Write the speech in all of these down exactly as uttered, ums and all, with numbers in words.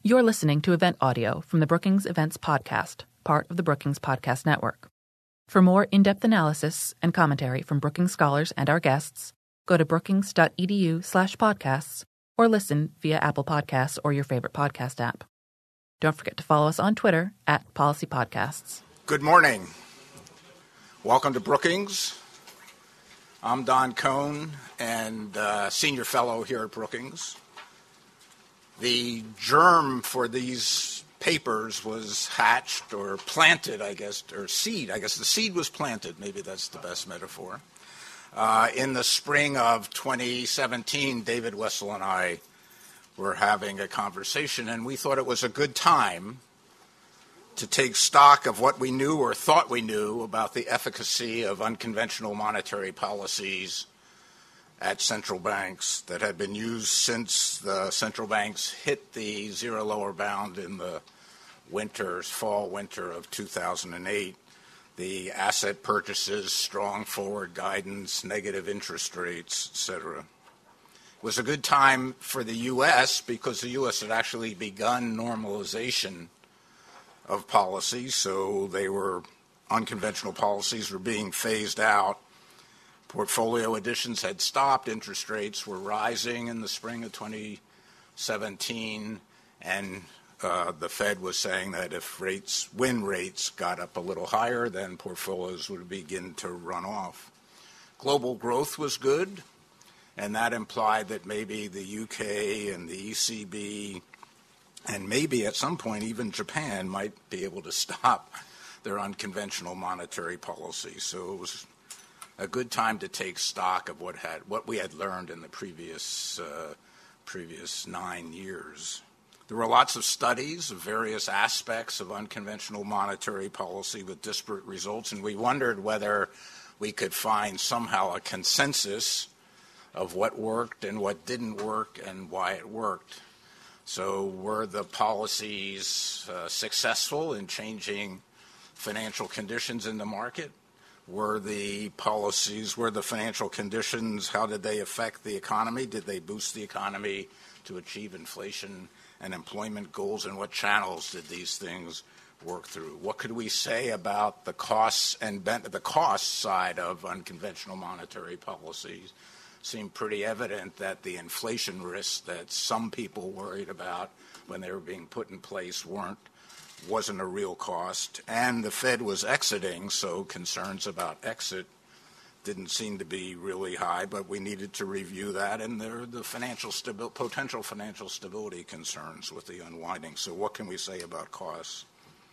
You're listening to event audio from the Brookings Events Podcast, part of the Brookings Podcast Network. For more in-depth analysis and commentary from Brookings scholars and our guests, go to brookings.edu slash podcasts or listen via Apple Podcasts or your favorite podcast app. Don't forget to follow us on Twitter at Policy Podcasts. Good morning. Welcome to Brookings. I'm Don Cohn and uh, senior fellow here at Brookings. The germ for these papers was hatched or planted, I guess, or seed. I guess the seed was planted. Maybe that's the best metaphor. Uh, in the spring of twenty seventeen, David Wessel and I were having a conversation, and we thought it was a good time to take stock of what we knew or thought we knew about the efficacy of unconventional monetary policies at central banks that had been used since the central banks hit the zero lower bound in the winter, fall, winter of two thousand eight. The asset purchases, strong forward guidance, negative interest rates, et cetera. It was a good time for the U S because the U S had actually begun normalization of policy, so they were unconventional policies were being phased out. Portfolio additions had stopped. Interest rates were rising in the spring of twenty seventeen, and uh, the Fed was saying that if rates, when rates got up a little higher, then portfolios would begin to run off. Global growth was good, and that implied that maybe the U K and the E C B and maybe at some point even Japan might be able to stop their unconventional monetary policy. So it was a good time to take stock of what had what we had learned in the previous uh, previous nine years. There were lots of studies of various aspects of unconventional monetary policy with disparate results, and we wondered whether we could find somehow a consensus of what worked and what didn't work and why it worked. So were the policies uh, successful in changing financial conditions in the market? Were the policies, were the financial conditions, how did they affect the economy? Did they boost the economy to achieve inflation and employment goals? And what channels did these things work through? What could we say about the costs and ben- the cost side of unconventional monetary policies? Seemed pretty evident that the inflation risks that some people worried about when they were being put in place weren't, wasn't a real cost. And the Fed was exiting, so concerns about exit didn't seem to be really high, but we needed to review that. And there are the financial stabi- potential financial stability concerns with the unwinding. So what can we say about costs?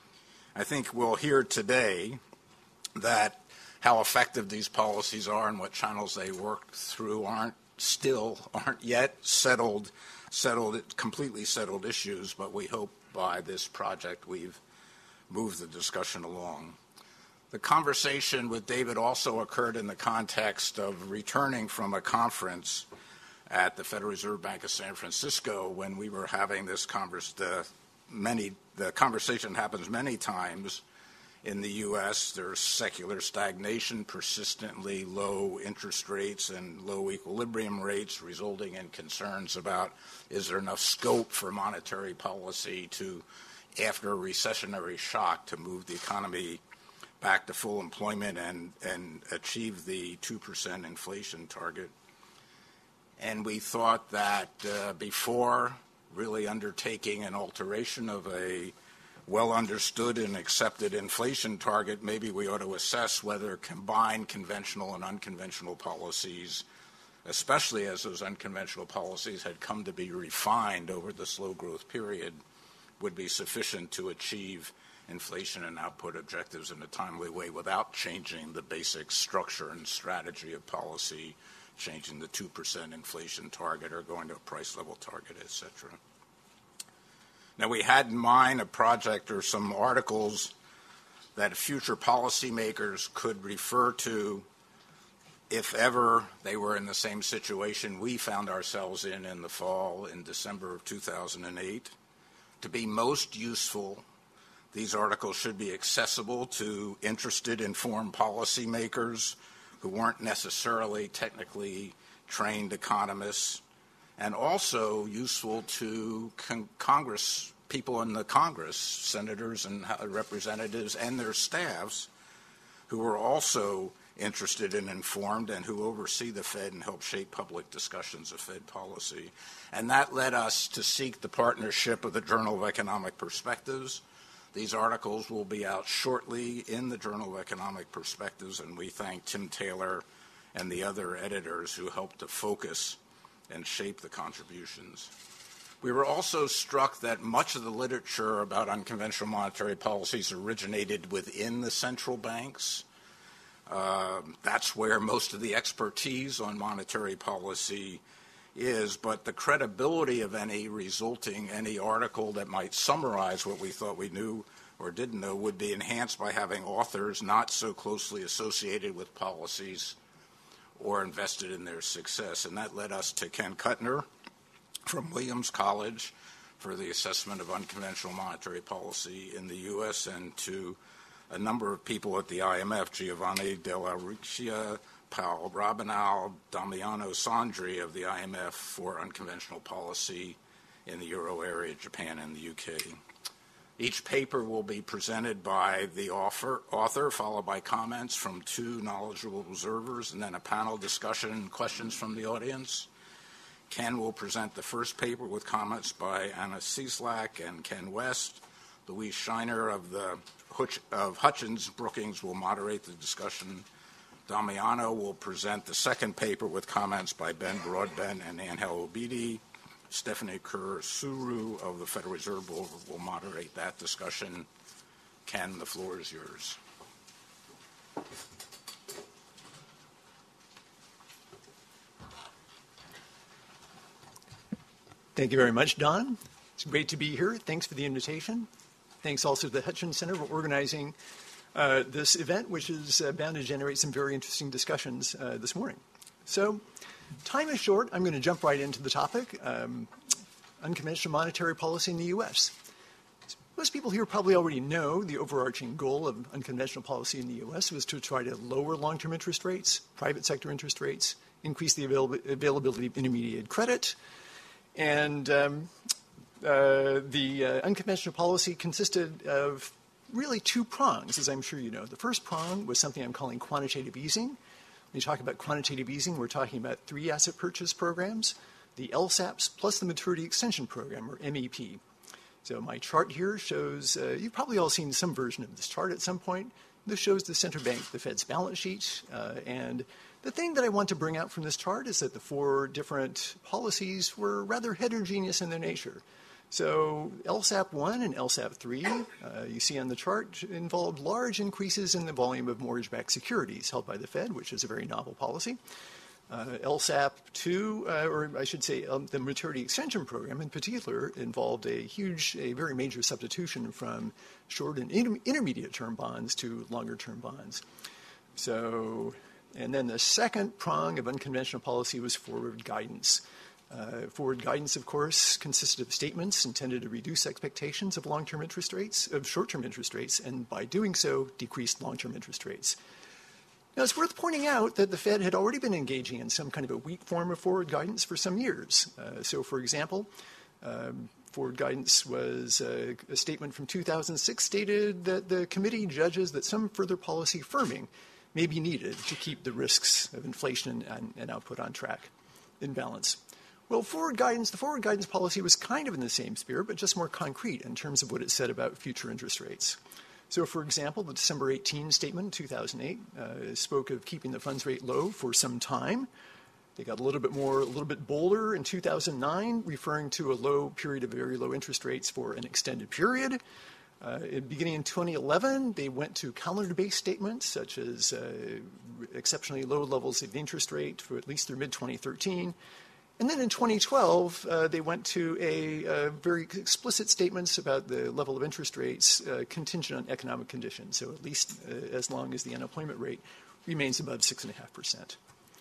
I think we'll hear today that how effective these policies are and what channels they work through aren't still, aren't yet settled, settled, completely settled issues, but we hope by this project we've moved the discussion along. The conversation with David also occurred in the context of returning from a conference at the Federal Reserve Bank of San Francisco when we were having this converse, the many, the conversation happens many times in the U S. There's secular stagnation, persistently low interest rates and low equilibrium rates, resulting in concerns about is there enough scope for monetary policy to, after a recessionary shock, to move the economy back to full employment and, and achieve the two percent inflation target. And we thought that uh, before really undertaking an alteration of a well understood and accepted inflation target, maybe we ought to assess whether combined conventional and unconventional policies, especially as those unconventional policies had come to be refined over the slow growth period, would be sufficient to achieve inflation and output objectives in a timely way without changing the basic structure and strategy of policy, changing the two percent inflation target or going to a price level target, et cetera. Now, we had in mind a project or some articles that future policymakers could refer to if ever they were in the same situation we found ourselves in in the fall, in December of two thousand eight. To be most useful, these articles should be accessible to interested, informed policymakers who weren't necessarily technically trained economists, and also useful to con- Congress people in the Congress, senators and representatives and their staffs, who are also interested and informed and who oversee the Fed and help shape public discussions of Fed policy. And that led us to seek the partnership of the Journal of Economic Perspectives. These articles will be out shortly in the Journal of Economic Perspectives, and we thank Tim Taylor and the other editors who helped to focus and shape the contributions. We were also struck that much of the literature about unconventional monetary policies originated within the central banks. Uh, that's where most of the expertise on monetary policy is, but the credibility of any resulting, any article that might summarize what we thought we knew or didn't know would be enhanced by having authors not so closely associated with policies or invested in their success. And that led us to Ken Kuttner from Williams College for the assessment of unconventional monetary policy in the U S, and to a number of people at the I M F, Giovanni Della Riccia, Paul Robinal, Damiano Sandri of the I M F for unconventional policy in the Euro area, Japan, and the U K. Each paper will be presented by the author, author, followed by comments from two knowledgeable observers, and then a panel discussion and questions from the audience. Ken will present the first paper with comments by Anna Cieslak and Ken West. Louise Shiner of, the, of Hutchins Brookings will moderate the discussion. Damiano will present the second paper with comments by Ben Broadbent and Angel Obidi. Stephanie Kerr-Suru of the Federal Reserve Board will moderate that discussion. Ken, the floor is yours. Thank you very much, Don. It's great to be here. Thanks for the invitation. Thanks also to the Hutchins Center for organizing uh, this event, which is uh, bound to generate some very interesting discussions uh, this morning. So, time is short. I'm going to jump right into the topic, um, unconventional monetary policy in the U S. Most people here probably already know the overarching goal of unconventional policy in the U S was to try to lower long-term interest rates, private sector interest rates, increase the avail- availability of intermediate credit, and um, uh, the uh, unconventional policy consisted of really two prongs, as I'm sure you know. The first prong was something I'm calling quantitative easing. When you talk about quantitative easing, we're talking about three asset purchase programs, the L S A Ps plus the Maturity Extension Program, or M E P. So my chart here shows, uh, you've probably all seen some version of this chart at some point. This shows the central bank, the Fed's balance sheet, uh, and the thing that I want to bring out from this chart is that the four different policies were rather heterogeneous in their nature. So L S A P one and L S A P three, uh, you see on the chart, involved large increases in the volume of mortgage-backed securities held by the Fed, which is a very novel policy. Uh, L S A P two, uh, or I should say um, the Maturity Extension Program in particular, involved a huge, a very major substitution from short and inter- intermediate-term bonds to longer-term bonds. So, and then the second prong of unconventional policy was forward guidance. Uh, forward guidance, of course, consisted of statements intended to reduce expectations of long-term interest rates, of short-term interest rates, and by doing so, decrease long-term interest rates. Now, it's worth pointing out that the Fed had already been engaging in some kind of a weak form of forward guidance for some years. Uh, so, for example, um, forward guidance was uh, a statement from two thousand six stated that the committee judges that some further policy firming may be needed to keep the risks of inflation and, and output on track, in balance. Well, forward guidance, the forward guidance policy was kind of in the same spirit, but just more concrete in terms of what it said about future interest rates. So, for example, the December eighteenth statement in two thousand eight uh, spoke of keeping the funds rate low for some time. They got a little bit more, a little bit bolder in two thousand nine, referring to a low period of very low interest rates for an extended period. Uh, beginning in twenty eleven, they went to calendar-based statements, such as uh, exceptionally low levels of interest rate for at least through mid twenty thirteen. And then in twenty twelve, uh, they went to a, a very explicit statements about the level of interest rates uh, contingent on economic conditions, so at least uh, as long as the unemployment rate remains above six point five percent.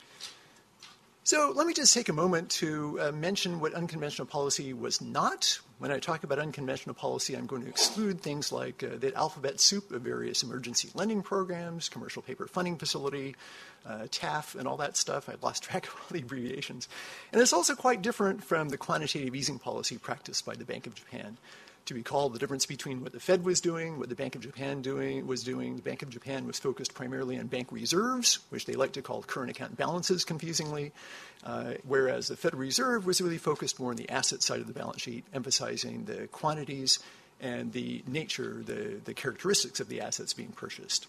So let me just take a moment to uh, mention what unconventional policy was not. When I talk about unconventional policy, I'm going to exclude things like uh, the alphabet soup of various emergency lending programs, commercial paper funding facility, uh, T A F, and all that stuff. I've lost track of all the abbreviations. And it's also quite different from the quantitative easing policy practiced by the Bank of Japan. To recall the difference between what the Fed was doing, what the Bank of Japan doing was doing. The Bank of Japan was focused primarily on bank reserves, which they like to call current account balances confusingly, uh, whereas the Federal Reserve was really focused more on the asset side of the balance sheet, emphasizing the quantities and the nature, the, the characteristics of the assets being purchased.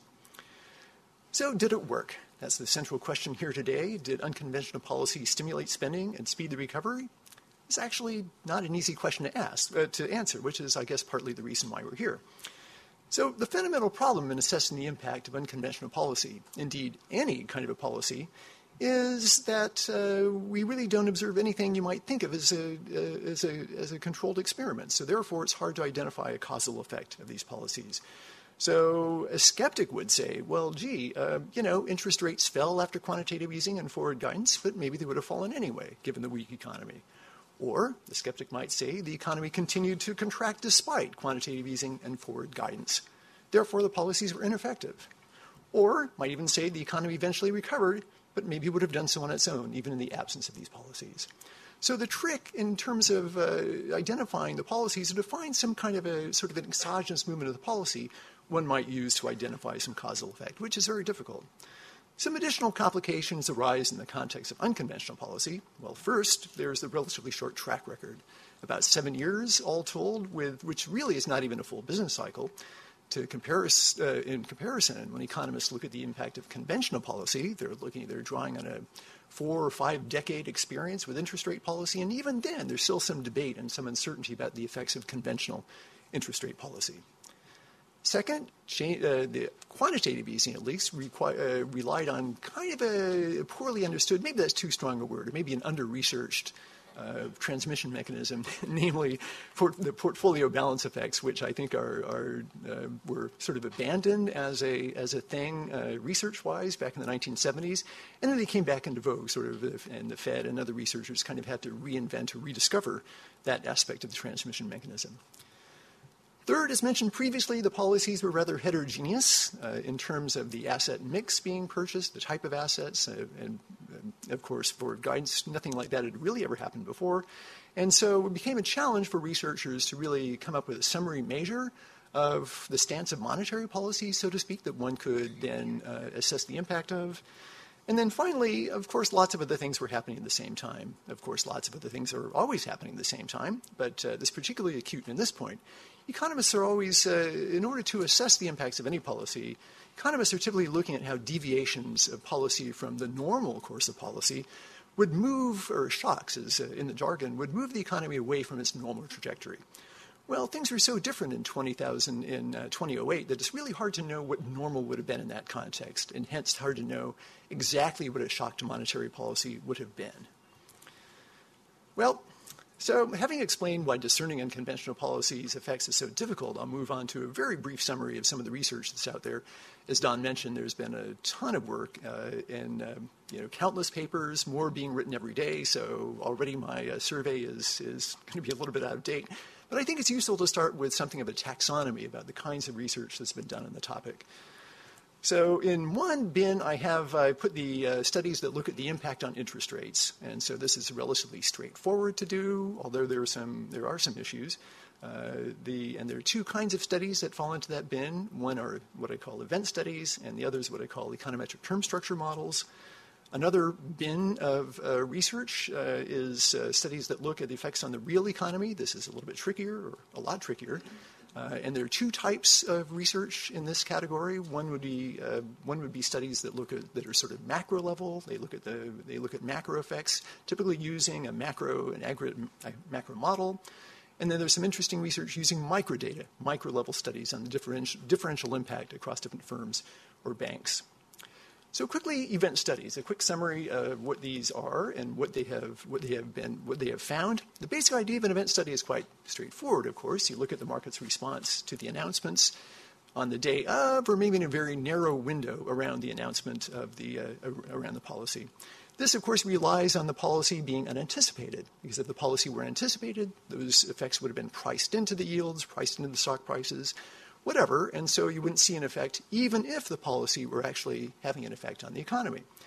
So did it work? That's the central question here today. Did unconventional policy stimulate spending and speed the recovery? It's actually not an easy question to ask, uh, to answer, which is, I guess, partly the reason why we're here. So the fundamental problem in assessing the impact of unconventional policy, indeed any kind of a policy, is that uh, we really don't observe anything you might think of as a, uh, as, a, as a controlled experiment. So therefore, it's hard to identify a causal effect of these policies. So a skeptic would say, well, gee, uh, you know, interest rates fell after quantitative easing and forward guidance, but maybe they would have fallen anyway, given the weak economy. Or the skeptic might say the economy continued to contract despite quantitative easing and forward guidance. Therefore, the policies were ineffective. Or might even say the economy eventually recovered, but maybe would have done so on its own, even in the absence of these policies. So the trick in terms of uh, identifying the policies is to find some kind of a sort of an exogenous movement of the policy one might use to identify some causal effect, which is very difficult. Some additional complications arise in the context of unconventional policy. Well, first, there's the relatively short track record, about seven years all told, with which really is not even a full business cycle. To compare, uh, in comparison, when economists look at the impact of conventional policy, they're looking, they're drawing on a four or five decade experience with interest rate policy, and even then, there's still some debate and some uncertainty about the effects of conventional interest rate policy. Second, cha- uh, the quantitative easing, at least, requi- uh, relied on kind of a poorly understood, maybe that's too strong a word, or maybe an under-researched uh, transmission mechanism, namely port- the portfolio balance effects, which I think are, are uh, were sort of abandoned as a as a thing uh, research-wise back in the nineteen seventies, and then they came back into vogue, sort of, and the Fed and other researchers kind of had to reinvent or rediscover that aspect of the transmission mechanism. Third, as mentioned previously, the policies were rather heterogeneous uh, in terms of the asset mix being purchased, the type of assets, uh, and, and of course, for guidance, nothing like that had really ever happened before. And so it became a challenge for researchers to really come up with a summary measure of the stance of monetary policy, so to speak, that one could then uh, assess the impact of. And then finally, of course, lots of other things were happening at the same time. Of course, lots of other things are always happening at the same time, but uh, this particularly acute in this point. Economists are always, uh, in order to assess the impacts of any policy, economists are typically looking at how deviations of policy from the normal course of policy would move, or shocks, as uh, in the jargon, would move the economy away from its normal trajectory. Well, things were so different in twenty thousand, in uh, two thousand eight that it's really hard to know what normal would have been in that context, and hence hard to know exactly what a shock to monetary policy would have been. Well, so having explained why discerning unconventional policies effects is so difficult, I'll move on to a very brief summary of some of the research that's out there. As Don mentioned, there's been a ton of work uh, and uh, you know, countless papers, more being written every day, so already my uh, survey is, is going to be a little bit out of date. But I think it's useful to start with something of a taxonomy about the kinds of research that's been done on the topic. So in one bin, I have uh, put the uh, studies that look at the impact on interest rates. And so this is relatively straightforward to do, although there are some, there are some issues. Uh, the, and there are two kinds of studies that fall into that bin. One are what I call event studies, and the other is what I call econometric term structure models. Another bin of uh, research uh, is uh, studies that look at the effects on the real economy. This is a little bit trickier, or a lot trickier. Uh, and there are two types of research in this category. One would be uh, one would be studies that look at that are sort of macro level. They look at the they look at macro effects, typically using a macro an aggregate macro model. And then there's some interesting research using microdata, micro level studies on the differential differential impact across different firms or banks. So quickly, event studies, a quick summary of what these are and what they have what they have been what they have found. The basic idea of an event study is quite straightforward, of course. You look at the market's response to the announcements on the day of, or maybe in a very narrow window around the announcement of the uh, around the policy. This, of course, relies on the policy being unanticipated, because if the policy were anticipated, those effects would have been priced into the yields, priced into the stock prices, whatever, and so you wouldn't see an effect even if the policy were actually having an effect on the economy.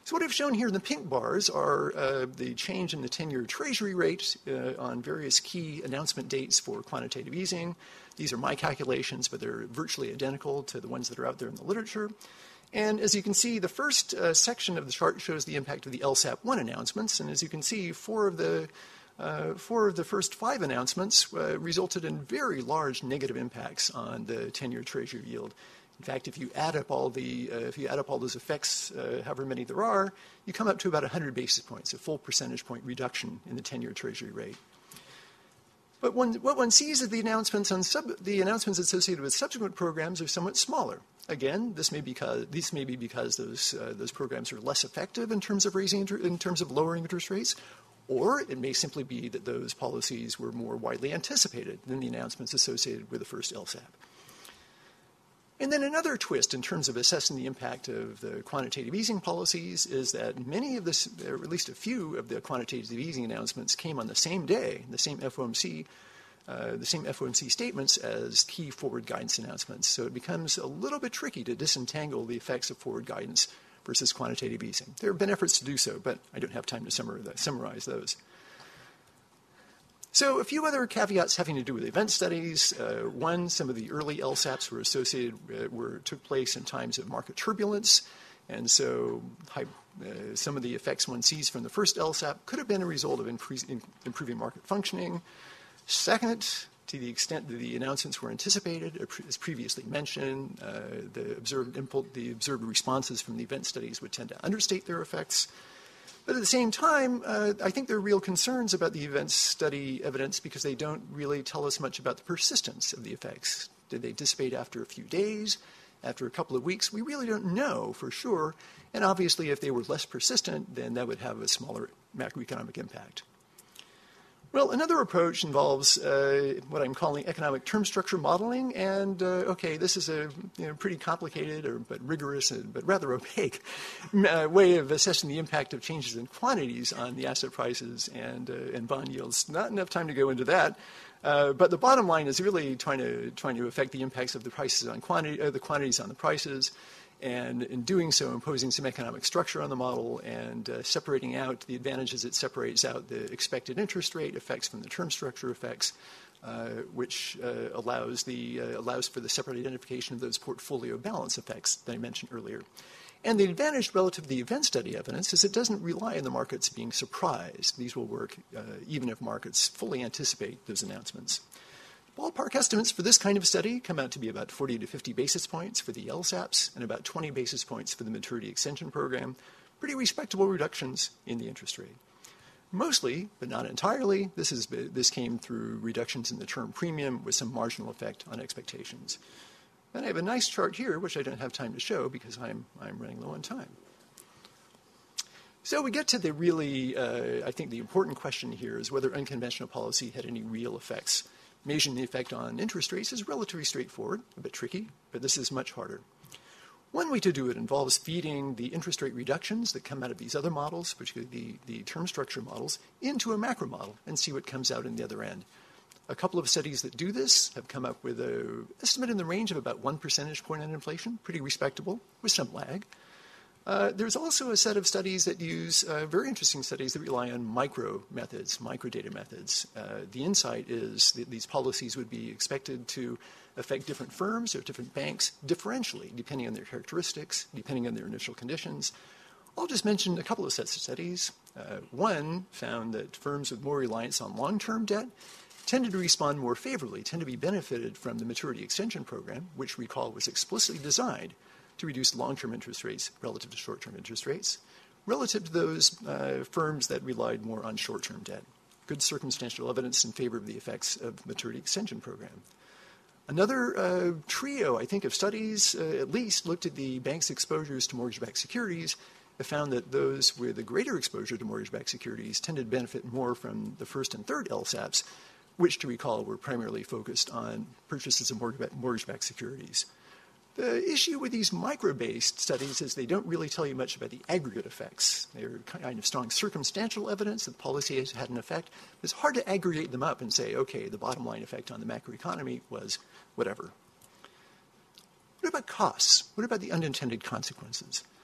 So what I've shown here in the pink bars are uh, the change in the ten-year Treasury rate uh, on various key announcement dates for quantitative easing. These are my calculations, but they're virtually identical to the ones that are out there in the literature. And as you can see, the first uh, section of the chart shows the impact of the L SAP one announcements. And as you can see, four of the, uh, four of the first five announcements uh, resulted in very large negative impacts on the ten-year Treasury yield. In fact, if you add up all the, uh, if you add up all those effects, uh, however many there are, you come up to about one hundred basis points, a full percentage point reduction in the ten-year Treasury rate. But one, what one sees is the announcements on sub, the announcements associated with subsequent programs are somewhat smaller. Again, this may because this may be because those uh, those programs are less effective in terms of raising inter, in terms of lowering interest rates, or it may simply be that those policies were more widely anticipated than the announcements associated with the first L SAP. And then another twist in terms of assessing the impact of the quantitative easing policies is that many of this, or at least a few of the quantitative easing announcements came on the same day, the same F O M C, uh, the same F O M C statements as key forward guidance announcements. So it becomes a little bit tricky to disentangle the effects of forward guidance versus quantitative easing. There have been efforts to do so, but I don't have time to summarize those. So a few other caveats having to do with event studies. Uh, one, some of the early L SAPs were associated, uh, were took place in times of market turbulence. And so high, uh, some of the effects one sees from the first L SAP could have been a result of increase, in, improving market functioning. Second, to the extent that the announcements were anticipated, as previously mentioned, uh, the, observed impulse, the observed responses from the event studies would tend to understate their effects. But at the same time, uh, I think there are real concerns about the event study evidence because they don't really tell us much about the persistence of the effects. Did they dissipate after a few days, after a couple of weeks? We really don't know for sure. And obviously, if they were less persistent, then that would have a smaller macroeconomic impact. Well, another approach involves uh, what I'm calling economic term structure modeling. And, uh, okay, this is a you know, pretty complicated or, but rigorous and, but rather opaque uh, way of assessing the impact of changes in quantities on the asset prices and, uh, and bond yields. Not enough time to go into that. Uh, but the bottom line is really trying to, trying to affect the impacts of the prices on quantity, uh, the quantities on the prices. And in doing so, imposing some economic structure on the model and uh, separating out the advantages it separates out the expected interest rate effects from the term structure effects, uh, which uh, allows, the, uh, allows for the separate identification of those portfolio balance effects that I mentioned earlier. And the advantage relative to the event study evidence is it doesn't rely on the markets being surprised. These will work uh, even if markets fully anticipate those announcements. Ballpark estimates for this kind of study come out to be about forty to fifty basis points for the L SAPs and about twenty basis points for the maturity extension program. Pretty respectable reductions in the interest rate. Mostly, but not entirely, this, is, this came through reductions in the term premium with some marginal effect on expectations. And I have a nice chart here, which I don't have time to show because I'm, I'm running low on time. So we get to the really, uh, I think the important question here is whether unconventional policy had any real effects. Measuring the effect on interest rates is relatively straightforward, a bit tricky, but this is much harder. One way to do it involves feeding the interest rate reductions that come out of these other models, particularly the, the term structure models, into a macro model and see what comes out in the other end. A couple of studies that do this have come up with an estimate in the range of about one percentage point on inflation, pretty respectable, with some lag. Uh, there's also a set of studies that use uh, very interesting studies that rely on micro methods, microdata methods. Uh, the insight is that these policies would be expected to affect different firms or different banks differentially, depending on their characteristics, depending on their initial conditions. I'll just mention a couple of sets of studies. Uh, one found that firms with more reliance on long-term debt tended to respond more favorably, tend to be benefited from the maturity extension program, which recall was explicitly designed to reduce long-term interest rates relative to short-term interest rates, relative to those uh, firms that relied more on short-term debt. Good circumstantial evidence in favor of the effects of the maturity extension program. Another uh, trio, I think, of studies uh, at least looked at the bank's exposures to mortgage-backed securities and found that those with a greater exposure to mortgage-backed securities tended to benefit more from the first and third L SAPs, which, to recall, were primarily focused on purchases of mortgage-backed securities. The issue with these micro-based studies is they don't really tell you much about the aggregate effects. They're kind of strong circumstantial evidence that the policy has had an effect. It's hard to aggregate them up and say, okay, the bottom line effect on the macroeconomy was whatever. What about costs? What about the unintended consequences?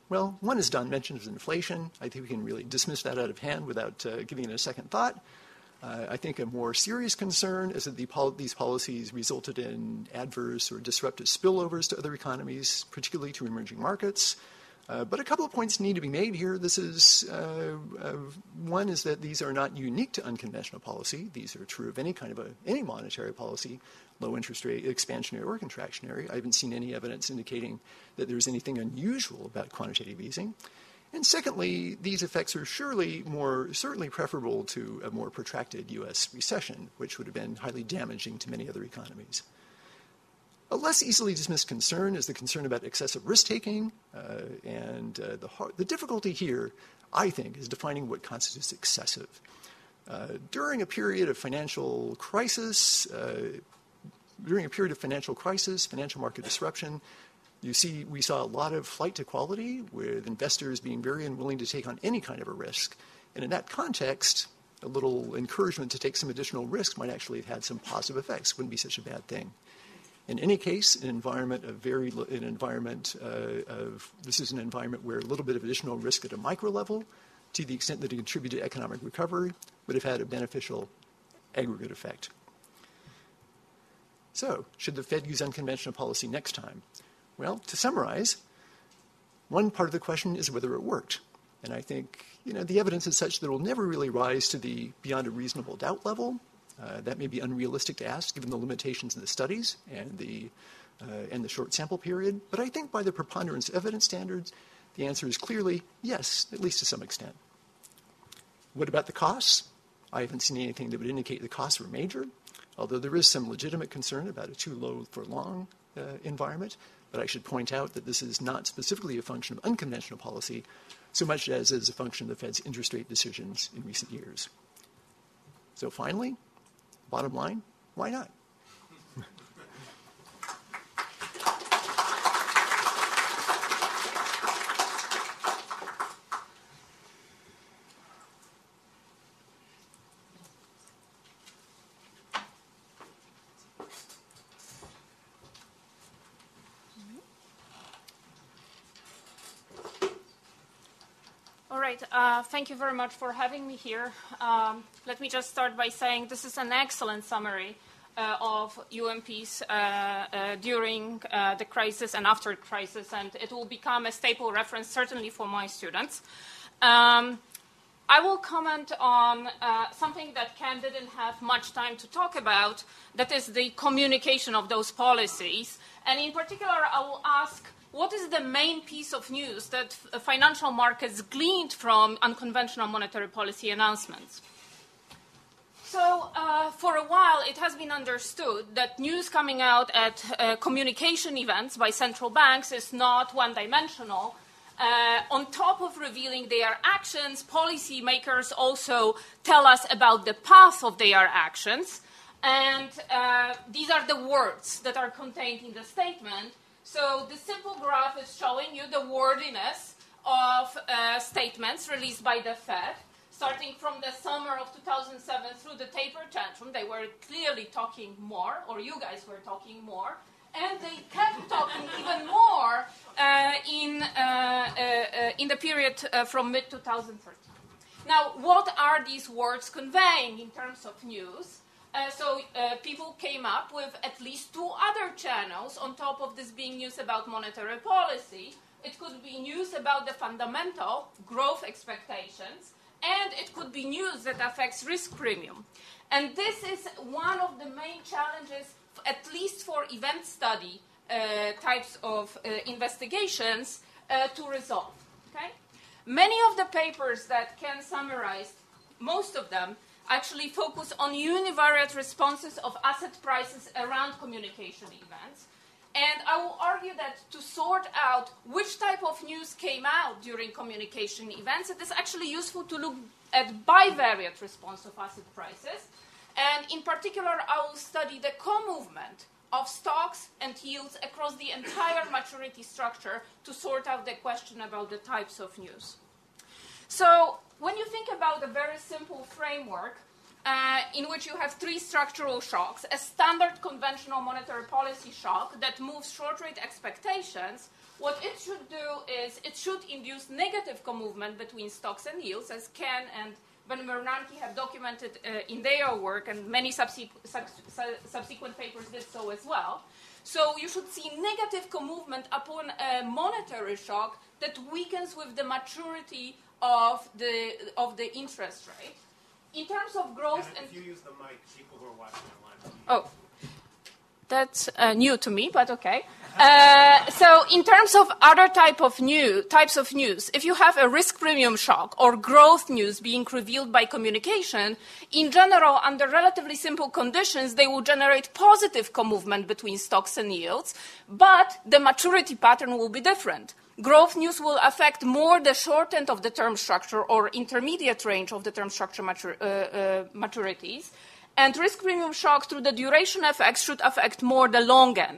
Well, one, as Don mentioned, is inflation. I think we can really dismiss that out of hand without uh, giving it a second thought. Uh, I think a more serious concern is that the pol- these policies resulted in adverse or disruptive spillovers to other economies, particularly to emerging markets. Uh, but a couple of points need to be made here. This is uh, uh, one is that these are not unique to unconventional policy. These are true of any kind of a, any monetary policy, low interest rate, expansionary or contractionary. I haven't seen any evidence indicating that there's anything unusual about quantitative easing. And secondly, these effects are surely more certainly preferable to a more protracted U S recession, which would have been highly damaging to many other economies. A less easily dismissed concern is the concern about excessive risk-taking, uh, and uh, the, hard, the difficulty here, I think, is defining what constitutes excessive. Uh, during a period of financial crisis, uh, during a period of financial crisis, financial market disruption, you see, we saw a lot of flight to quality, with investors being very unwilling to take on any kind of a risk. And in that context, a little encouragement to take some additional risk might actually have had some positive effects. Wouldn't be such a bad thing. In any case, an environment of very, an environment uh, of, this is an environment where a little bit of additional risk at a micro level, to the extent that it contributed to economic recovery, would have had a beneficial aggregate effect. So, should the Fed use unconventional policy next time? Well, to summarize, one part of the question is whether it worked. And I think, you know, the evidence is such that it will never really rise to the beyond a reasonable doubt level. Uh, that may be unrealistic to ask, given the limitations of the studies and the, uh, and the short sample period. But I think by the preponderance of evidence standards, the answer is clearly yes, at least to some extent. What about the costs? I haven't seen anything that would indicate the costs were major, although there is some legitimate concern about a too low for long uh, environment. But I should point out that this is not specifically a function of unconventional policy, so much as it is a function of the Fed's interest rate decisions in recent years. So finally, bottom line, why not? All right, uh, thank you very much for having me here. Um, let me just start by saying this is an excellent summary uh, of U M Ps uh, uh, during uh, the crisis and after the crisis, and it will become a staple reference certainly for my students. Um, I will comment on uh, something that Ken didn't have much time to talk about, that is the communication of those policies. And in particular, I will ask, what is the main piece of news that f- financial markets gleaned from unconventional monetary policy announcements? So uh, for a while, it has been understood that news coming out at uh, communication events by central banks is not one-dimensional. Uh, on top of revealing their actions, policymakers also tell us about the path of their actions. And uh, these are the words that are contained in the statement. So the simple graph is showing you the wordiness of uh, statements released by the Fed, starting from the summer of two thousand seven through the taper tantrum. They were clearly talking more, or you guys were talking more, and they kept talking even more uh, in, uh, uh, in the period uh, from mid twenty thirteen. Now, what are these words conveying in terms of news? Uh, so uh, people came up with at least two other channels on top of this being news about monetary policy. It could be news about the fundamental growth expectations, and it could be news that affects risk premium. And this is one of the main challenges, at least for event study uh, types of uh, investigations, uh, to resolve. Okay? Many of the papers that Ken summarized, most of them, actually focus on univariate responses of asset prices around communication events. And I will argue that to sort out which type of news came out during communication events, it is actually useful to look at bivariate response of asset prices. And in particular, I will study the co-movement of stocks and yields across the entire maturity structure to sort out the question about the types of news. So when you think about a very simple framework, uh, in which you have three structural shocks: a standard conventional monetary policy shock that moves short rate expectations. What it should do is it should induce negative co-movement between stocks and yields, as Ken and Ben Bernanke have documented uh, in their work, and many subsequ sub subsequent papers did so as well. So you should see negative co-movement upon a monetary shock that weakens with the maturity of the, of the interest rate. In terms of growth... And if and you use the mic, people who are watching online... Oh, that's uh, new to me, but okay. Uh, so in terms of other type of new, types of news, if you have a risk premium shock or growth news being revealed by communication, in general, under relatively simple conditions, they will generate positive co-movement between stocks and yields, but the maturity pattern will be different. Growth news will affect more the short end of the term structure or intermediate range of the term structure matur uh, uh, maturities, and risk premium shock through the duration effects should affect more the long end.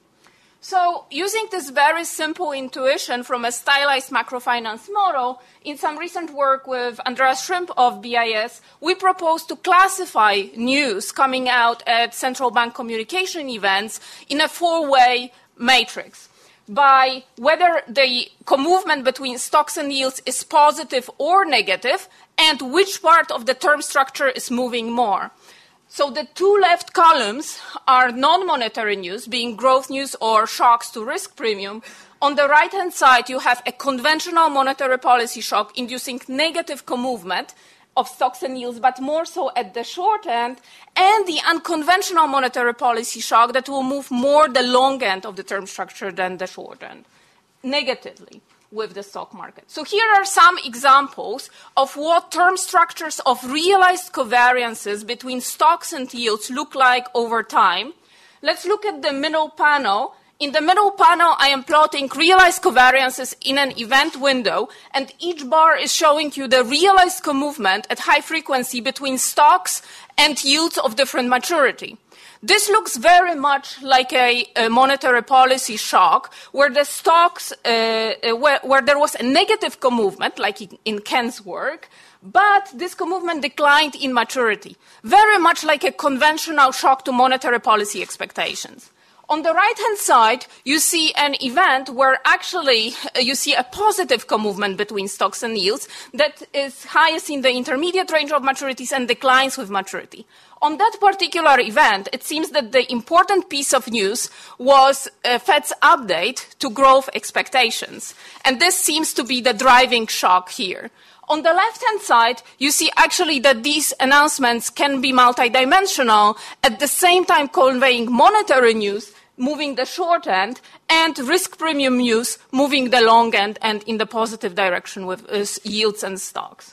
So using this very simple intuition from a stylized macrofinance model, in some recent work with Andreas Schrimp of B I S, we propose to classify news coming out at central bank communication events in a four-way matrix by whether the co-movement between stocks and yields is positive or negative, and which part of the term structure is moving more. So the two left columns are non-monetary news, being growth news or shocks to risk premium. On the right-hand side, you have a conventional monetary policy shock inducing negative co-movement of stocks and yields, but more so at the short end, and the unconventional monetary policy shock that will move more the long end of the term structure than the short end, negatively with the stock market. So here are some examples of what term structures of realized covariances between stocks and yields look like over time. Let's look at the middle panel. In the middle panel, I am plotting realized covariances in an event window, and each bar is showing you the realized co-movement at high frequency between stocks and yields of different maturity. This looks very much like a, a monetary policy shock, where the stocks, uh, uh, where, where there was a negative co-movement, like in, in Ken's work, but this co-movement declined in maturity, very much like a conventional shock to monetary policy expectations. On the right-hand side, you see an event where actually uh, you see a positive co-movement between stocks and yields that is highest in the intermediate range of maturities and declines with maturity. On that particular event, it seems that the important piece of news was uh, Fed's update to growth expectations. And this seems to be the driving shock here. On the left-hand side, you see actually that these announcements can be multidimensional, at the same time conveying monetary news, moving the short end, and risk premium news, moving the long end and in the positive direction with uh, yields and stocks.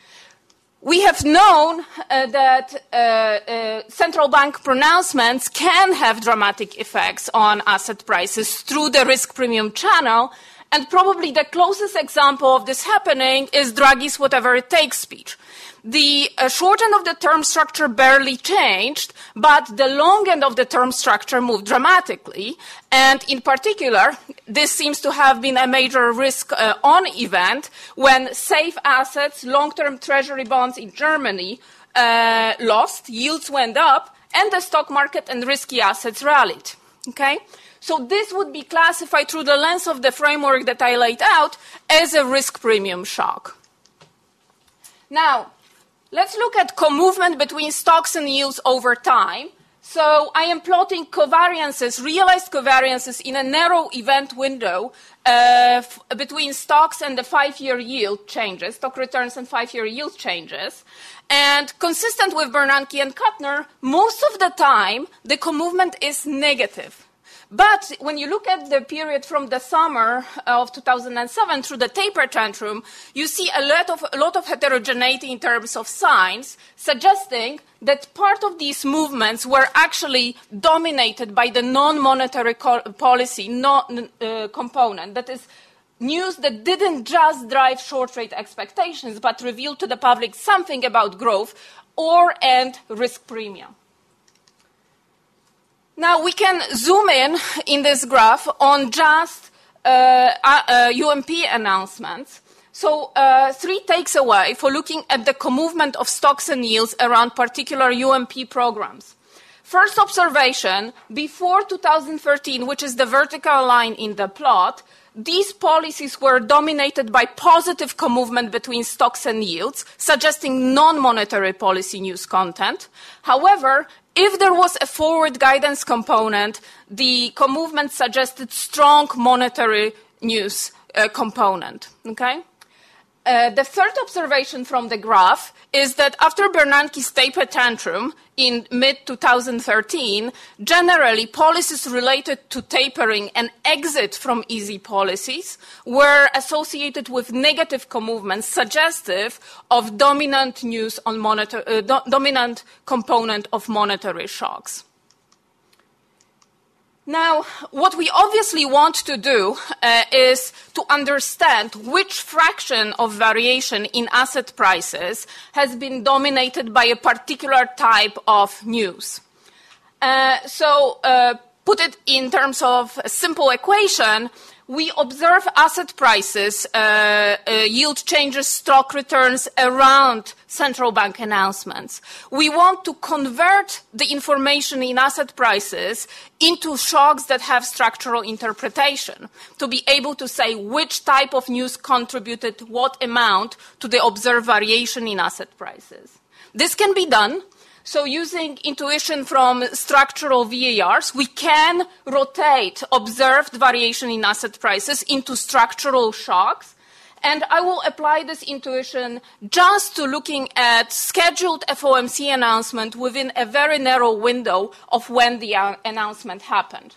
We have known uh, that uh, uh, central bank pronouncements can have dramatic effects on asset prices through the risk premium channel, and probably the closest example of this happening is Draghi's whatever it takes speech. The uh, short end of the term structure barely changed, but the long end of the term structure moved dramatically. And in particular, this seems to have been a major risk uh, on event when safe assets, long-term treasury bonds in Germany uh, lost, yields went up, and the stock market and risky assets rallied. Okay? So this would be classified through the lens of the framework that I laid out as a risk premium shock. Now, let's look at co-movement between stocks and yields over time. So I am plotting covariances, realized covariances in a narrow event window uh, f between stocks and the five-year yield changes, stock returns and five-year yield changes. And consistent with Bernanke and Kuttner, most of the time, the co-movement is negative. But when you look at the period from the summer of two thousand seven through the taper tantrum, you see a lot of, a lot of heterogeneity in terms of signs, suggesting that part of these movements were actually dominated by the non-monetary policy non, uh, component. That is, news that didn't just drive short rate expectations, but revealed to the public something about growth or and risk premium. Now, we can zoom in in this graph on just uh, uh, U M P announcements. So uh, three takes away for looking at the movement of stocks and yields around particular U M P programs. First observation, before two thousand thirteen, which is the vertical line in the plot, these policies were dominated by positive co-movement between stocks and yields, suggesting non-monetary policy news content. However, if there was a forward guidance component, the co-movement suggested strong monetary news uh, component. Okay? Uh, the third observation from the graph is that after Bernanke's taper tantrum in mid twenty thirteen, generally policies related to tapering and exit from easy policies were associated with negative co-movements suggestive of dominant news on monitor, uh, do, dominant component of monetary shocks. Now, what we obviously want to do uh, is to understand which fraction of variation in asset prices has been dominated by a particular type of news. Uh, so, uh, put it in terms of a simple equation, we observe asset prices, uh, uh, yield changes, stock returns around central bank announcements. We want to convert the information in asset prices into shocks that have structural interpretation, to be able to say which type of news contributed what amount to the observed variation in asset prices. This can be done. So using intuition from structural V A Rs, we can rotate observed variation in asset prices into structural shocks. And I will apply this intuition just to looking at scheduled F O M C announcement within a very narrow window of when the uh, announcement happened.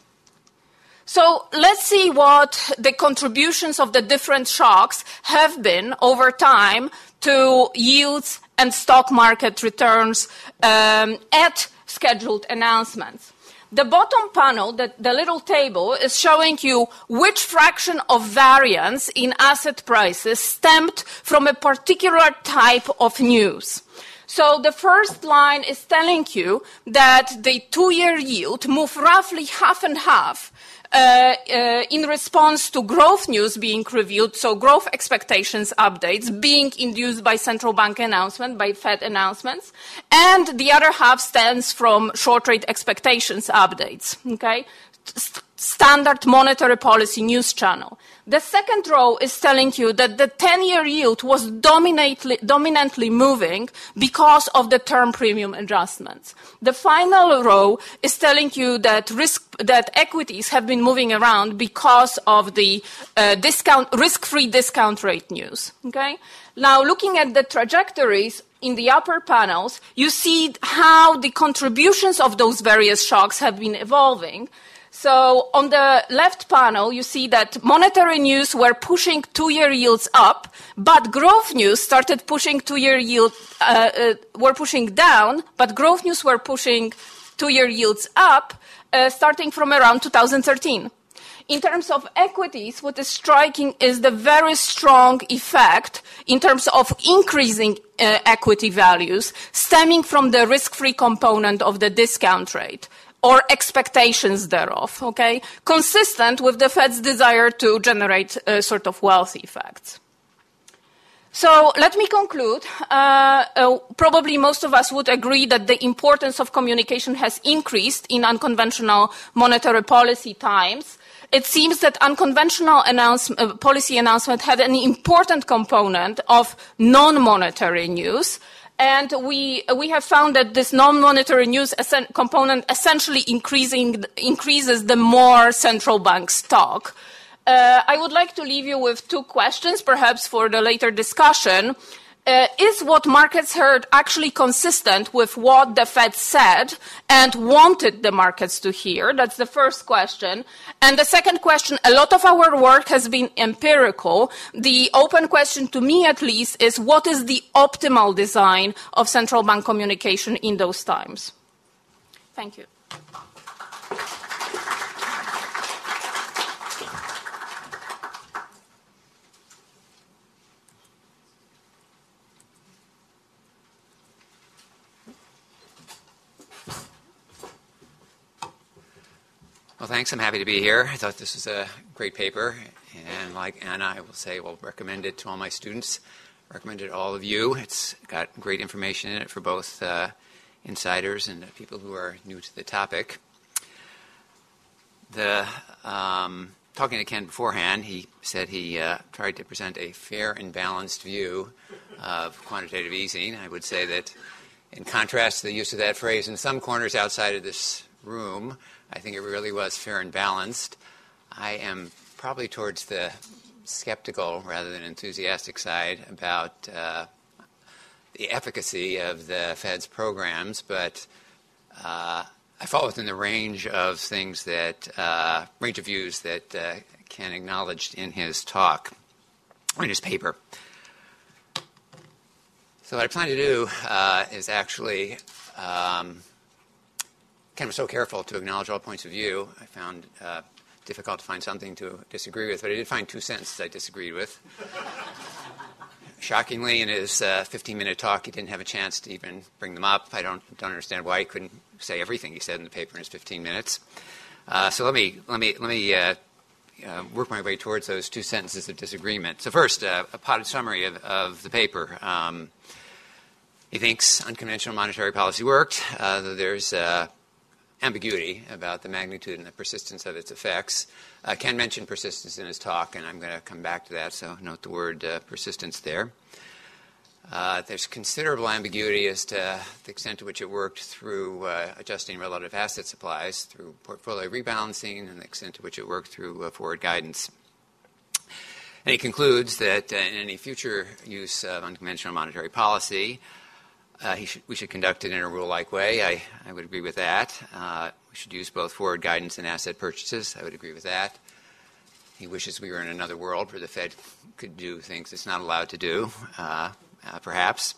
So let's see what the contributions of the different shocks have been over time to yields and stock market returns um, at scheduled announcements. The bottom panel, the, the little table, is showing you which fraction of variance in asset prices stemmed from a particular type of news. So the first line is telling you that the two-year yield moved roughly half and half Uh, uh, in response to growth news being reviewed, so growth expectations updates being induced by central bank announcement, by Fed announcements, and the other half stems from short rate expectations updates, okay? St- standard monetary policy news channel. The second row is telling you that the ten-year yield was dominantly, dominantly moving because of the term premium adjustments. The final row is telling you that risk, that equities have been moving around because of the uh, discount, risk-free discount rate news. Okay? Now, looking at the trajectories in the upper panels, you see how the contributions of those various shocks have been evolving. So on the left panel, you see that monetary news were pushing two-year yields up, but growth news started pushing two-year yield, uh, uh, were pushing down, but growth news were pushing two-year yields up, uh, starting from around two thousand thirteen. In terms of equities, what is striking is the very strong effect in terms of increasing uh, equity values stemming from the risk-free component of the discount rate, or expectations thereof, okay, consistent with the Fed's desire to generate uh, sort of wealth effects. So let me conclude. Uh, uh, probably most of us would agree that the importance of communication has increased in unconventional monetary policy times. It seems that unconventional announce, uh, policy announcement had an important component of non-monetary news. And we, we have found that this non-monetary news essen- component essentially increasing, increases the more central banks talk. Uh, I would like to leave you with two questions, perhaps for the later discussion. Uh, is what markets heard actually consistent with what the Fed said and wanted the markets to hear? That's the first question. And the second question, a lot of our work has been empirical. The open question, to me at least, is what is the optimal design of central bank communication in those times? Thank you. Well, thanks. I'm happy to be here. I thought this was a great paper. And like Anna, I will say, well, recommend it to all my students. Recommend it to all of you. It's got great information in it for both uh, insiders and people who are new to the topic. The um, talking to Ken beforehand, he said he uh, tried to present a fair and balanced view of quantitative easing. I would say that in contrast to the use of that phrase in some corners outside of this room, I think it really was fair and balanced. I am probably towards the skeptical rather than enthusiastic side about uh, the efficacy of the Fed's programs, but uh, I fall within the range of things that, uh, range of views that uh, Ken acknowledged in his talk, or in his paper. So what I plan to do uh, is actually um, Ken was so careful to acknowledge all points of view. I found uh, difficult to find something to disagree with, but I did find two sentences I disagreed with. Shockingly, in his uh, fifteen-minute talk, he didn't have a chance to even bring them up. I don't don't understand why he couldn't say everything he said in the paper in his fifteen minutes. Uh, so let me let me let me uh, uh, work my way towards those two sentences of disagreement. So first, uh, a potted summary of, of the paper. Um, he thinks unconventional monetary policy worked, uh, though there's uh, ambiguity about the magnitude and the persistence of its effects. Uh, Ken mentioned persistence in his talk, and I'm going to come back to that, so note the word uh, persistence there. Uh, there's considerable ambiguity as to the extent to which it worked through uh, adjusting relative asset supplies, through portfolio rebalancing, and the extent to which it worked through uh, forward guidance. And he concludes that uh, in any future use of unconventional monetary policy, Uh, he should, we should conduct it in a rule-like way. I, I would agree with that. Uh, we should use both forward guidance and asset purchases. I would agree with that. He wishes we were in another world where the Fed could do things it's not allowed to do, uh, uh, perhaps.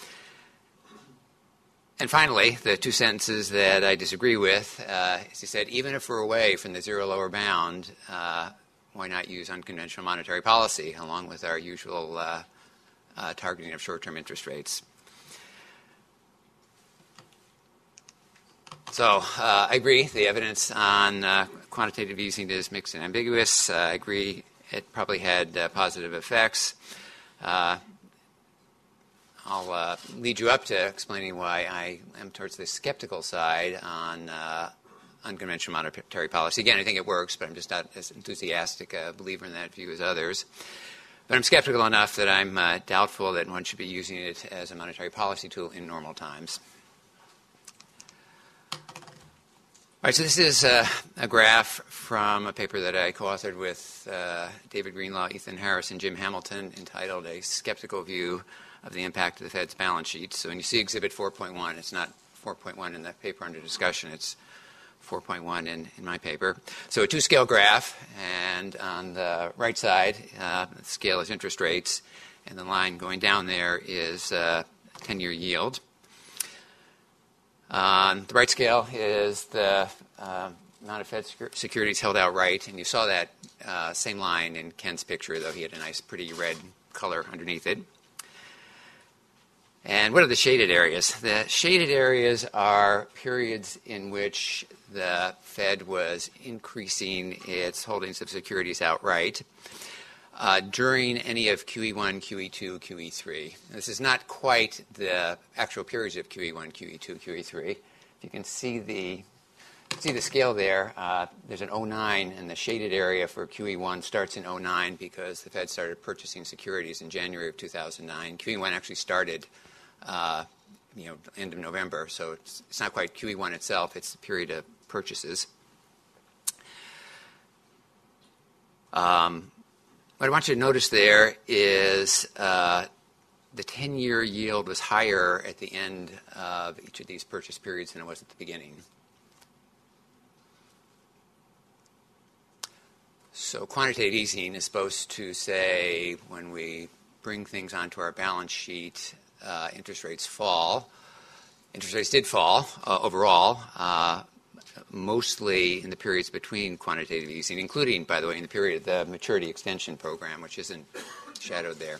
And finally, the two sentences that I disagree with, uh, as he said, even if we're away from the zero lower bound, uh, why not use unconventional monetary policy along with our usual uh, uh, targeting of short-term interest rates? So uh, I agree. The evidence on uh, quantitative easing is mixed and ambiguous. Uh, I agree it probably had uh, positive effects. Uh, I'll uh, lead you up to explaining why I am towards the skeptical side on uh, unconventional monetary policy. Again, I think it works, but I'm just not as enthusiastic a believer in that view as others. But I'm skeptical enough that I'm uh, doubtful that one should be using it as a monetary policy tool in normal times. All right, so this is uh, a graph from a paper that I co-authored with uh, David Greenlaw, Ethan Harris, and Jim Hamilton, entitled A Skeptical View of the Impact of the Fed's Balance Sheet. So when you see Exhibit four point one, it's not four point one in the paper under discussion. It's four point one in, in my paper. So a two-scale graph, and on the right side, uh, the scale is interest rates, and the line going down there is uh, ten-year yield. On the right scale is the uh, amount of Fed secu- securities held outright, and you saw that uh, same line in Ken's picture, though he had a nice, pretty red color underneath it. And what are the shaded areas? The shaded areas are periods in which the Fed was increasing its holdings of securities outright Uh, during any of Q E one, Q E two, Q E three. This is not quite the actual periods of Q E one, Q E two, Q E three. If you can see the see the scale there, uh, there's an oh nine, and the shaded area for Q E one starts in oh nine because the Fed started purchasing securities in January of two thousand nine. Q E one actually started, uh, you know, end of November, so it's, it's not quite Q E one itself. It's the period of purchases. Um, What I want you to notice there is uh, the ten-year yield was higher at the end of each of these purchase periods than it was at the beginning. So quantitative easing is supposed to say when we bring things onto our balance sheet, uh, interest rates fall. Interest rates did fall uh, overall. Uh, mostly in the periods between quantitative easing, including, by the way, in the period of the maturity extension program, which isn't shadowed there.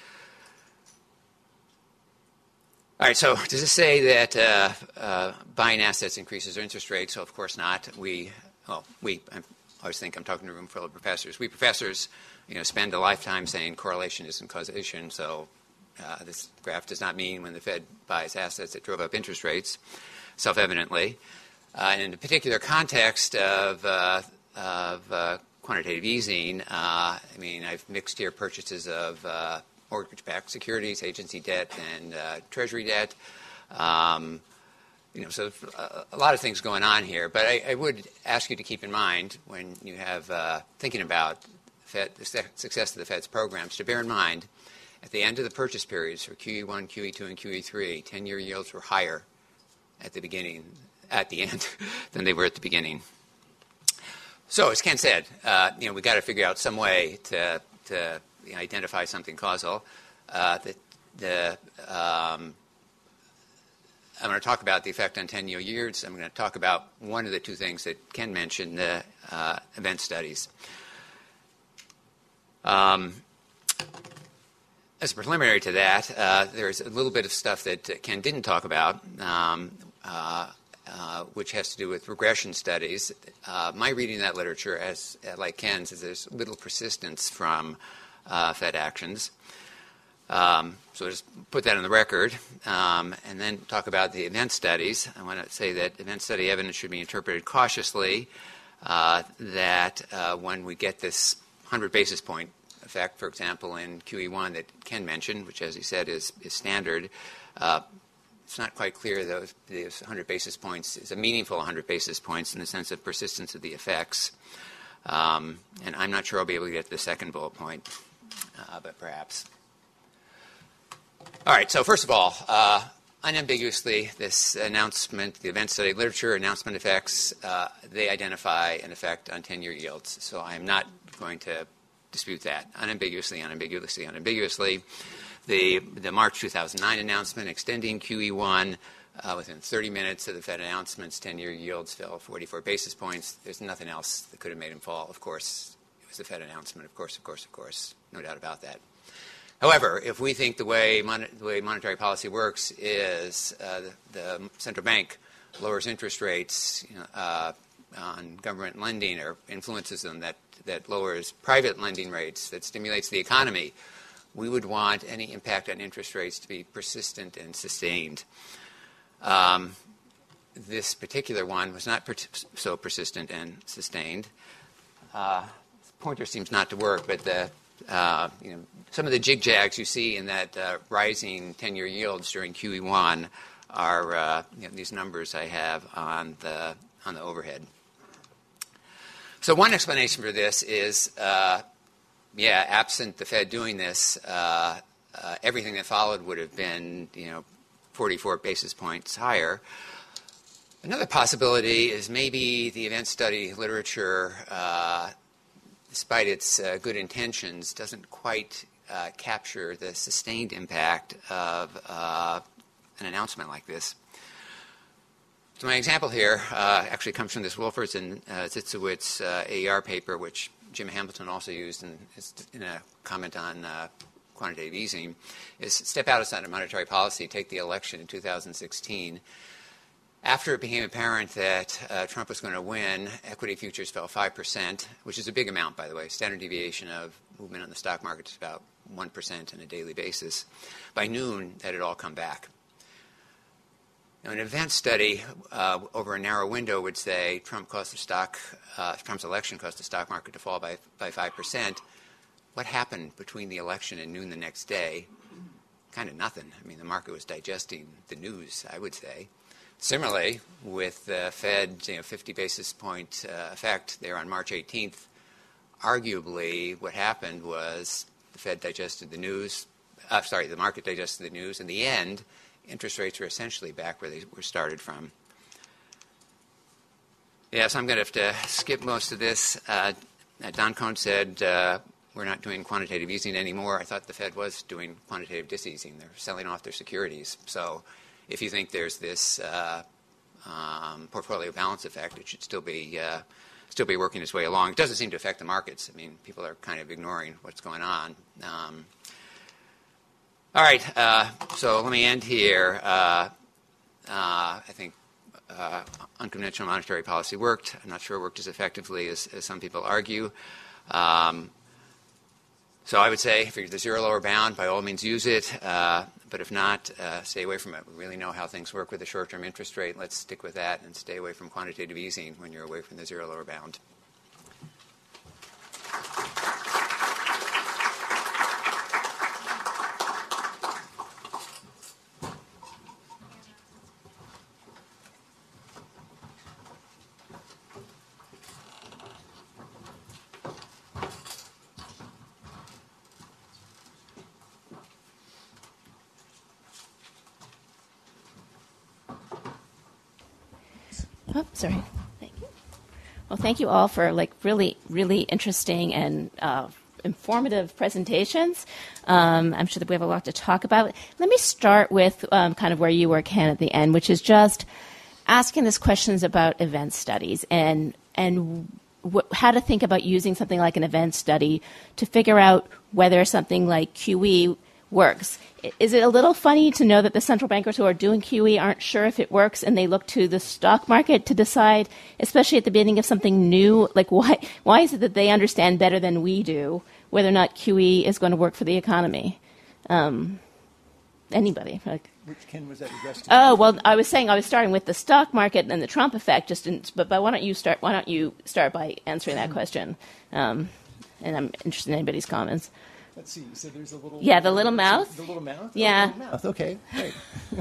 All right, so does this say that uh, uh, buying assets increases our interest rates? So, of course not. We well, we, I always think I'm talking to a room full of professors. We professors, you know, spend a lifetime saying correlation isn't causation, so uh, this graph does not mean when the Fed buys assets it drove up interest rates, self-evidently. Uh, and in the particular context of, uh, of uh, quantitative easing, uh, I mean, I've mixed here purchases of uh, mortgage-backed securities, agency debt, and uh, treasury debt. Um, you know, so a, a lot of things going on here. But I, I would ask you to keep in mind when you have uh, thinking about Fed, the success of the Fed's programs, to bear in mind at the end of the purchase periods for Q E one, Q E two, and Q E three, ten-year yields were higher at the beginning, at the end, than they were at the beginning. So, as Ken said, uh, you know, we got to figure out some way to to you know, identify something causal. Uh, the the um, I'm going to talk about the effect on ten-year yields. I'm going to talk about one of the two things that Ken mentioned, the uh, event studies. Um, as a preliminary to that, uh, there's a little bit of stuff that Ken didn't talk about, um, uh, uh, which has to do with regression studies. Uh, my reading of that literature, as uh, like Ken's, is there's little persistence from uh, Fed actions. Um, so just put that on the record, um, and then talk about the event studies. I want to say that event study evidence should be interpreted cautiously, uh, that uh, when we get this one hundred basis point effect, for example, in Q E one that Ken mentioned, which, as he said, is, is standard, uh, it's not quite clear that those one hundred basis points is a meaningful one hundred basis points in the sense of persistence of the effects. Um, and I'm not sure I'll be able to get to the second bullet point, uh, but perhaps. All right, so first of all, uh, unambiguously, this announcement, the event study literature, announcement effects, uh, they identify an effect on ten-year yields. So I'm not going to dispute that. Unambiguously, unambiguously, unambiguously. The, the March two thousand nine announcement extending Q E one, uh, within thirty minutes of the Fed announcements, ten-year yields fell forty-four basis points. There's nothing else that could have made them fall. Of course, it was the Fed announcement. Of course, of course, of course. No doubt about that. However, if we think the way, mon- the way monetary policy works is uh, the, the central bank lowers interest rates you know, uh, on government lending or influences them, that, that lowers private lending rates, that stimulates the economy, we would want any impact on interest rates to be persistent and sustained. Um, this particular one was not per- so persistent and sustained. Uh, this pointer seems not to work, but the Uh, you know, some of the jig-jags you see in that uh, rising ten-year yields during Q E one are uh, you know, these numbers I have on the on the overhead. So one explanation for this is, uh, yeah, absent the Fed doing this, uh, uh, everything that followed would have been, you know, forty-four basis points higher. Another possibility is maybe the event study literature, uh, despite its uh, good intentions, doesn't quite uh, capture the sustained impact of uh, an announcement like this. So my example here uh, actually comes from this Wolfers and uh, Zitzowitz uh, A E R paper, which Jim Hamilton also used in, in a comment on uh, quantitative easing, is step outside of monetary policy, take the election in two thousand sixteen. After it became apparent that uh, Trump was going to win, equity futures fell five percent, which is a big amount, by the way. Standard deviation of movement on the stock market is about one percent on a daily basis. By noon, that had all come back. Now, an event study uh, over a narrow window would say Trump caused the stock, uh, Trump's election caused the stock market to fall by, by five percent. What happened between the election and noon the next day? Kind of nothing. I mean, the market was digesting the news, I would say. Similarly, with the Fed, you know, fifty basis point uh, effect there on March eighteenth, arguably what happened was the Fed digested the news. Uh, sorry, the market digested the news. In the end, interest rates were essentially back where they were started from. Yes, I'm going to have to skip most of this. Uh, Don Cohn said uh, we're not doing quantitative easing anymore. I thought the Fed was doing quantitative diseasing. They're selling off their securities. So if you think there's this uh, um, portfolio balance effect, it should still be uh, still be working its way along. It doesn't seem to affect the markets. I mean, people are kind of ignoring what's going on. Um, all right, uh, so let me end here. Uh, uh, I think uh, unconventional monetary policy worked. I'm not sure it worked as effectively as, as some people argue. Um, so I would say if you're the zero lower bound, by all means use it. Uh, but if not, uh, stay away from it. We really know how things work with the short-term interest rate. Let's stick with that and stay away from quantitative easing when you're away from the zero lower bound. Oh, sorry. Thank you. Well, thank you all for like really, really interesting and uh, informative presentations. Um, I'm sure that we have a lot to talk about. Let me start with um, kind of where you were, Ken, at the end, which is just asking these questions about event studies and and wh- how to think about using something like an event study to figure out whether something like Q E works. Is it a little funny to know that the central bankers who are doing Q E aren't sure if it works and they look to the stock market to decide, especially at the beginning of something new? Like, why why is it that they understand better than we do whether or not Q E is going to work for the economy? Um, anybody? Like, Which Ken was that addressed to? Oh, well, I was saying I was starting with the stock market and the Trump effect, just in, but, but why don't you start? Why don't you start by answering that question? Um, and I'm interested in anybody's comments. Let's see. So there's a little. Yeah, the little mouth. The little mouth. Yeah. Oh, the little mouth. Okay. Great.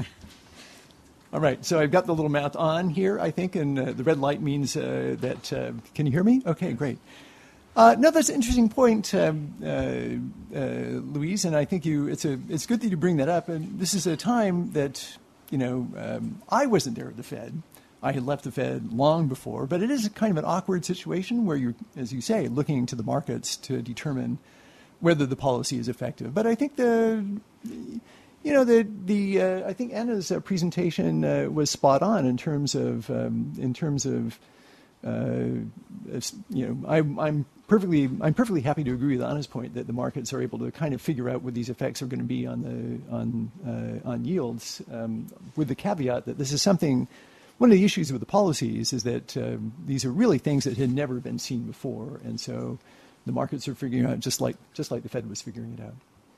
All right. So I've got the little mouth on here, I think, and uh, the red light means uh, that. Uh, can you hear me? Okay. Great. Uh, no, that's an interesting point, um, uh, uh, Louise, and I think you. It's a. It's good that you bring that up. And this is a time that you know um, I wasn't there at the Fed. I had left the Fed long before, but it is a kind of an awkward situation where you're, as you say, looking to the markets to determine whether the policy is effective. But I think the, you know, the the uh, I think Anna's uh, presentation uh, was spot on in terms of um, in terms of, uh, you know, I, I'm perfectly I'm perfectly happy to agree with Anna's point that the markets are able to kind of figure out what these effects are going to be on the on uh, on yields, um, with the caveat that this is something. One of the issues with the policies is that um, these are really things that had never been seen before, and so the markets are figuring out just like just like the Fed was figuring it out.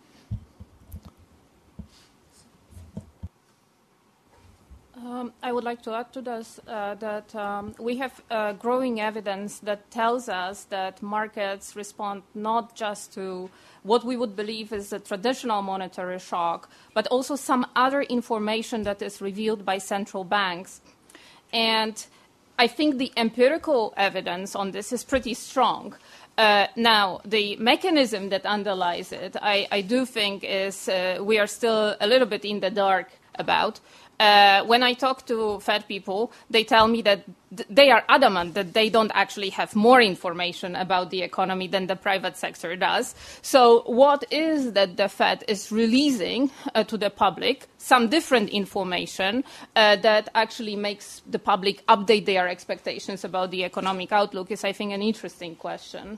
Um, I would like to add to this uh, that um, we have uh, growing evidence that tells us that markets respond not just to what we would believe is a traditional monetary shock, but also some other information that is revealed by central banks. And I think the empirical evidence on this is pretty strong. Uh, now, the mechanism that underlies it, I, I do think is uh, we are still a little bit in the dark about. Uh, when I talk to Fed people, they tell me that th- they are adamant that they don't actually have more information about the economy than the private sector does. So what is that the Fed is releasing uh, to the public? Some different information uh, that actually makes the public update their expectations about the economic outlook is, I think, an interesting question.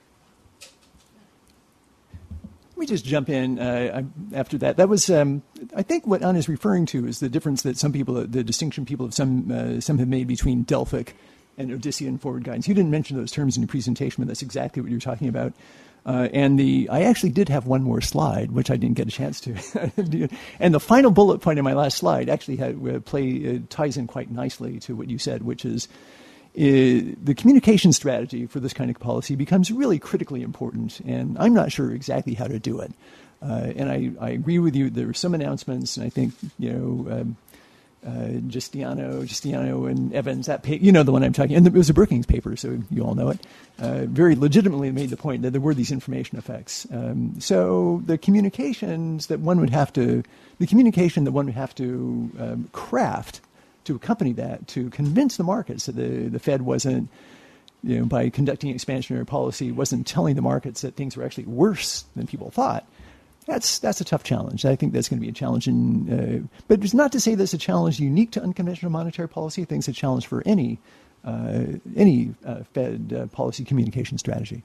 Let me just jump in uh, after that. That was, um, I think, what Anna is referring to is the difference that some people, the distinction people have some uh, some have made between Delphic and Odyssean forward guidance. You didn't mention those terms in your presentation, but that's exactly what you're talking about. Uh, and the I actually did have one more slide, which I didn't get a chance to. And the final bullet point in my last slide actually had, uh, play uh, ties in quite nicely to what you said, which is. Uh, the communication strategy for this kind of policy becomes really critically important, and I'm not sure exactly how to do it. Uh, and I, I agree with you. There were some announcements, and I think, you know, um, uh, Giustiano, Giustiano and Evans, that pa- you know the one I'm talking, and it was a Brookings paper, so you all know it, uh, very legitimately made the point that there were these information effects. Um, so the communications that one would have to, the communication that one would have to um, craft to accompany that, to convince the markets that the, the Fed wasn't, you know, by conducting expansionary policy, wasn't telling the markets that things were actually worse than people thought. That's that's a tough challenge. I think that's going to be a challenge. In, uh, but it's not to say that's a challenge unique to unconventional monetary policy. I think it's a challenge for any uh, any uh, Fed uh, policy communication strategy.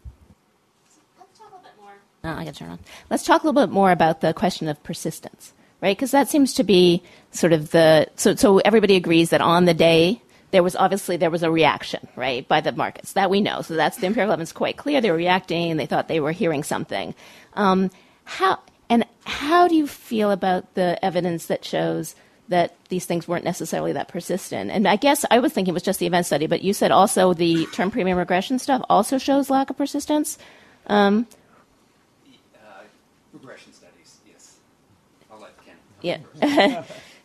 Let's talk a little bit more. Oh, I got to turn on. Let's talk a little bit more about the question of persistence. right? Because that seems to be sort of the so so everybody agrees that on the day there was obviously there was a reaction, right, by the markets that we know. So that's the empirical evidence quite clear. They were reacting. They thought they were hearing something. Um, how and how do you feel about the evidence that shows that these things weren't necessarily that persistent? And I guess I was thinking it was just the event study, but you said also the term premium regression stuff also shows lack of persistence. Um, uh, regression studies, yes. I'll let Ken. Yeah.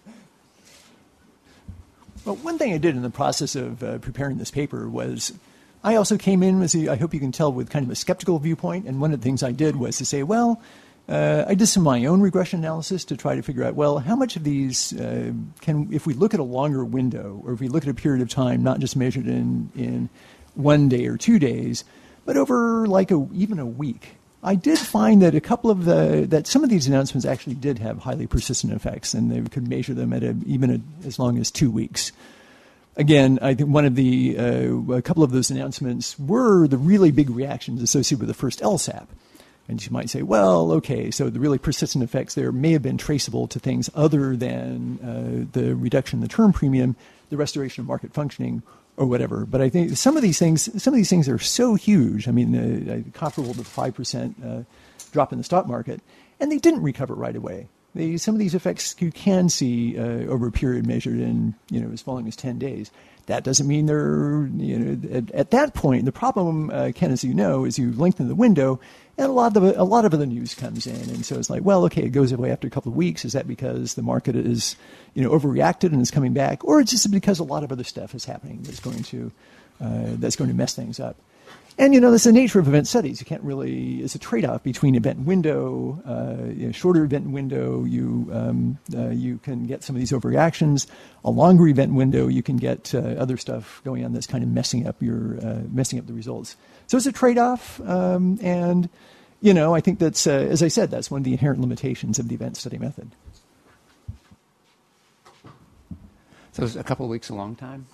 Well, one thing I did in the process of uh, preparing this paper was I also came in, as I hope you can tell, with kind of a skeptical viewpoint. And one of the things I did was to say, well, uh, I did some of my own regression analysis to try to figure out, well, how much of these uh, can, if we look at a longer window, or if we look at a period of time, not just measured in, in one day or two days, but over like a, even a week, I did find that a couple of the, that some of these announcements actually did have highly persistent effects, and they could measure them at a, even a, as long as two weeks. Again, I think one of the, uh, a couple of those announcements were the really big reactions associated with the first L S A P. And you might say, well, okay, so the really persistent effects there may have been traceable to things other than uh, the reduction in the term premium, the restoration of market functioning, or whatever. But I think some of these things, some of these things are so huge. I mean, uh, comparable to the five percent uh, drop in the stock market, and they didn't recover right away. They, some of these effects you can see uh, over a period measured in, you know, as long as ten days. That doesn't mean they're, you know, at, at that point, the problem, uh, Ken, as you know, is you lengthen the window, and a lot of the, a lot of other news comes in, and so it's like, well, okay, it goes away after a couple of weeks. Is that because the market is, you know, overreacted and is coming back, or it's just because a lot of other stuff is happening that's going to, uh, that's going to mess things up? And, you know, that's the nature of event studies. You can't really, it's a trade-off between event window, uh, you know, shorter event window, you um, uh, you can get some of these overreactions. A longer event window, you can get uh, other stuff going on that's kind of messing up your, uh, messing up the results. So it's a trade-off, um, and, you know, I think that's, uh, as I said, that's one of the inherent limitations of the event study method. So is a couple of weeks a long time?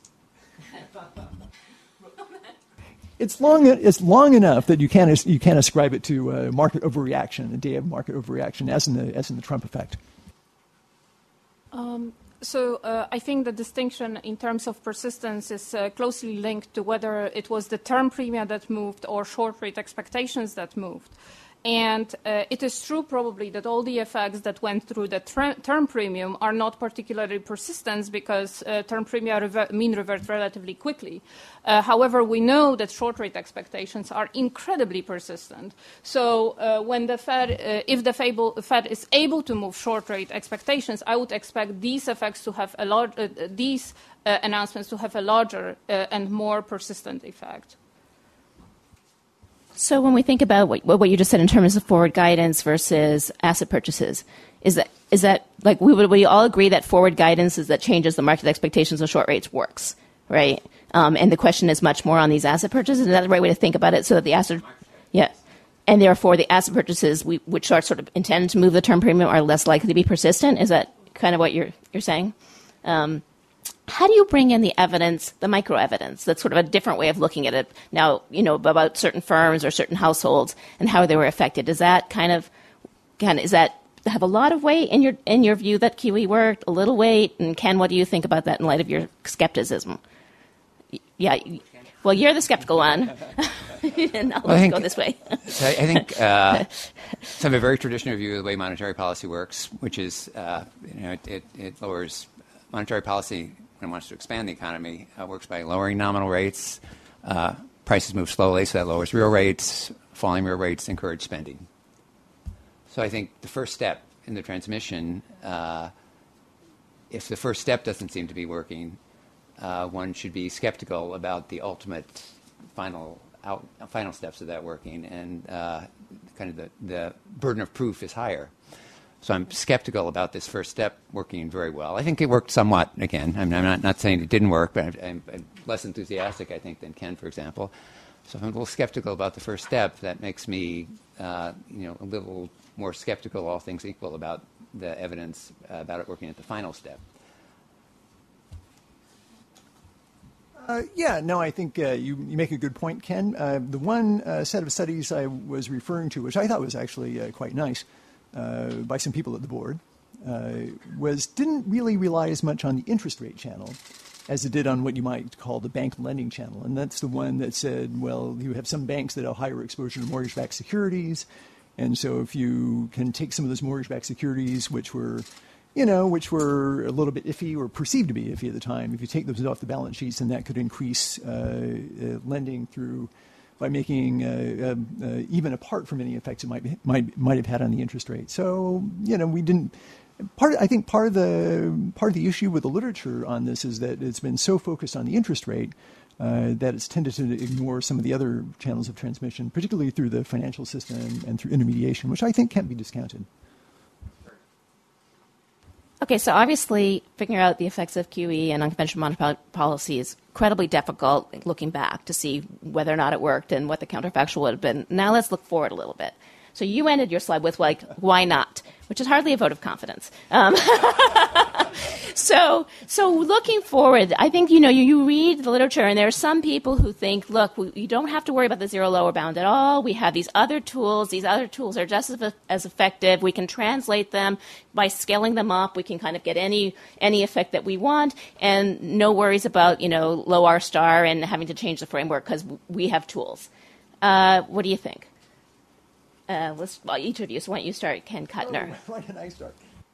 It's long. It's long enough that you can't you can't ascribe it to uh, market overreaction, a day of market overreaction, as in the as in the Trump effect. Um, so uh, I think the distinction in terms of persistence is uh, closely linked to whether it was the term premia that moved or short rate expectations that moved. And uh, it is true probably that all the effects that went through the ter- term premium are not particularly persistent because uh, term premia rever- mean revert relatively quickly. Uh, however, we know that short rate expectations are incredibly persistent. So uh, when the Fed, uh, if the Fable, Fed is able to move short rate expectations, I would expect these effects to have a large, uh, these uh, announcements to have a larger uh, and more persistent effect. So when we think about what, what you just said in terms of forward guidance versus asset purchases, is that is that like we would we all agree that forward guidance is that changes the market expectations of short rates works, right? Um, and the question is much more on these asset purchases. Is that the right way to think about it? So that the asset, yeah, and therefore the asset purchases we, which are sort of intended to move the term premium are less likely to be persistent. Is that kind of what you're you're saying? Um, How do you bring in the evidence, the micro evidence? That's sort of a different way of looking at it now, you know, about certain firms or certain households and how they were affected. Does that kind of, kind of, is that have a lot of weight in your in your view that Kiwi worked, a little weight? And Ken, what do you think about that in light of your skepticism? Yeah, well, you're the skeptical one. And I'll well, I think, go this way. so I, I think uh, so I have a very traditional view of the way monetary policy works, which is, uh, you know, it, it, it lowers monetary policy. When it wants to expand the economy, uh, works by lowering nominal rates. Uh, prices move slowly, so that lowers real rates. Falling real rates encourage spending. So I think the first step in the transmission, uh, if the first step doesn't seem to be working, uh, one should be skeptical about the ultimate final out, final steps of that working, and uh, kind of the, the burden of proof is higher. So I'm skeptical about this first step working very well. I think it worked somewhat, again. I mean, I'm not, not saying it didn't work, but I'm, I'm less enthusiastic, I think, than Ken, for example. So if I'm a little skeptical about the first step, that makes me uh, you know, a little more skeptical, all things equal, about the evidence uh, about it working at the final step. Uh, yeah, no, I think uh, you, you make a good point, Ken. Uh, the one uh, set of studies I was referring to, which I thought was actually uh, quite nice, Uh, by some people at the board, uh, was didn't really rely as much on the interest rate channel as it did on what you might call the bank lending channel. And that's the one that said, well, you have some banks that have higher exposure to mortgage-backed securities. And so if you can take some of those mortgage-backed securities, which were, you know, which were a little bit iffy or perceived to be iffy at the time, if you take those off the balance sheets, then that could increase uh, uh, lending through by making, uh, uh, uh, even apart from any effects it might, be, might, might have had on the interest rate. So, you know, we didn't, Part, I think part of the part of the issue with the literature on this is that it's been so focused on the interest rate uh, that it's tended to ignore some of the other channels of transmission, particularly through the financial system and through intermediation, which I think can't be discounted. Okay, so obviously figuring out the effects of Q E and unconventional monetary policy is incredibly difficult looking back to see whether or not it worked and what the counterfactual would have been. Now let's look forward a little bit. So you ended your slide with, like, why not? Which is hardly a vote of confidence. Um, so, so looking forward, I think, you know, you, you read the literature, and there are some people who think, look, we, you don't have to worry about the zero lower bound at all. We have these other tools. These other tools are just as, as effective. We can translate them by scaling them up. We can kind of get any any effect that we want, and no worries about, you know, low R star and having to change the framework because we have tools. Uh, what do you think? Uh, let's, well, each of you. So why don't you start, Ken Kuttner? Oh, why don't I start?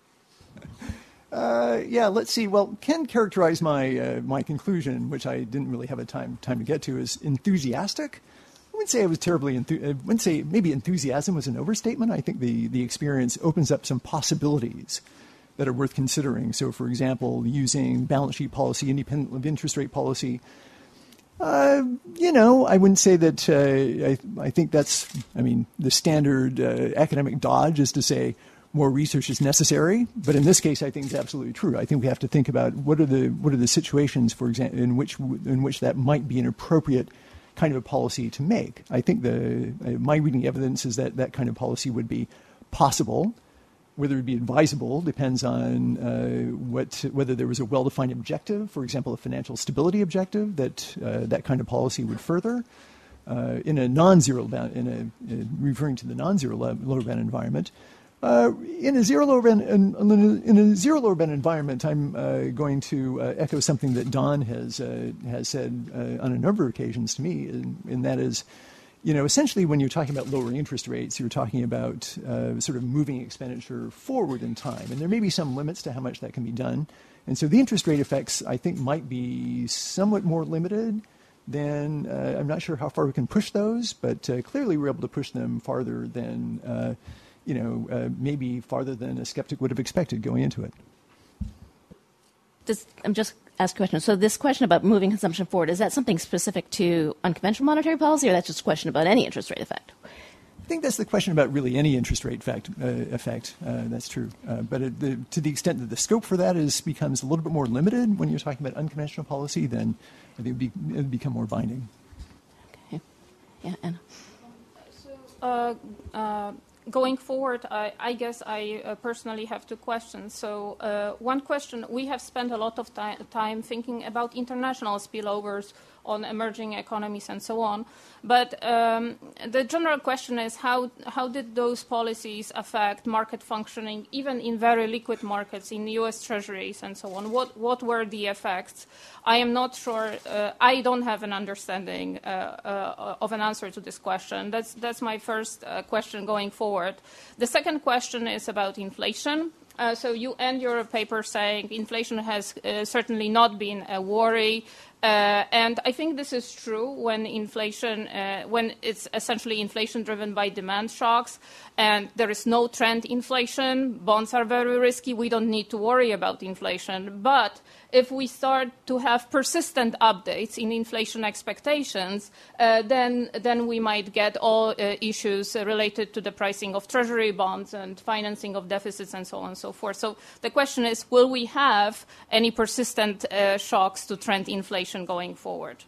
uh, yeah, let's see. Well, Ken characterized my uh, my conclusion, which I didn't really have a time time to get to, as enthusiastic. I wouldn't say I was terribly. Enthu- I wouldn't say maybe enthusiasm was an overstatement. I think the the experience opens up some possibilities that are worth considering. So, for example, using balance sheet policy independent of interest rate policy. Uh, you know, I wouldn't say that uh, I, I think that's, I mean, the standard uh, academic dodge is to say more research is necessary. But in this case, I think it's absolutely true. I think we have to think about what are the what are the situations, for example, in which in which that might be an appropriate kind of a policy to make. I think the uh, my reading evidence is that that kind of policy would be possible. Whether it would be advisable depends on uh, what, whether there was a well-defined objective, for example, a financial stability objective that uh, that kind of policy would further. Uh, in a non-zero bound, in a uh, referring to the non-zero lower bound environment, uh, in a zero lower bound in, in a zero lower bound environment, I'm uh, going to uh, echo something that Don has uh, has said uh, on a number of occasions to me, and, and that is. You know, essentially, when you're talking about lowering interest rates, you're talking about uh, sort of moving expenditure forward in time. And there may be some limits to how much that can be done. And so the interest rate effects, I think, might be somewhat more limited than, uh, I'm not sure how far we can push those, but uh, clearly we're able to push them farther than, uh, you know, uh, maybe farther than a skeptic would have expected going into it. This, I'm just ask a question. So this question about moving consumption forward, is that something specific to unconventional monetary policy, or that's just a question about any interest rate effect? I think that's the question about really any interest rate effect. Uh, effect. Uh, that's true. Uh, but it, the, to the extent that the scope for that is becomes a little bit more limited when you're talking about unconventional policy, then I think it would, be, it would become more binding. Okay. Yeah, Anna. So, uh, uh, Going forward, I, I guess I uh, personally have two questions. So uh, one question, we have spent a lot of ti- time thinking about international spillovers on emerging economies and so on. But um, the general question is how, how did those policies affect market functioning, even in very liquid markets, in U S Treasuries and so on? What, what were the effects? I am not sure. Uh, I don't have an understanding uh, uh, of an answer to this question. That's, that's my first uh, question going forward. The second question is about inflation. Uh, so you end your paper saying inflation has uh, certainly not been a worry. Uh, and I think this is true when inflation, uh, when it's essentially inflation driven by demand shocks and there is no trend inflation, bonds are very risky, we don't need to worry about inflation. But if we start to have persistent updates in inflation expectations, uh, then, then we might get all uh, issues uh, related to the pricing of treasury bonds and financing of deficits and so on and so forth. So the question is, will we have any persistent uh, shocks to trend inflation going forward?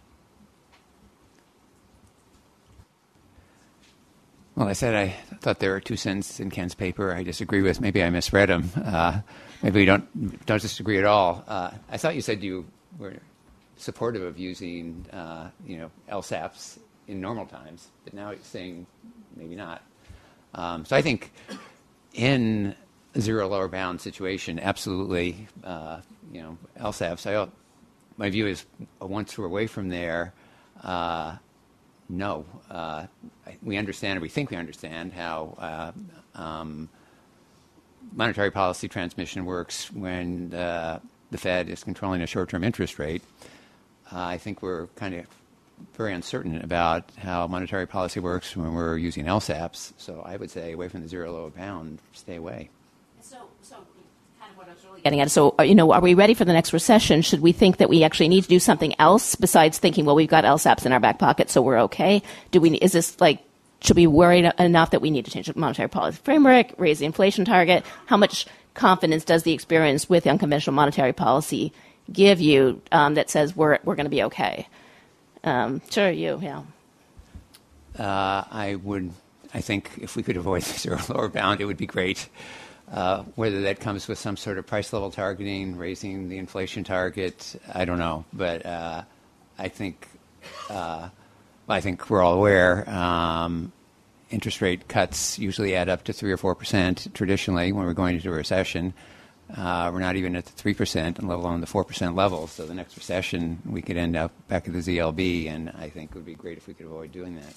Well, I said I thought there were two sentences in Ken's paper I disagree with. Maybe I misread them. Uh, maybe we don't don't disagree at all. Uh, I thought you said you were supportive of using, uh, you know, L S A Ps in normal times, but now you're saying maybe not. Um, so I think in zero lower bound situation, absolutely. Uh, you know, L S A Ps. I, my view is uh, once we're away from there, uh, no. Uh, we understand, or we think we understand, how uh, um, monetary policy transmission works when uh, the Fed is controlling a short-term interest rate. Uh, I think we're kind of very uncertain about how monetary policy works when we're using L S A Ps. So I would say away from the zero lower bound, stay away. So, so kind of what I was really getting at. So, you know, are we ready for the next recession? Should we think that we actually need to do something else besides thinking, well, we've got L S A Ps in our back pocket, so we're okay? Do we? Is this like, should we worry enough that we need to change the monetary policy framework, raise the inflation target? How much confidence does the experience with unconventional monetary policy give you um, that says we're we're going to be okay? Um, sure, you, yeah. Uh, I would. I think if we could avoid the zero lower bound, it would be great. Uh, whether that comes with some sort of price level targeting, raising the inflation target, I don't know. But uh, I think uh, I think we're all aware. Um, interest rate cuts usually add up to three or four percent traditionally when we're going into a recession. Uh, we're not even at the three percent, and let alone the four percent level. So the next recession, we could end up back at the Z L B, and I think it would be great if we could avoid doing that.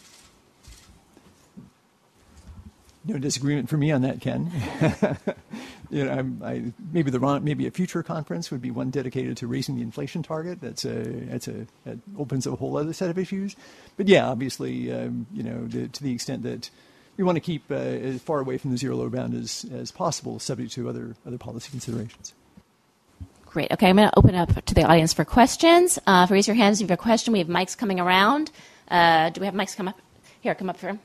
No disagreement for me on that, Ken. you know, I'm, I, maybe the wrong, maybe a future conference would be one dedicated to raising the inflation target. That's a that's a that opens a whole other set of issues. But yeah, obviously, um, you know, the, to the extent that we want to keep uh, as far away from the zero lower bound as, as possible, subject to other other policy considerations. Great. Okay, I'm going to open up to the audience for questions. Uh, raise your hands if you have a question. We have mics coming around. Uh, do we have mics come up? Here, come up here.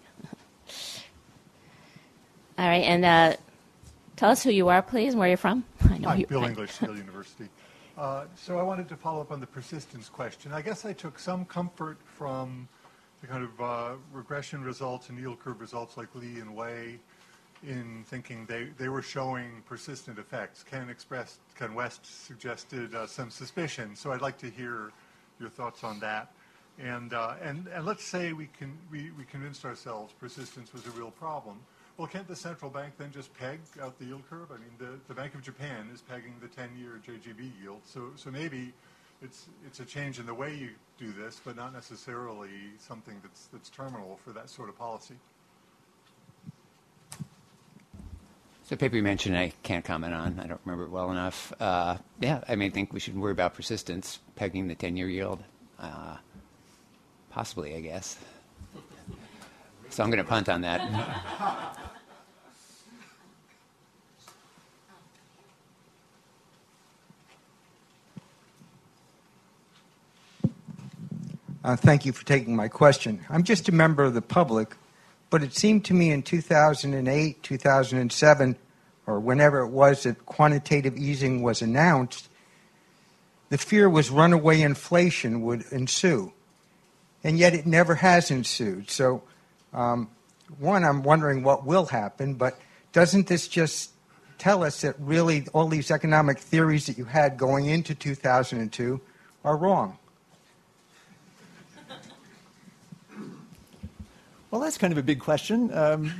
All right, and uh, tell us who you are, please, and where you're from. I know Hi, you, Bill I, English, Yale University. Uh, so I wanted to follow up on the persistence question. I guess I took some comfort from the kind of uh, regression results and yield curve results like Lee and Wei in thinking they, they were showing persistent effects. Ken expressed, Ken West suggested uh, some suspicion, so I'd like to hear your thoughts on that. And, uh, and, and let's say we, can, we, we convinced ourselves persistence was a real problem. Well, can't the central bank then just peg out the yield curve? I mean, the, the Bank of Japan is pegging the ten-year J G B yield. So, so maybe it's it's a change in the way you do this, but not necessarily something that's that's terminal for that sort of policy. So, paper you mentioned, I can't comment on. I don't remember it well enough. Uh, yeah, I mean, I think we should worry about persistence, pegging the ten-year yield, uh, possibly, I guess. So I'm going to punt on that. Uh, thank you for taking my question. I'm just a member of the public, but it seemed to me in two thousand eight, two thousand seven, or whenever it was that quantitative easing was announced, the fear was runaway inflation would ensue. And yet it never has ensued. So, um, one, I'm wondering what will happen, but doesn't this just tell us that really all these economic theories that you had going into two thousand two are wrong? Well, that's kind of a big question. Um,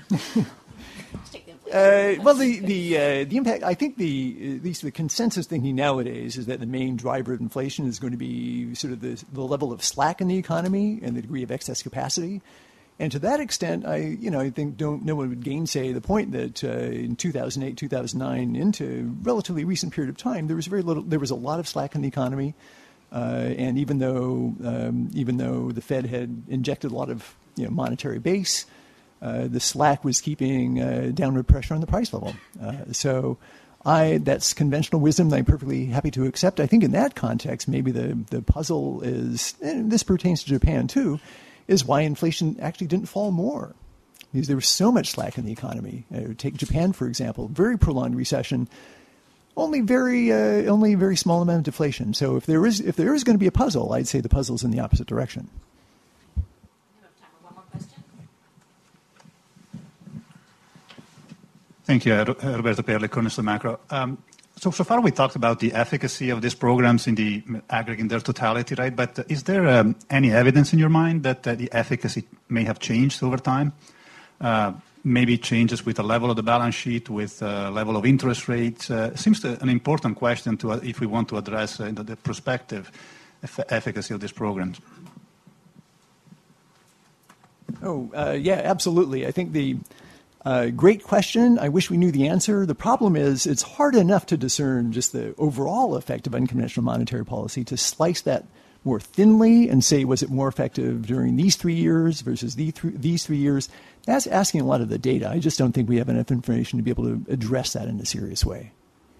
uh, well, the the uh, the impact. I think the at least the consensus thinking nowadays is that the main driver of inflation is going to be sort of the the level of slack in the economy and the degree of excess capacity. And to that extent, I you know I think don't no one would gainsay the point that uh, in two thousand eight, two thousand nine, into relatively recent period of time, there was very little. There was a lot of slack in the economy, uh, and even though um, even though the Fed had injected a lot of you know, monetary base, uh, the slack was keeping uh, downward pressure on the price level. Uh, so I, that's conventional wisdom that I'm perfectly happy to accept. I think in that context, maybe the, the puzzle is, and this pertains to Japan too, is why inflation actually didn't fall more. Because there was so much slack in the economy. Uh, take Japan, for example, very prolonged recession, only very uh, only a very small amount of deflation. So if there is if there is going to be a puzzle, I'd say the puzzle's in the opposite direction. Thank you, Roberto Perle, Carnegie Macro. Um, so, so far we talked about the efficacy of these programs in the aggregate, in their totality, right? But uh, is there um, any evidence in your mind that uh, the efficacy may have changed over time? Uh, maybe changes with the level of the balance sheet, with the level of interest rates? Uh, seems to, an important question to, uh, if we want to address uh, the, the prospective eff- efficacy of these programs. Oh, uh, yeah, absolutely. I think the uh, great question. I wish we knew the answer. The problem is it's hard enough to discern just the overall effect of unconventional monetary policy. To slice that more thinly and say, was it more effective during these three years versus the th- these three years? That's asking a lot of the data. I just don't think we have enough information to be able to address that in a serious way.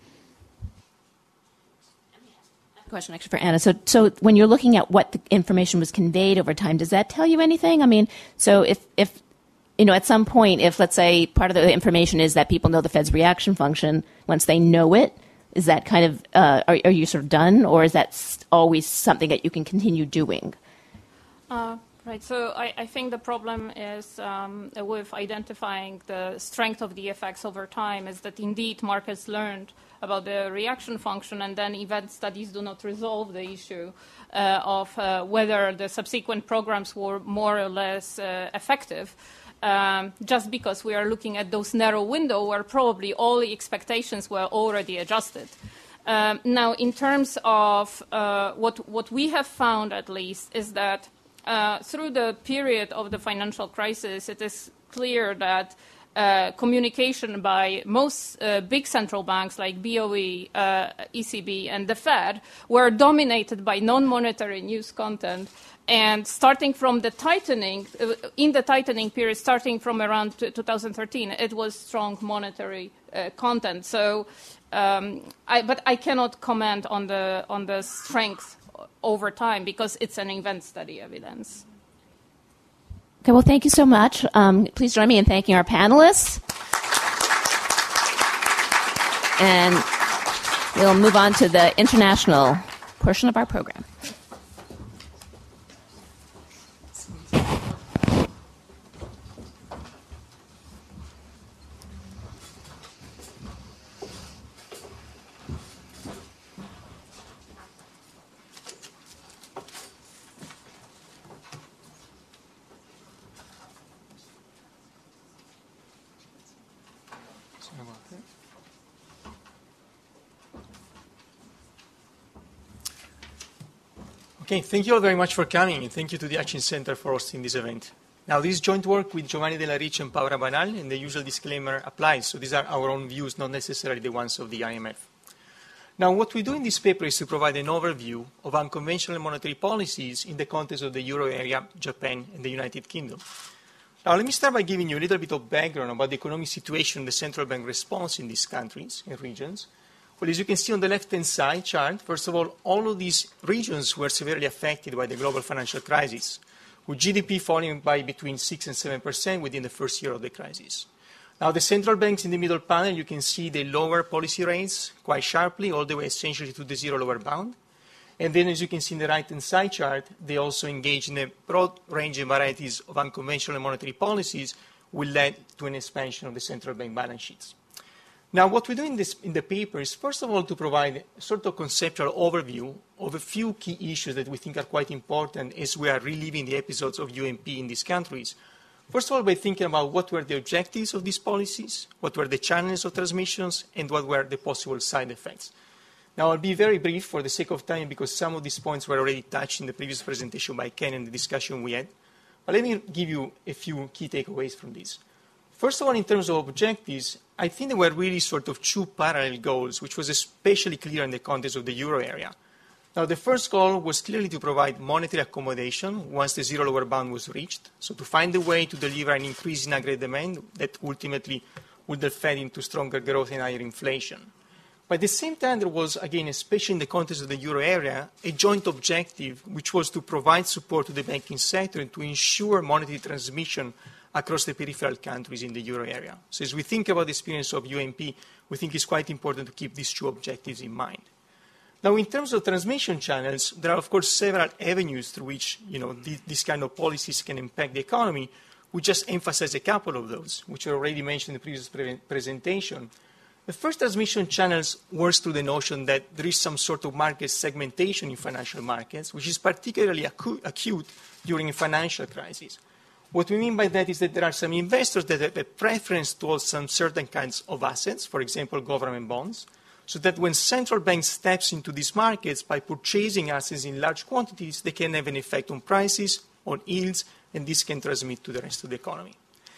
Question actually for Anna. So, so when you're looking at what the information was conveyed over time, does that tell you anything? I mean, so if, if you know, at some point, if let's say part of the information is that people know the Fed's reaction function, once they know it, is that kind of, uh, are, are you sort of done, or is that always something that you can continue doing? Uh, right. So I, I think the problem is um, with identifying the strength of the effects over time is that indeed markets learned about the reaction function, and then event studies do not resolve the issue uh, of uh, whether the subsequent programs were more or less uh, effective. Um, just because we are looking at those narrow window where probably all the expectations were already adjusted. Um, now, in terms of uh, what, what we have found, at least, is that uh, through the period of the financial crisis, it is clear that uh, communication by most uh, big central banks like B O E, uh, E C B, and the Fed were dominated by non-monetary news content. And starting from the tightening, uh, in the tightening period, starting from around t- twenty thirteen, it was strong monetary uh, content. So, um, I, but I cannot comment on the on the strength over time because it's an event study evidence. Okay, well, thank you so much. Um, please join me in thanking our panelists. And we'll move on to the international portion of our program. Okay, thank you all very much for coming, and thank you to the Hutchins Center for hosting this event. Now, this is joint work with Giovanni Della Riccia and Paola Banal, and the usual disclaimer applies. So these are our own views, not necessarily the ones of the I M F. Now, what we do in this paper is to provide an overview of unconventional monetary policies in the context of the euro area, Japan, and the United Kingdom. Now, let me start by giving you a little bit of background about the economic situation and the central bank response in these countries and regions. Well, as you can see on the left-hand side chart, first of all, all of these regions were severely affected by the global financial crisis, with G D P falling by between six and seven percent within the first year of the crisis. Now, the central banks in the middle panel, you can see they lower policy rates quite sharply, all the way essentially to the zero lower bound. And then, as you can see in the right-hand side chart, they also engage in a broad range and varieties of unconventional monetary policies, which led to an expansion of the central bank balance sheets. Now, what we do in, this, in the paper is, first of all, to provide a sort of conceptual overview of a few key issues that we think are quite important as we are reliving the episodes of U M P in these countries. First of all, by thinking about what were the objectives of these policies, what were the channels of transmissions, and what were the possible side effects. Now, I'll be very brief for the sake of time because some of these points were already touched in the previous presentation by Ken and the discussion we had. But let me give you a few key takeaways from this. First of all, in terms of objectives, I think there were really sort of two parallel goals, which was especially clear in the context of the euro area. Now, the first goal was clearly to provide monetary accommodation once the zero lower bound was reached, so to find a way to deliver an increase in aggregate demand that ultimately would have fed into stronger growth and higher inflation. But at the same time, there was, again, especially in the context of the euro area, a joint objective, which was to provide support to the banking sector and to ensure monetary transmission across the peripheral countries in the euro area. So as we think about the experience of U M P, we think it's quite important to keep these two objectives in mind. Now, in terms of transmission channels, there are, of course, several avenues through which you know, th- these kind of policies can impact the economy. We just emphasize a couple of those, which are already mentioned in the previous pre- presentation. The first transmission channels works through the notion that there is some sort of market segmentation in financial markets, which is particularly acu- acute during a financial crisis. What we mean by that is that there are some investors that have a preference towards some certain kinds of assets, for example, government bonds, so that when central bank steps into these markets by purchasing assets in large quantities, they can have an effect on prices, on yields, and this can transmit to the rest of the economy.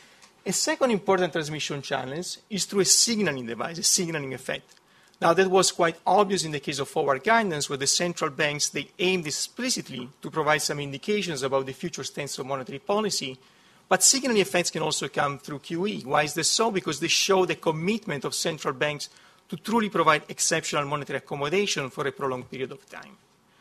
A second important transmission channel is through a signaling device, a signaling effect. Now, that was quite obvious in the case of forward guidance, where the central banks, they aimed explicitly to provide some indications about the future stance of monetary policy, but signaling effects can also come through Q E. Why is this so? Because they show the commitment of central banks to truly provide exceptional monetary accommodation for a prolonged period of time.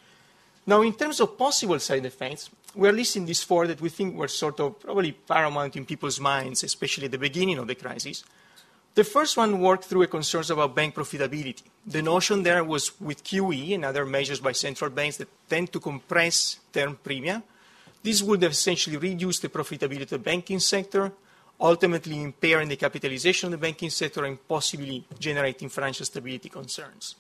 Now, in terms of possible side effects, we're listing these four that we think were sort of probably paramount in people's minds, especially at the beginning of the crisis. The first one worked through a concerns about bank profitability. The notion there was with Q E and other measures by central banks that tend to compress term premia, this would have essentially reduced the profitability of the banking sector, ultimately impairing the capitalization of the banking sector and possibly generating financial stability concerns.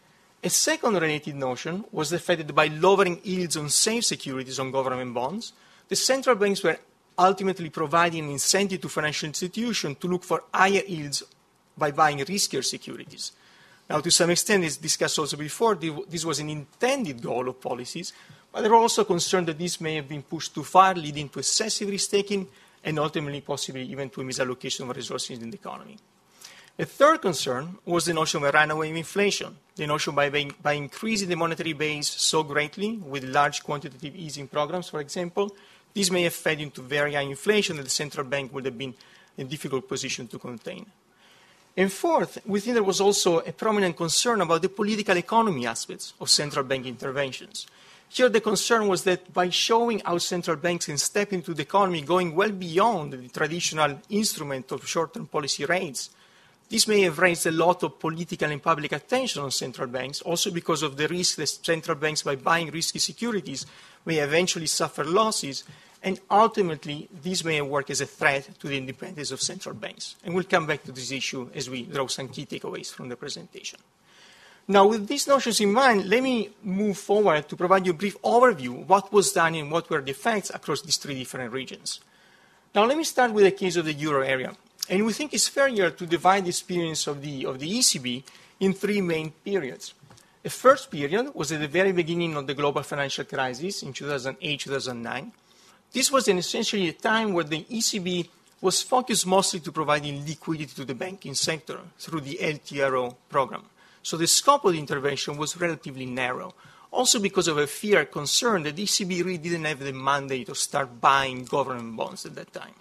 A second related notion was the fact that by lowering yields on safe securities on government bonds, the central banks were ultimately providing an incentive to financial institutions to look for higher yields by buying riskier securities. Now, to some extent, as discussed also before, this was an intended goal of policies, but there are also concerns that this may have been pushed too far, leading to excessive risk-taking and ultimately possibly even to a misallocation of resources in the economy. A third concern was the notion of a runaway of inflation, the notion by, by, by increasing the monetary base so greatly with large quantitative easing programs, for example, this may have fed into very high inflation that the central bank would have been in a difficult position to contain. And fourth, we think there was also a prominent concern about the political economy aspects of central bank interventions. Here the concern was that by showing how central banks can step into the economy going well beyond the traditional instrument of short-term policy rates, this may have raised a lot of political and public attention on central banks, also because of the risk that central banks, by buying risky securities, may eventually suffer losses, and ultimately this may work as a threat to the independence of central banks. And we'll come back to this issue as we draw some key takeaways from the presentation. Now, with these notions in mind, let me move forward to provide you a brief overview of what was done and what were the effects across these three different regions. Now, let me start with the case of the euro area. And we think it's fair here to divide the experience of the, of the E C B in three main periods. The first period was at the very beginning of the global financial crisis in two thousand eight, two thousand nine. This was an essentially a time where the E C B was focused mostly to providing liquidity to the banking sector through the L T R O program. So the scope of the intervention was relatively narrow, also because of a fear concern that the E C B really didn't have the mandate to start buying government bonds at that time.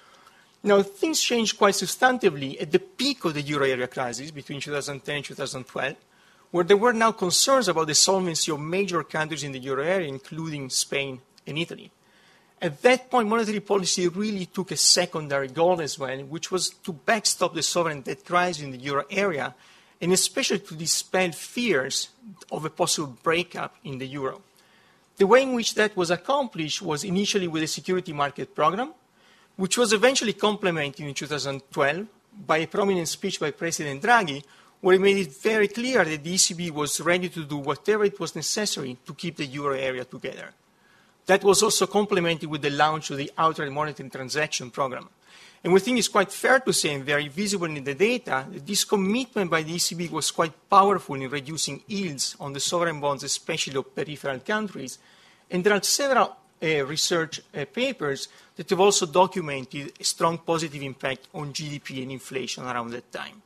Now, things changed quite substantively at the peak of the euro area crisis between two thousand ten and two thousand twelve, where there were now concerns about the solvency of major countries in the euro area, including Spain and Italy. At that point, monetary policy really took a secondary goal as well, which was to backstop the sovereign debt crisis in the euro area, and especially to dispel fears of a possible breakup in the euro. The way in which that was accomplished was initially with a security market program, which was eventually complemented in two thousand twelve by a prominent speech by President Draghi, where he made it very clear that the E C B was ready to do whatever it was necessary to keep the euro area together. That was also complemented with the launch of the outright monetary transaction program. And we think it's quite fair to say, and very visible in the data, that this commitment by the E C B was quite powerful in reducing yields on the sovereign bonds, especially of peripheral countries. And there are several uh, research uh, papers that have also documented a strong positive impact on G D P and inflation around that time.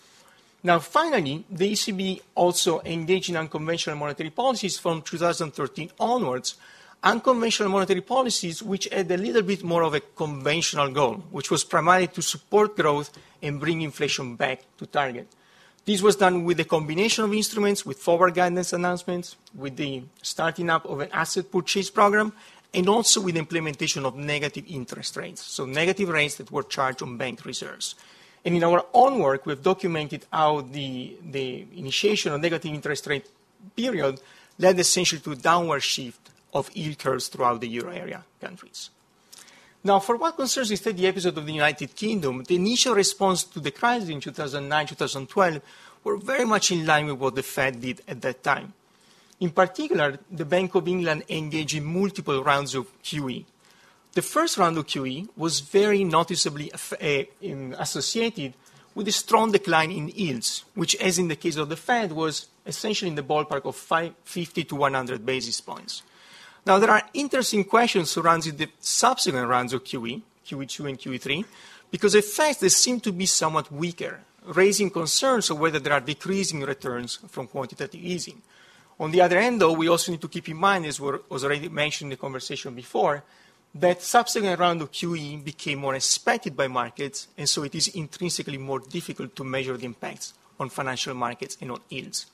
Now, finally, the E C B also engaged in unconventional monetary policies from two thousand thirteen onwards, unconventional monetary policies which had a little bit more of a conventional goal, which was primarily to support growth and bring inflation back to target. This was done with a combination of instruments, with forward guidance announcements, with the starting up of an asset purchase program, and also with the implementation of negative interest rates, so negative rates that were charged on bank reserves. And in our own work, we've documented how the, the initiation of negative interest rate period led essentially to a downward shift of yield curves throughout the euro area countries. Now, for what concerns instead the episode of the United Kingdom, the initial response to the crisis in two thousand nine, two thousand twelve were very much in line with what the Fed did at that time. In particular, the Bank of England engaged in multiple rounds of Q E. the first round of Q E was very noticeably uh, in, associated with a strong decline in yields, which, as in the case of the Fed, was essentially in the ballpark of fifty to one hundred basis points. Now, there are interesting questions surrounding the subsequent rounds of Q E, Q E two and Q E three, because effects they seem to be somewhat weaker, raising concerns of whether there are decreasing returns from quantitative easing. On the other hand, though, we also need to keep in mind, as was already mentioned in the conversation before, that subsequent round of Q E became more expected by markets, and so it is intrinsically more difficult to measure the impacts on financial markets and on yields.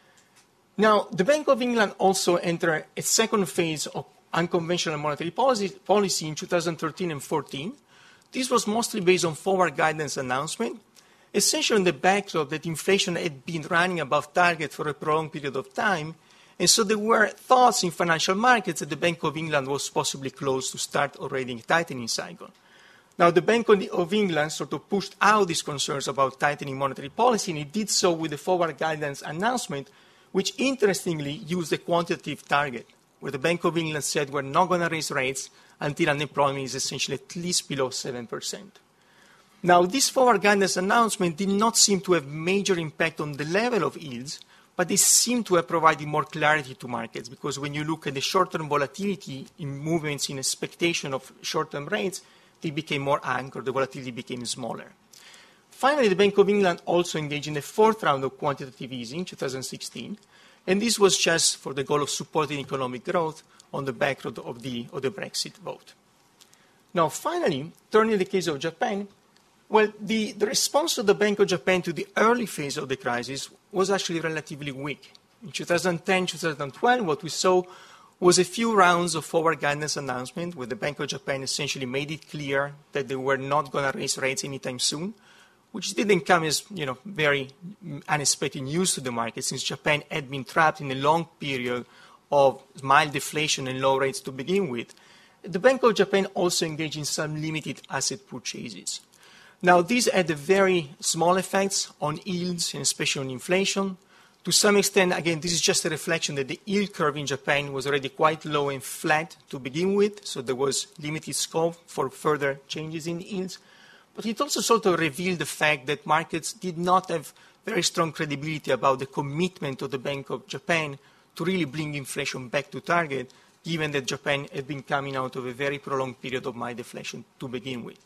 Now, the Bank of England also entered a second phase of unconventional monetary policy, policy in two thousand thirteen and fourteen. This was mostly based on forward guidance announcement, essentially on the backdrop that inflation had been running above target for a prolonged period of time, and so there were thoughts in financial markets that the Bank of England was possibly close to start already a tightening cycle. Now, the Bank of England sort of pushed out these concerns about tightening monetary policy, and it did so with the forward guidance announcement, which interestingly used a quantitative target, where the Bank of England said we're not going to raise rates until unemployment is essentially at least below seven percent. Now, this forward guidance announcement did not seem to have major impact on the level of yields, but it seemed to have provided more clarity to markets, because when you look at the short-term volatility in movements in expectation of short-term rates, they became more anchored, the volatility became smaller. Finally, the Bank of England also engaged in the fourth round of quantitative easing in two thousand sixteen, and this was just for the goal of supporting economic growth on the backdrop of the, of the Brexit vote. Now, finally, turning to the case of Japan, well, the, the response of the Bank of Japan to the early phase of the crisis was actually relatively weak. In two thousand ten, two thousand twelve, what we saw was a few rounds of forward guidance announcement where the Bank of Japan essentially made it clear that they were not going to raise rates anytime soon, which didn't come as, you know, very unexpected news to the market, since Japan had been trapped in a long period of mild deflation and low rates to begin with. The Bank of Japan also engaged in some limited asset purchases. Now, these had a very small effects on yields and especially on inflation. To some extent, again, this is just a reflection that the yield curve in Japan was already quite low and flat to begin with, so there was limited scope for further changes in yields. But it also sort of revealed the fact that markets did not have very strong credibility about the commitment of the Bank of Japan to really bring inflation back to target, given that Japan had been coming out of a very prolonged period of mild deflation to begin with.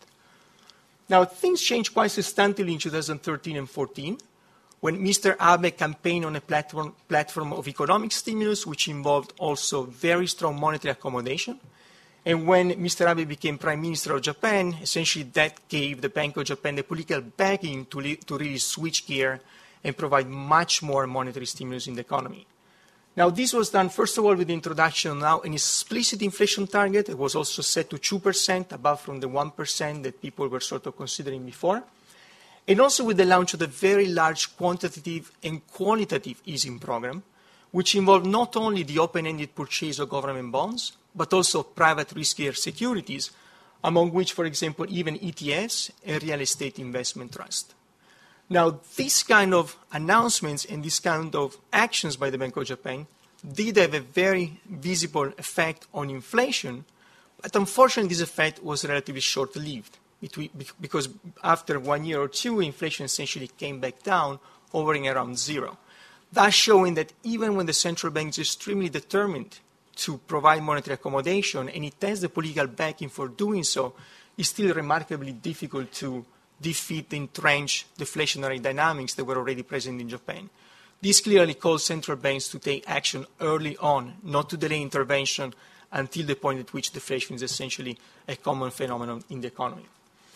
Now, things changed quite substantially in two thousand thirteen and fourteen, when Mister Abe campaigned on a platform, platform of economic stimulus, which involved also very strong monetary accommodation. And when Mister Abe became Prime Minister of Japan, essentially that gave the Bank of Japan the political backing to, li- to really switch gear and provide much more monetary stimulus in the economy. Now, this was done, first of all, with the introduction of now an explicit inflation target. It was also set to two percent, above from the one percent that people were sort of considering before. And also with the launch of the very large quantitative and qualitative easing program, which involved not only the open-ended purchase of government bonds, but also private riskier securities, among which, for example, even E T Fs and real estate investment trust. Now, this kind of announcements and this kind of actions by the Bank of Japan did have a very visible effect on inflation, but unfortunately this effect was relatively short-lived, because after one year or two, inflation essentially came back down, hovering around zero, thus showing that even when the central bank is extremely determined to provide monetary accommodation, and it has the political backing for doing so, it's still remarkably difficult to defeat the entrenched deflationary dynamics that were already present in Japan. This clearly calls central banks to take action early on, not to delay intervention until the point at which deflation is essentially a common phenomenon in the economy.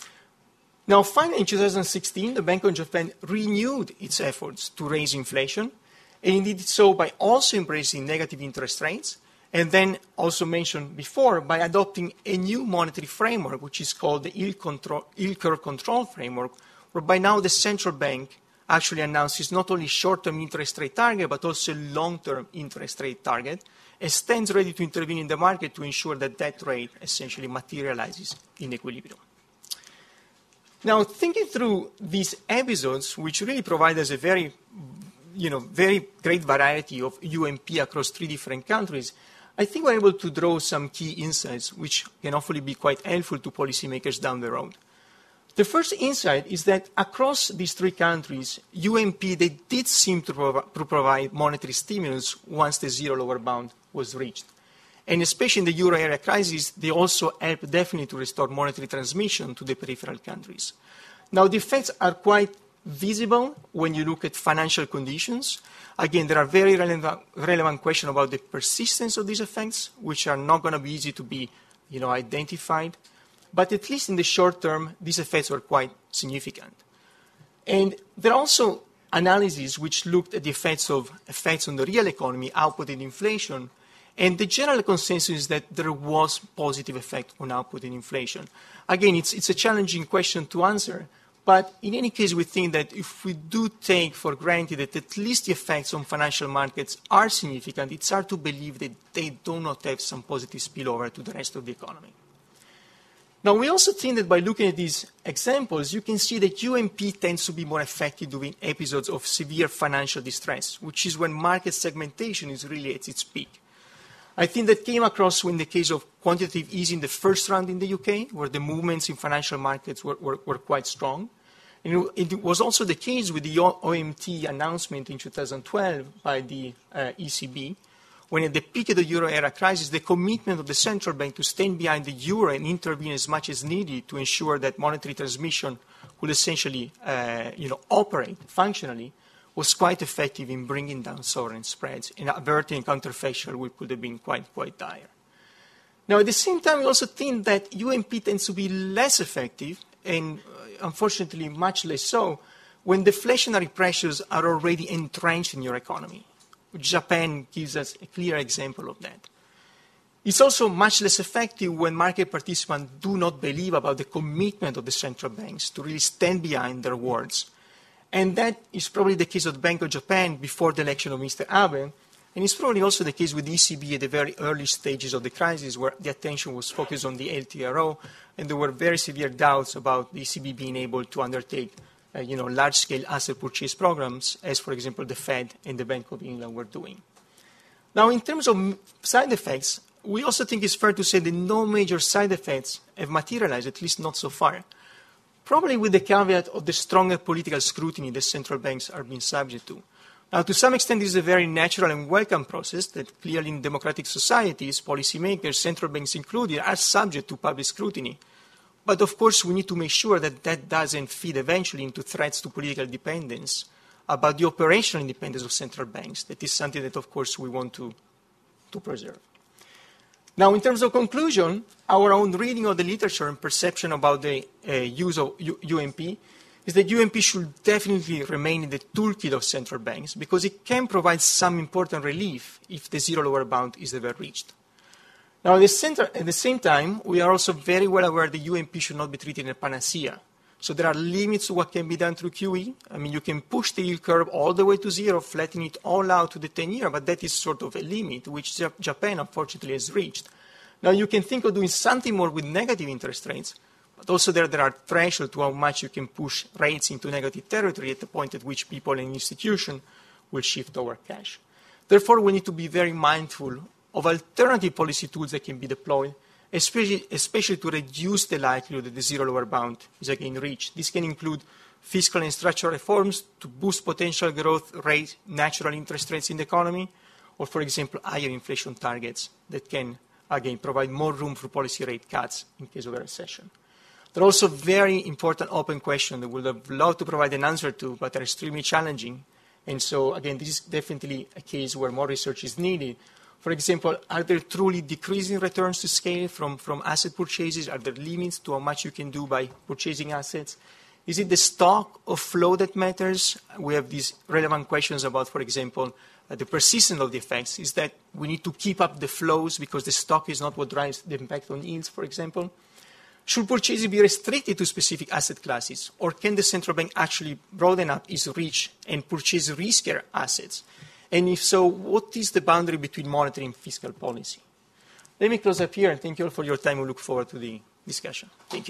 Now, finally, in two thousand sixteen, the Bank of Japan renewed its efforts to raise inflation, and it did so by also embracing negative interest rates, and then also mentioned before, by adopting a new monetary framework, which is called the yield, control, yield curve control framework, whereby now the central bank actually announces not only short-term interest rate target, but also long-term interest rate target, and stands ready to intervene in the market to ensure that that rate essentially materializes in equilibrium. Now, thinking through these episodes, which really provide us a very, you know, very great variety of U M P across three different countries, I think we're able to draw some key insights which can hopefully be quite helpful to policymakers down the road. The first insight is that across these three countries, U M P, they did seem to, prov- to provide monetary stimulus once the zero lower bound was reached. And especially in the euro area crisis, they also helped definitely to restore monetary transmission to the peripheral countries. Now, the effects are quite visible when you look at financial conditions. Again, there are very relevant, relevant questions about the persistence of these effects, which are not going to be easy to be you know, identified. But at least in the short term, these effects were quite significant. And there are also analyses which looked at the effects of effects on the real economy, output and inflation. And the general consensus is that there was positive effect on output and inflation. Again, it's, it's a challenging question to answer. But in any case, we think that if we do take for granted that at least the effects on financial markets are significant, it's hard to believe that they do not have some positive spillover to the rest of the economy. Now, we also think that by looking at these examples, you can see that U M P tends to be more effective during episodes of severe financial distress, which is when market segmentation is really at its peak. I think that came across in the case of quantitative easing the first round in the U K, where the movements in financial markets were, were, were quite strong. And it was also the case with the O M T announcement in two thousand twelve by the uh, E C B, when at the peak of the euro area crisis, the commitment of the central bank to stand behind the euro and intervene as much as needed to ensure that monetary transmission would essentially uh, you know, operate functionally was quite effective in bringing down sovereign spreads and averting counterfactual which could have been quite, quite dire. Now, at the same time, we also think that U M P tends to be less effective, and uh, unfortunately much less so, when deflationary pressures are already entrenched in your economy. Japan gives us a clear example of that. It's also much less effective when market participants do not believe about the commitment of the central banks to really stand behind their words. And that is probably the case of the Bank of Japan before the election of Mister Abe, and it's probably also the case with the E C B at the very early stages of the crisis, where the attention was focused on the L T R O, and there were very severe doubts about the E C B being able to undertake Uh, you know, large-scale asset purchase programs, as, for example, the Fed and the Bank of England were doing. Now, in terms of side effects, we also think it's fair to say that no major side effects have materialized, at least not so far, probably with the caveat of the stronger political scrutiny that central banks are being subject to. Now, to some extent, this is a very natural and welcome process that clearly in democratic societies, policymakers, central banks included, are subject to public scrutiny. But of course, we need to make sure that that doesn't feed eventually into threats to political dependence about the operational independence of central banks. That is something that, of course, we want to, to preserve. Now, in terms of conclusion, our own reading of the literature and perception about the uh, use of U- UMP is that U M P should definitely remain in the toolkit of central banks because it can provide some important relief if the zero lower bound is ever reached. Now, at the, center, at the same time, we are also very well aware that U M P should not be treated as a panacea. So there are limits to what can be done through Q E. I mean, you can push the yield curve all the way to zero, flatten it all out to the ten-year, but that is sort of a limit, which Japan, unfortunately, has reached. Now, you can think of doing something more with negative interest rates, but also there, there are thresholds to how much you can push rates into negative territory at the point at which people and institutions will shift toward cash. Therefore, we need to be very mindful of alternative policy tools that can be deployed, especially, especially to reduce the likelihood that the zero lower bound is again reached. This can include fiscal and structural reforms to boost potential growth rate, natural interest rates in the economy, or, for example, higher inflation targets that can, again, provide more room for policy rate cuts in case of a recession. There are also very important open questions that we would have loved to provide an answer to, but are extremely challenging. And so, again, this is definitely a case where more research is needed. For example, are there truly decreasing returns to scale from, from asset purchases? Are there limits to how much you can do by purchasing assets? Is it the stock or flow that matters? We have these relevant questions about, for example, uh, the persistence of the effects. Is that we need to keep up the flows because the stock is not what drives the impact on yields, for example? Should purchases be restricted to specific asset classes? Or can the central bank actually broaden up its reach and purchase riskier assets? And if so, what is the boundary between monetary and fiscal policy? Let me close up here, and thank you all for your time. We look forward to the discussion. Thank you.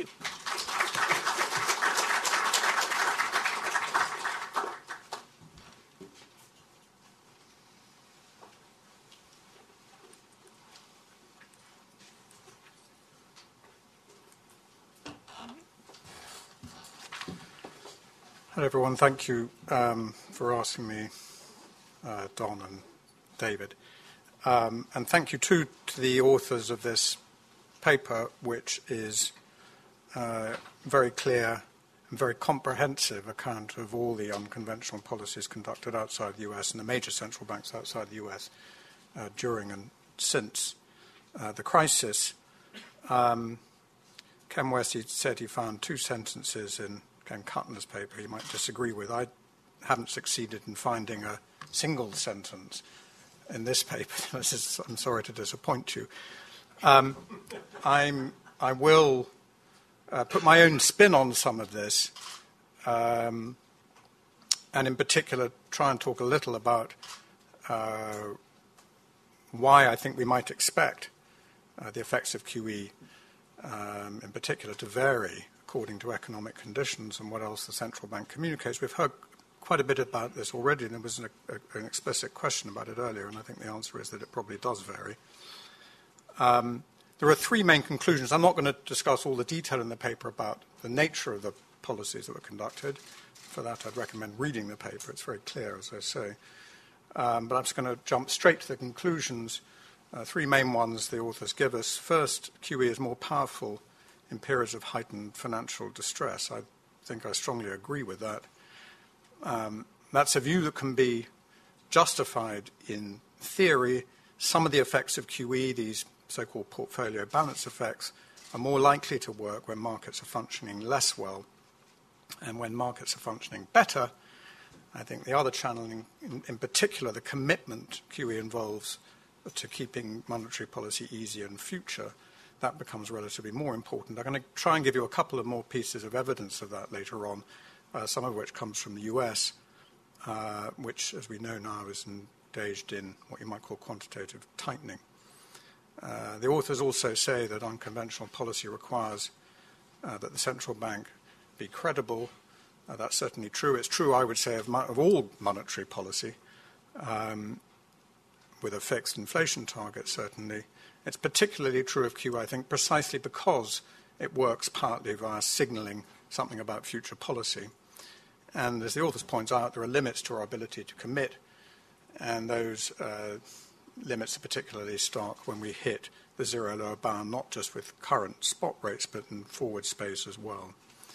Hello, everyone. Thank you um, for asking me, uh, Don and David. Um, and thank you, too, to the authors of this paper, which is uh, very clear and very comprehensive account of all the unconventional policies conducted outside the U S and the major central banks outside the U S uh, during and since uh, the crisis. Um, Ken West he said he found two sentences in Ken Kuttner's paper he might disagree with. I haven't succeeded in finding a single sentence in this paper. This is, I'm sorry to disappoint you. Um, I'm, I will uh, put my own spin on some of this, um, and in particular try and talk a little about uh, why I think we might expect uh, the effects of Q E, um, in particular, to vary according to economic conditions and what else the central bank communicates. We've heard quite a bit about this already, and there was an, a, an explicit question about it earlier, and I think the answer is that it probably does vary. Um, there are three main conclusions. I'm not going to discuss all the detail in the paper about the nature of the policies that were conducted. For that, I'd recommend reading the paper. It's very clear, as I say. Um, but I'm just going to jump straight to the conclusions. Uh, three main ones the authors give us. First, Q E is more powerful in periods of heightened financial distress. I think I strongly agree with that. Um, that's a view that can be justified in theory. Some of the effects of Q E, these so-called portfolio balance effects, are more likely to work when markets are functioning less well. And when markets are functioning better, I think the other channel, in, in particular the commitment Q E involves to keeping monetary policy easier in future, that becomes relatively more important. I'm going to try and give you a couple of more pieces of evidence of that later on, uh, some of which comes from the U S, uh, which, as we know now, is engaged in what you might call quantitative tightening. Uh, the authors also say that unconventional policy requires uh, that the central bank be credible. Uh, that's certainly true. It's true, I would say, of, mo- of all monetary policy, um, with a fixed inflation target, certainly. It's particularly true of Q E, I think, precisely because it works partly via signaling something about future policy. And as the authors point out, there are limits to our ability to commit, and those uh, limits are particularly stark when we hit the zero lower bound, not just with current spot rates, but in forward space as well.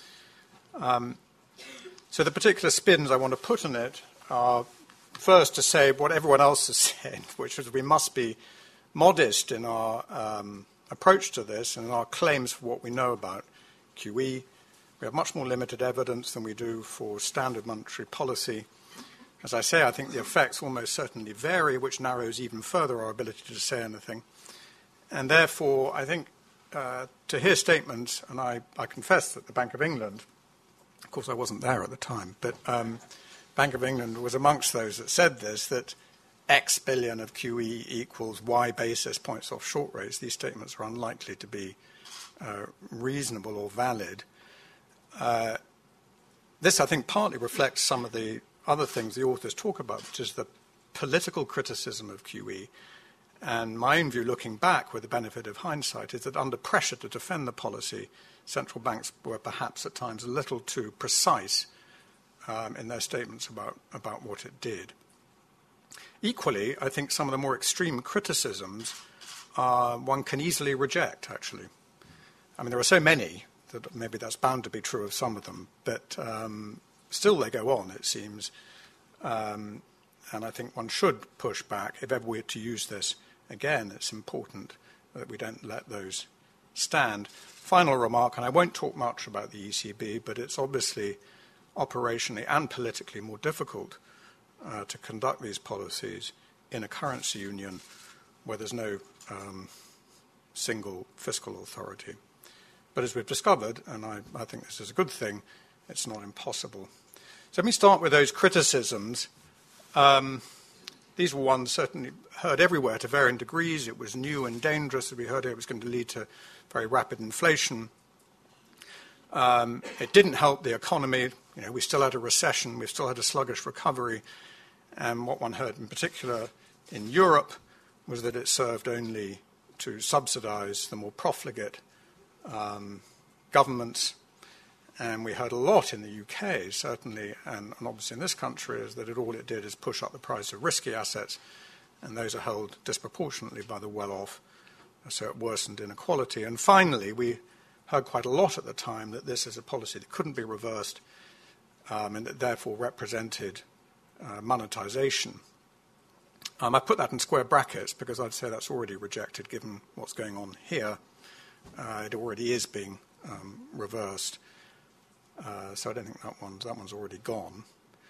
Um, so the particular spins I want to put on it are first to say what everyone else has said, which is we must be modest in our um, approach to this and in our claims for what we know about Q E. We have much more limited evidence than we do for standard monetary policy. As I say, I think the effects almost certainly vary, which narrows even further our ability to say anything. And therefore, I think uh, to hear statements, and I, I confess that the Bank of England, of course I wasn't there at the time, but um, Bank of England was amongst those that said this, that X billion of Q E equals Y basis points off short rates. These statements are unlikely to be uh, reasonable or valid. Uh, this, I think, partly reflects some of the other things the authors talk about, which is the political criticism of Q E. And my own view, looking back with the benefit of hindsight, is that under pressure to defend the policy, central banks were perhaps at times a little too precise um, in their statements about, about what it did. Equally, I think some of the more extreme criticisms uh, one can easily reject, actually. I mean, there are so many that maybe that's bound to be true of some of them, but um, still they go on, it seems. Um, and I think one should push back. If ever we're to use this again, it's important that we don't let those stand. Final remark, and I won't talk much about the E C B, but it's obviously operationally and politically more difficult Uh, to conduct these policies in a currency union where there's no um, single fiscal authority. But as we've discovered, and I, I think this is a good thing, it's not impossible. So let me start with those criticisms. Um, these were ones certainly heard everywhere to varying degrees. It was new and dangerous. As we heard, it was going to lead to very rapid inflation. Um, it didn't help the economy. You know, we still had a recession. We still had a sluggish recovery. And what one heard in particular in Europe was that it served only to subsidize the more profligate um, governments and we heard a lot in the U K, certainly, and, and obviously in this country, is that it, all it did is push up the price of risky assets, and those are held disproportionately by the well-off, so it worsened inequality. And finally, we heard quite a lot at the time that this is a policy that couldn't be reversed, um, and that therefore represented uh, monetization. Um, I put that in square brackets because I'd say that's already rejected given what's going on here. Uh, it already is being um, reversed. Uh, so I don't think that one's, that one's already gone.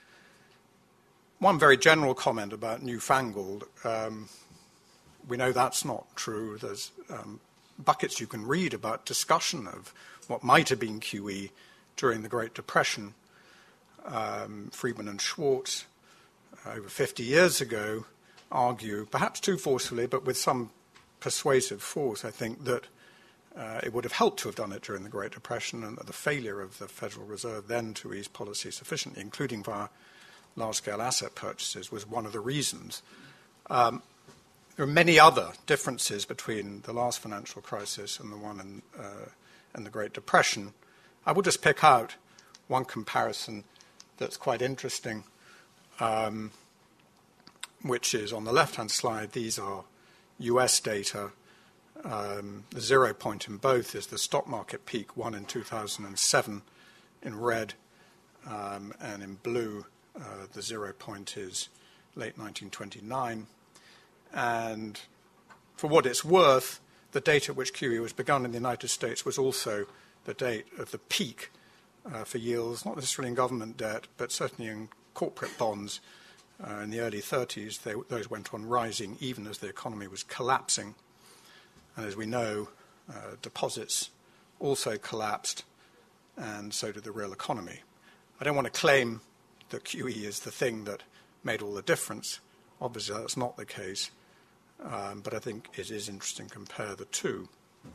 One very general comment about newfangled. Um, we know that's not true. There's um, buckets you can read about discussion of what might have been Q E during the Great Depression. Um, Friedman and Schwartz, uh, over fifty years ago, argue, perhaps too forcefully, but with some persuasive force, I think, that uh, it would have helped to have done it during the Great Depression, and that the failure of the Federal Reserve then to ease policy sufficiently, including via large-scale asset purchases, was one of the reasons. Um, there are many other differences between the last financial crisis and the one in, uh, in the Great Depression. I will just pick out one comparison that's quite interesting, um, which is on the left-hand slide. These are U S data. Um, the zero point in both is the stock market peak, one in two thousand seven in red, um, and in blue, uh, the zero point is late nineteen twenty-nine. And for what it's worth, the date at which Q E was begun in the United States was also the date of the peak uh, for yields, not necessarily in government debt, but certainly in corporate bonds. Uh, in the early thirties, they, those went on rising even as the economy was collapsing. And as we know, uh, deposits also collapsed, and so did the real economy. I don't want to claim that Q E is the thing that made all the difference. Obviously, that's not the case. Um, but I think it is interesting to compare the two.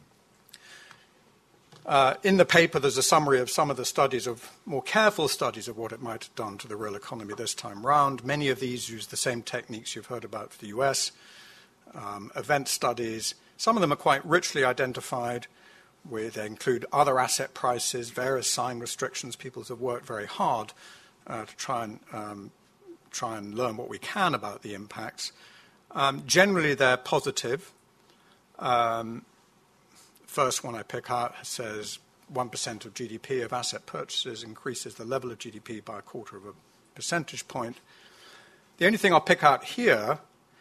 Uh, in the paper, there's a summary of some of the studies of more careful studies of what it might have done to the real economy this time round. Many of these use the same techniques you've heard about for the U S, um, event studies. Some of them are quite richly identified. Where they include other asset prices, various sign restrictions. People have worked very hard uh, to try and um, try and learn what we can about the impacts. Um, generally, they're positive. Um, first one I pick out says one percent of G D P of asset purchases increases the level of G D P by a quarter of a percentage point. The only thing I'll pick out here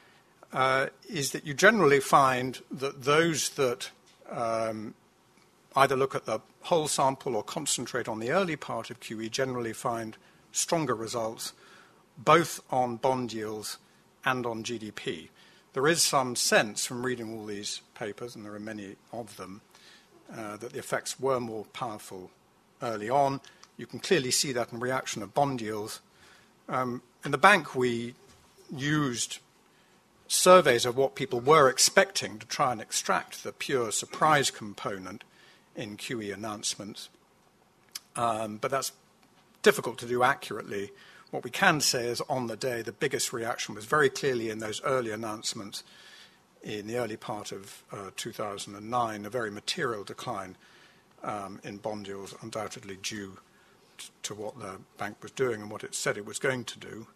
uh, is that you generally find that those that um, either look at the whole sample or concentrate on the early part of Q E generally find stronger results, both on bond yields and on G D P. There is some sense from reading all these papers, and there are many of them, uh, that the effects were more powerful early on. You can clearly see that in reaction of bond yields. Um, in the bank, we used surveys of what people were expecting to try and extract the pure surprise component in Q E announcements. Um, but that's difficult to do accurately. What we can say is on the day, the biggest reaction was very clearly in those early announcements in the early part of uh, two thousand nine, a very material decline um, in bond yields, undoubtedly due t- to what the bank was doing and what it said it was going to do.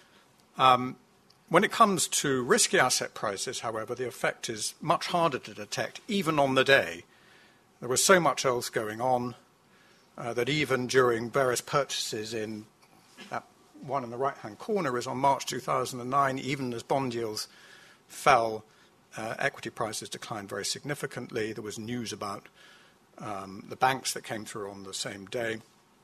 Um, when it comes to risky asset prices, however, the effect is much harder to detect, even on the day. There was so much else going on uh, that even during various purchases in that one in the right-hand corner is on March two thousand nine, even as bond yields fell, uh, equity prices declined very significantly. There was news about um, the banks that came through on the same day,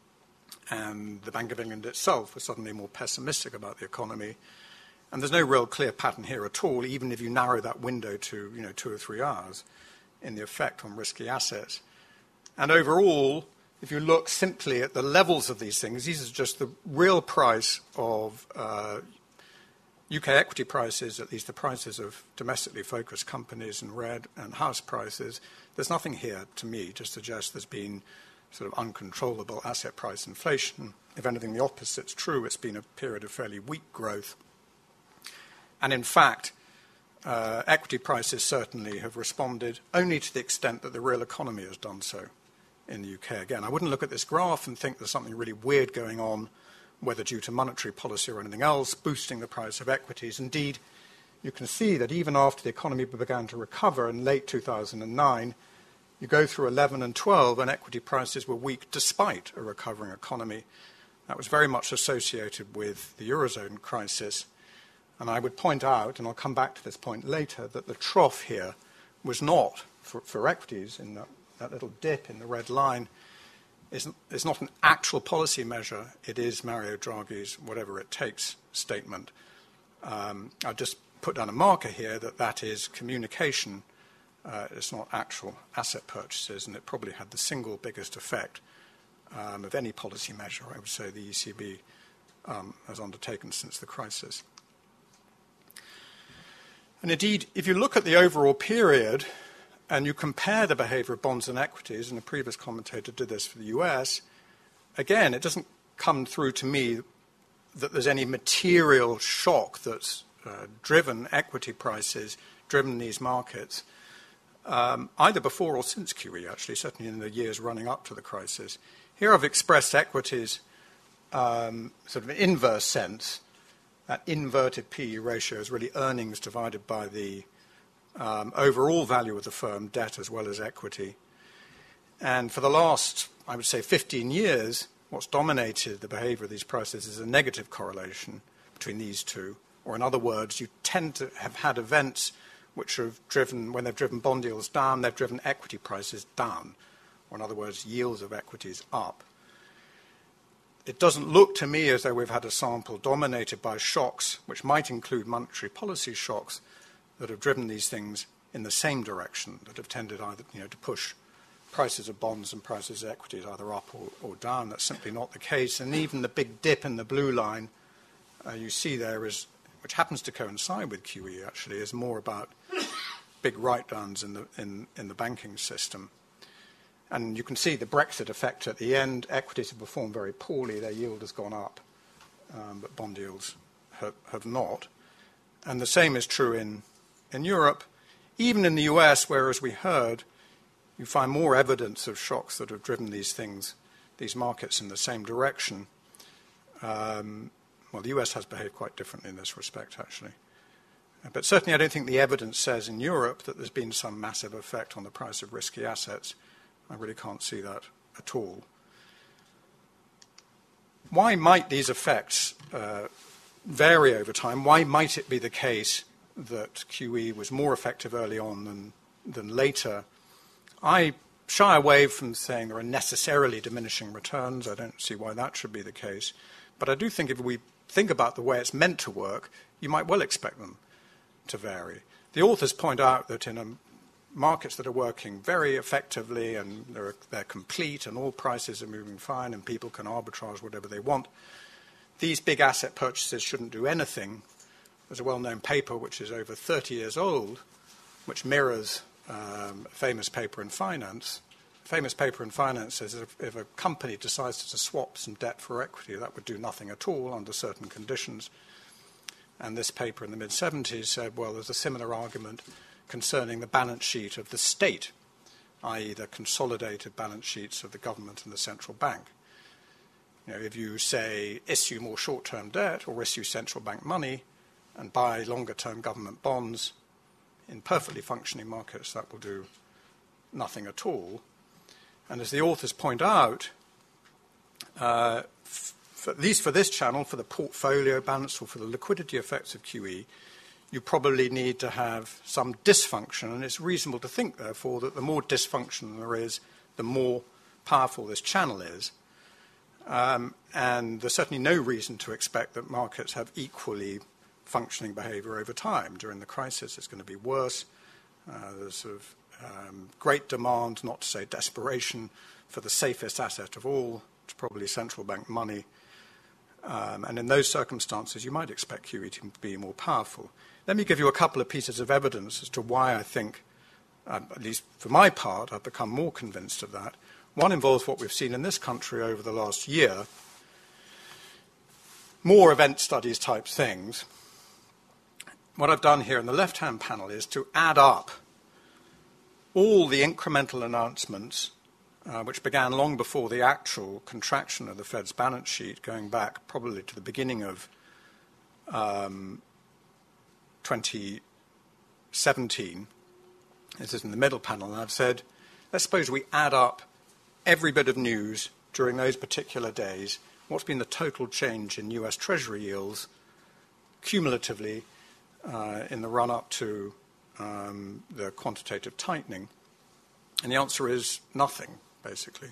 and the Bank of England itself was suddenly more pessimistic about the economy. And there's no real clear pattern here at all, even if you narrow that window to, you know, two or three hours in the effect on risky assets. And overall, if you look simply at the levels of these things, these are just the real price of uh, U K equity prices, at least the prices of domestically focused companies in red, and house prices. There's nothing here, to me, to suggest there's been sort of uncontrollable asset price inflation. If anything, the opposite's true. It's been a period of fairly weak growth. And in fact, uh, equity prices certainly have responded only to the extent that the real economy has done so. in the U K. Again, I wouldn't look at this graph and think there's something really weird going on, whether due to monetary policy or anything else, boosting the price of equities. Indeed, you can see that even after the economy began to recover in late two thousand nine, you go through eleven and twelve and equity prices were weak despite a recovering economy. That was very much associated with the Eurozone crisis. And I would point out, and I'll come back to this point later, that the trough here was not, for, for equities, in that, that little dip in the red line, is, is not an actual policy measure. It is Mario Draghi's whatever it takes statement. Um, I'll just put down a marker here that that is communication. Uh, it's not actual asset purchases, and it probably had the single biggest effect um, of any policy measure, I would say, the E C B um, has undertaken since the crisis. And indeed, if you look at the overall period and you compare the behavior of bonds and equities, and a previous commentator did this for the U S, again, it doesn't come through to me that there's any material shock that's uh, driven equity prices, driven these markets, um, either before or since Q E, actually, certainly in the years running up to the crisis. Here I've expressed equities um, sort of in inverse sense. That inverted P E ratio is really earnings divided by the um, overall value of the firm, debt as well as equity. And for the last, I would say, fifteen years, what's dominated the behavior of these prices is a negative correlation between these two. Or in other words, you tend to have had events which have driven, when they've driven bond yields down, they've driven equity prices down. Or in other words, yields of equities up. It doesn't look to me as though we've had a sample dominated by shocks, which might include monetary policy shocks, that have driven these things in the same direction, that have tended either, you know, to push prices of bonds and prices of equities either up or, or down. That's simply not the case. And even the big dip in the blue line uh, you see there is, which happens to coincide with Q E actually, is more about big write-downs in the, in, in the banking system. And you can see the Brexit effect at the end. Equities have performed very poorly. Their yield has gone up, um, but bond yields have, have not. And the same is true in, in Europe. Even in the U S, where, as we heard, you find more evidence of shocks that have driven these things, these markets in the same direction. Um, well, the U S has behaved quite differently in this respect, actually. But certainly I don't think the evidence says in Europe that there's been some massive effect on the price of risky assets. I really can't see that at all. Why might these effects uh, vary over time? Why might it be the case that Q E was more effective early on than, than later? I shy away from saying there are necessarily diminishing returns. I don't see why that should be the case. But I do think if we think about the way it's meant to work, you might well expect them to vary. The authors point out that in a markets that are working very effectively and they're, they're complete and all prices are moving fine and people can arbitrage whatever they want, these big asset purchases shouldn't do anything. There's a well-known paper which is over thirty years old, which mirrors um, a famous paper in finance. A famous paper in finance says if, if a company decides to swap some debt for equity, that would do nothing at all under certain conditions. And this paper in the mid seventies said, well, there's a similar argument concerning the balance sheet of the state, that is the consolidated balance sheets of the government and the central bank. You know, if you say issue more short-term debt or issue central bank money and buy longer-term government bonds in perfectly functioning markets, that will do nothing at all. And as the authors point out, uh, f- for, at least for this channel, for the portfolio balance or for the liquidity effects of Q E, you probably need to have some dysfunction, and it's reasonable to think, therefore, that the more dysfunction there is, the more powerful this channel is. Um, and there's certainly no reason to expect that markets have equally functioning behavior over time. During the crisis, it's going to be worse. Uh, there's sort of um, great demand, not to say desperation, for the safest asset of all. It's probably central bank money. Um, and in those circumstances, you might expect Q E to be more powerful. Let me give you a couple of pieces of evidence as to why I think, um, at least for my part, I've become more convinced of that. One involves what we've seen in this country over the last year, more event studies type things. What I've done here in the left-hand panel is to add up all the incremental announcements uh, which began long before the actual contraction of the Fed's balance sheet, going back probably to the beginning of um, twenty seventeen. This is in the middle panel, and I've said, let's suppose we add up every bit of news during those particular days. What's been the total change in U S Treasury yields cumulatively uh, in the run-up to um, the quantitative tightening? And the answer is nothing, basically.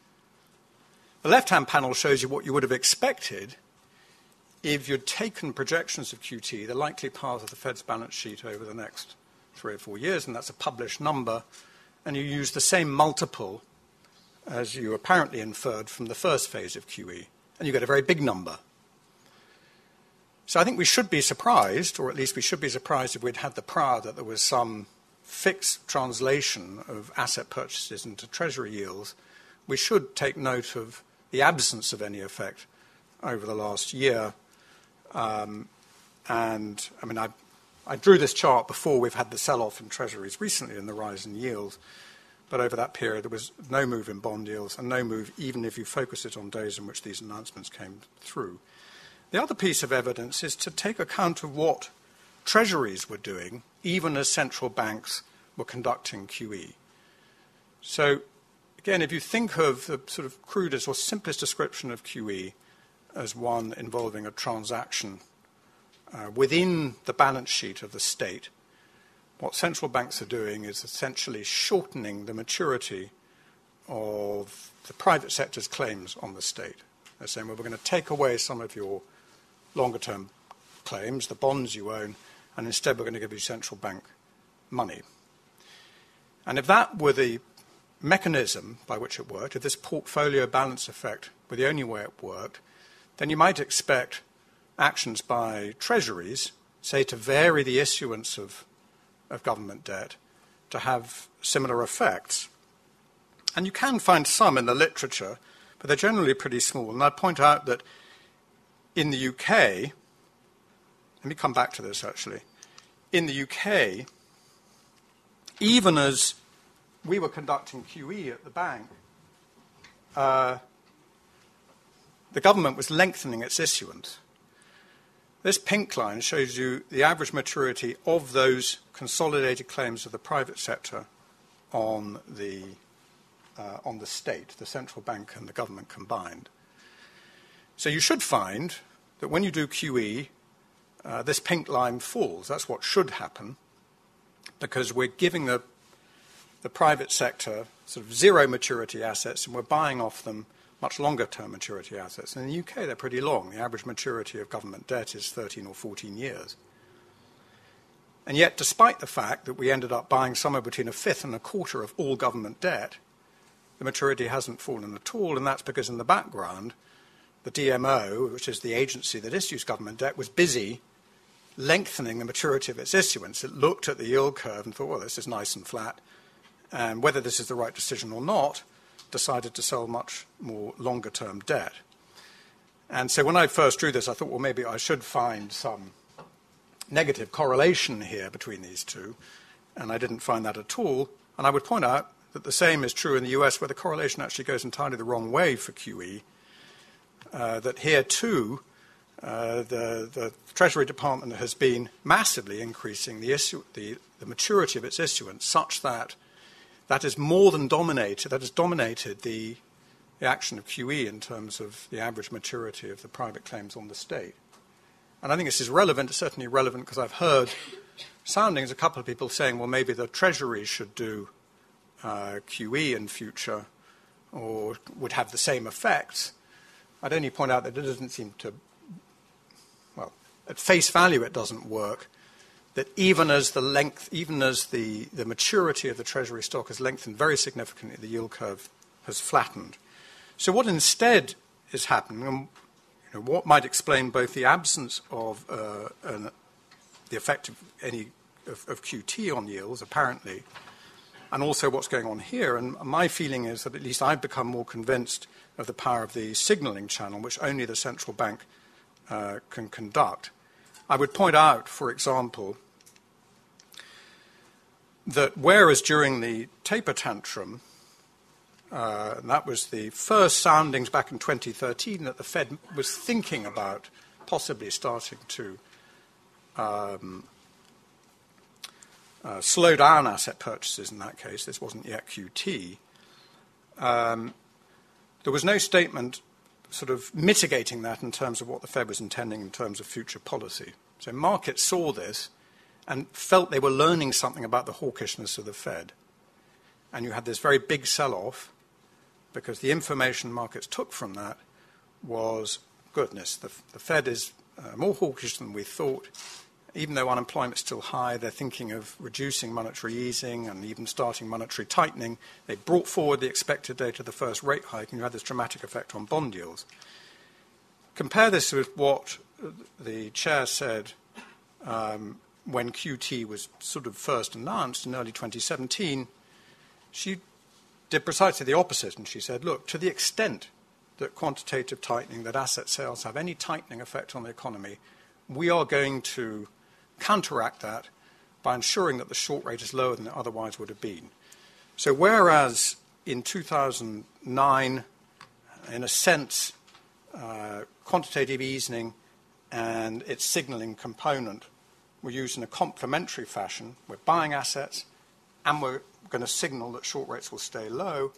The left-hand panel shows you what you would have expected if you'd taken projections of Q T, the likely path of the Fed's balance sheet over the next three or four years, and that's a published number, and you use the same multiple as you apparently inferred from the first phase of Q E, and you get a very big number. So I think we should be surprised, or at least we should be surprised if we'd had the prior that there was some fixed translation of asset purchases into Treasury yields. We should take note of the absence of any effect over the last year. Um, and, I mean, I, I drew this chart before we've had the sell-off in Treasuries recently and the rise in yields. But over that period, there was no move in bond yields and no move even if you focus it on days in which these announcements came through. The other piece of evidence is to take account of what Treasuries were doing, even as central banks were conducting Q E. So, again, if you think of the sort of crudest or simplest description of Q E as one involving a transaction uh, within the balance sheet of the state, what central banks are doing is essentially shortening the maturity of the private sector's claims on the state. They're saying, well, we're going to take away some of your longer-term claims, the bonds you own, and instead we're going to give you central bank money. And if that were the mechanism by which it worked, if this portfolio balance effect were the only way it worked, then you might expect actions by treasuries, say, to vary the issuance of, of government debt, to have similar effects. And you can find some in the literature, but they're generally pretty small. And I'd point out that in the U K, let me come back to this actually, in the U K, even as we were conducting Q E at the bank, uh, the government was lengthening its issuance. This pink line shows you the average maturity of those consolidated claims of the private sector on the, uh, on the state, the central bank and the government combined. So you should find that when you do Q E, uh, this pink line falls. That's what should happen, because we're giving the, the private sector sort of zero maturity assets and we're buying off them much longer-term maturity assets. And in the U K, they're pretty long. The average maturity of government debt is thirteen or fourteen years. And yet, despite the fact that we ended up buying somewhere between a fifth and a quarter of all government debt, the maturity hasn't fallen at all, and that's because in the background, the D M O, which is the agency that issues government debt, was busy lengthening the maturity of its issuance. It looked at the yield curve and thought, well, this is nice and flat, and whether this is the right decision or not, decided to sell much more longer-term debt. And so when I first drew this, I thought, well, maybe I should find some negative correlation here between these two, and I didn't find that at all. And I would point out that the same is true in the U S, where the correlation actually goes entirely the wrong way for Q E, uh, that here, too, uh, the, the Treasury Department has been massively increasing the, issue, the, the maturity of its issuance such that that is more than dominated, that has dominated the, the action of Q E in terms of the average maturity of the private claims on the state. And I think this is relevant, it's certainly relevant because I've heard soundings, a couple of people saying, well, maybe the Treasury should do uh, Q E in future or would have the same effects. I'd only point out that it doesn't seem to, well, at face value it doesn't work. That even as the length, even as the, the maturity of the Treasury stock has lengthened very significantly, the yield curve has flattened. So what instead is happening, and you know, what might explain both the absence of uh, an, the effect of any of, of Q T on yields, apparently, and also what's going on here. And my feeling is that at least I've become more convinced of the power of the signalling channel, which only the central bank uh, can conduct. I would point out, for example, that whereas during the taper tantrum, Uh, and that was the first soundings back in twenty thirteen that the Fed was thinking about possibly starting to um, uh, slow down asset purchases in that case. This wasn't yet Q T. Um, there was no statement sort of mitigating that in terms of what the Fed was intending in terms of future policy. So markets saw this and felt they were learning something about the hawkishness of the Fed. And you had this very big sell-off because the information markets took from that was, goodness, the, the Fed is uh, more hawkish than we thought. Even though unemployment is still high, they're thinking of reducing monetary easing and even starting monetary tightening. They brought forward the expected date of the first rate hike, and you had this dramatic effect on bond yields. Compare this with what the chair said um, when Q T was sort of first announced in early twenty seventeen. She did precisely the opposite, and she said, look, to the extent that quantitative tightening, that asset sales have any tightening effect on the economy, we are going to counteract that by ensuring that the short rate is lower than it otherwise would have been. So whereas in two thousand nine, in a sense, uh, quantitative easing and its signaling component were used in a complementary fashion, we're buying assets and we're going to signal that short rates will stay low.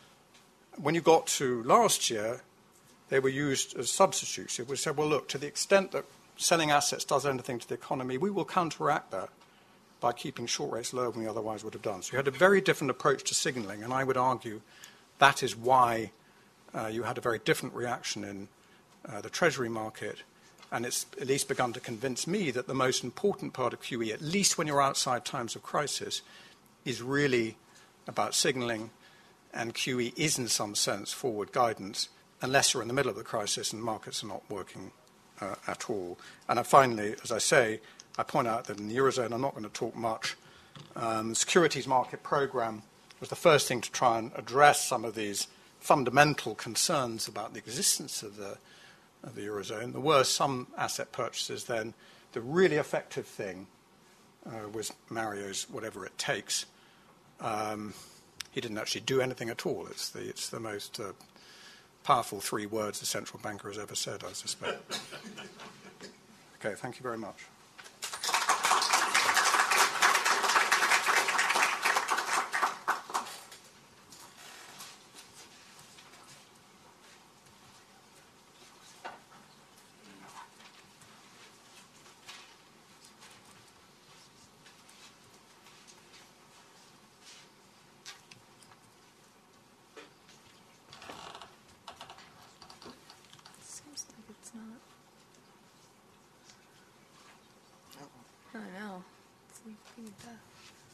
When you got to last year, they were used as substitutes. We said, well, look, to the extent that selling assets does anything to the economy, we will counteract that by keeping short rates lower than we otherwise would have done. So you had a very different approach to signaling, and I would argue that is why uh, you had a very different reaction in uh, the Treasury market, and it's at least begun to convince me that the most important part of Q E, at least when you're outside times of crisis, is really about signaling, and Q E is in some sense forward guidance, unless you're in the middle of the crisis and markets are not working Uh, at all. And uh, finally, as I say, I point out that in the Eurozone, I'm not going to talk much. Um, the securities market program was the first thing to try and address some of these fundamental concerns about the existence of the, of the Eurozone. There were some asset purchases then. The really effective thing uh, was Mario's whatever it takes. Um, he didn't actually do anything at all. It's the, it's the most uh, powerful three words the central banker has ever said, I suspect. Okay, thank you very much. I know. It's like being deaf.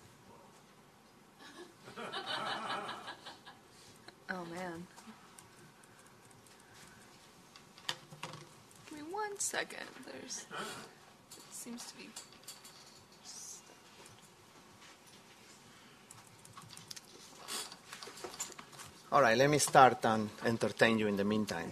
Oh, man. Give me one second. There's... It seems to be... All right, let me start and entertain you in the meantime.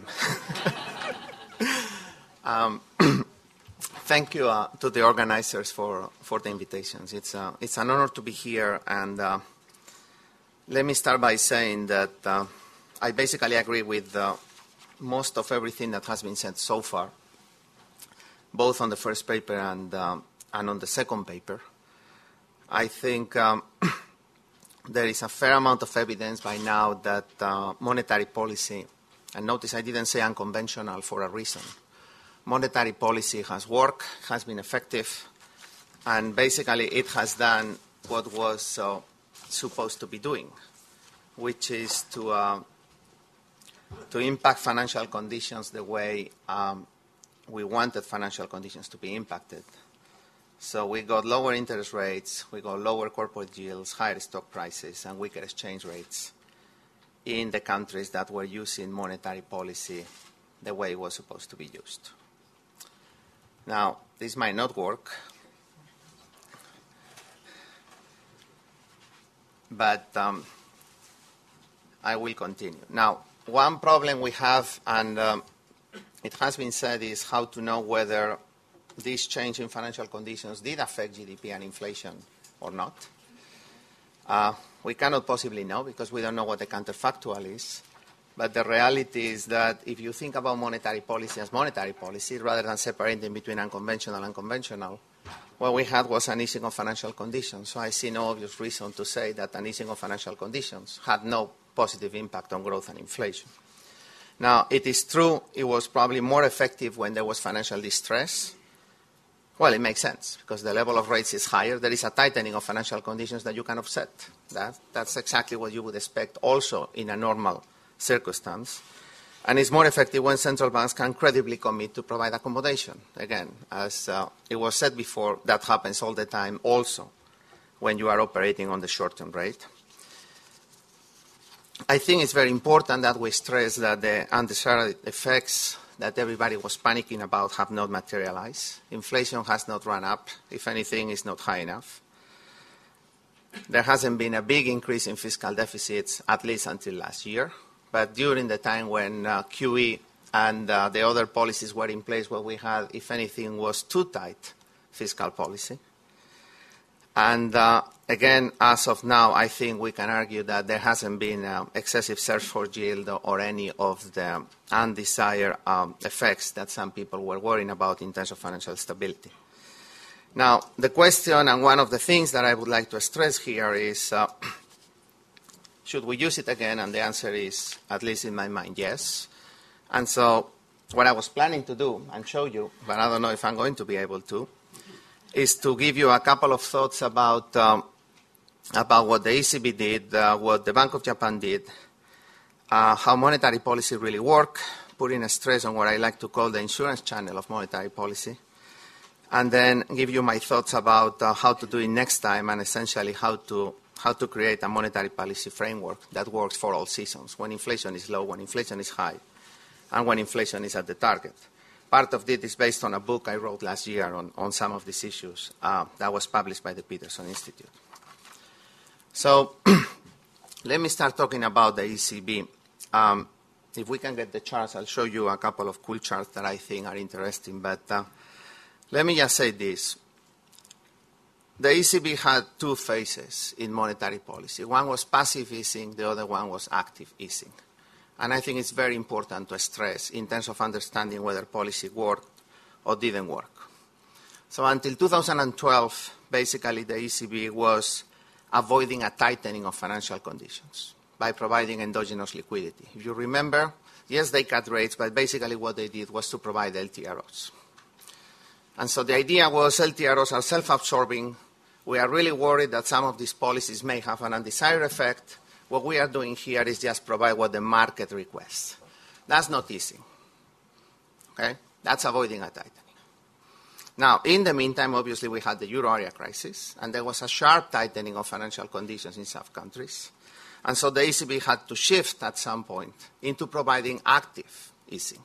um, Thank you uh, to the organizers for, for the invitations. It's, uh, it's an honor to be here, and uh, let me start by saying that uh, I basically agree with uh, most of everything that has been said so far, both on the first paper and, um, and on the second paper. I think um, there is a fair amount of evidence by now that uh, monetary policy, and notice I didn't say unconventional for a reason, monetary policy has worked, has been effective, and basically it has done what was uh, supposed to be doing, which is to, uh, to impact financial conditions the way um, we wanted financial conditions to be impacted. So we got lower interest rates, we got lower corporate yields, higher stock prices, and weaker exchange rates in the countries that were using monetary policy the way it was supposed to be used. Now, this might not work, but um, I will continue. Now, one problem we have, and um, it has been said, is how to know whether this change in financial conditions did affect G D P and inflation or not. Uh, we cannot possibly know because we don't know what the counterfactual is. But the reality is that if you think about monetary policy as monetary policy, rather than separating between unconventional and conventional, what we had was an easing of financial conditions. So I see no obvious reason to say that an easing of financial conditions had no positive impact on growth and inflation. Now, it is true it was probably more effective when there was financial distress. Well, it makes sense because the level of rates is higher. There is a tightening of financial conditions that you can offset. That, that's exactly what you would expect also in a normal circumstance. And it's more effective when central banks can credibly commit to provide accommodation. Again, as uh, it was said before, that happens all the time also when you are operating on the short-term rate. I think it's very important that we stress that the undesired effects that everybody was panicking about have not materialized. Inflation has not run up. If anything, it's not high enough. There hasn't been a big increase in fiscal deficits, at least until last year. But during the time when uh, Q E and uh, the other policies were in place, what we had, if anything, was too tight fiscal policy. And uh, again, as of now, I think we can argue that there hasn't been uh, excessive search for yield or any of the undesired um, effects that some people were worrying about in terms of financial stability. Now, the question and one of the things that I would like to stress here is, uh, should we use it again? And the answer is, at least in my mind, yes. And so what I was planning to do and show you, but I don't know if I'm going to be able to, is to give you a couple of thoughts about, um, about what the E C B did, uh, what the Bank of Japan did, uh, how monetary policy really works, putting a stress on what I like to call the insurance channel of monetary policy, and then give you my thoughts about uh, how to do it next time and essentially how to, how to create a monetary policy framework that works for all seasons, when inflation is low, when inflation is high, and when inflation is at the target. Part of it is based on a book I wrote last year on, on some of these issues uh, that was published by the Peterson Institute. So let me start talking about the E C B. Um, if we can get the charts, I'll show you a couple of cool charts that I think are interesting. But uh, let me just say this. The E C B had two phases in monetary policy. One was passive easing, the other one was active easing. And I think it's very important to stress in terms of understanding whether policy worked or didn't work. So until two thousand twelve, basically the E C B was avoiding a tightening of financial conditions by providing endogenous liquidity. If you remember, yes, they cut rates, but basically what they did was to provide L T R Os. And so the idea was L T R Os are self-absorbing. We are really worried that some of these policies may have an undesired effect. What we are doing here is just provide what the market requests. That's not easing. Okay? That's avoiding a tightening. Now, in the meantime, obviously, we had the euro area crisis, and there was a sharp tightening of financial conditions in some countries. And so the E C B had to shift at some point into providing active easing.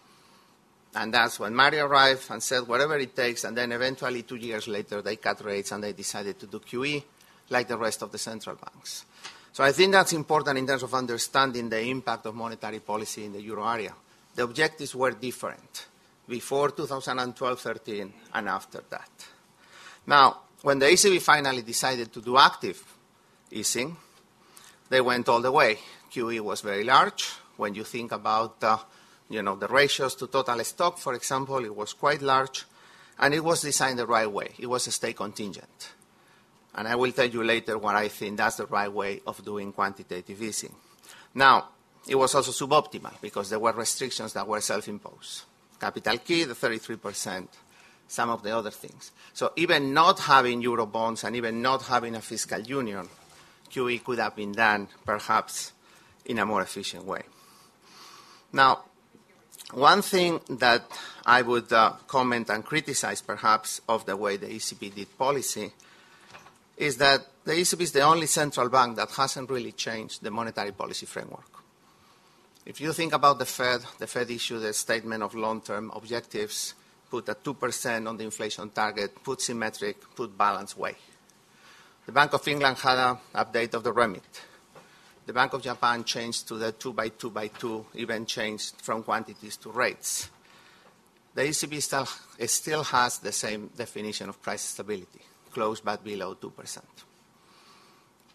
And that's when Mario arrived and said whatever it takes, and then eventually two years later they cut rates and they decided to do Q E like the rest of the central banks. So I think that's important in terms of understanding the impact of monetary policy in the euro area. The objectives were different before two thousand twelve thirteen and after that. Now, when the E C B finally decided to do active easing, they went all the way. Q E was very large. When you think about uh, you know, the ratios to total stock, for example, it was quite large, and it was designed the right way. It was a state contingent. And I will tell you later why I think that's the right way of doing quantitative easing. Now, it was also suboptimal because there were restrictions that were self-imposed. Capital key, the thirty-three percent, some of the other things. So even not having euro bonds and even not having a fiscal union, Q E could have been done perhaps in a more efficient way. Now, one thing that I would uh, comment and criticize perhaps of the way the E C B did policy is that the E C B is the only central bank that hasn't really changed the monetary policy framework. If you think about the Fed, the Fed issued a statement of long-term objectives, put a two percent on the inflation target, put symmetric, put balanced way. The Bank of England had an update of the remit. The Bank of Japan changed to the two by two by two, even changed from quantities to rates. The E C B still, it still has the same definition of price stability, close but below two percent.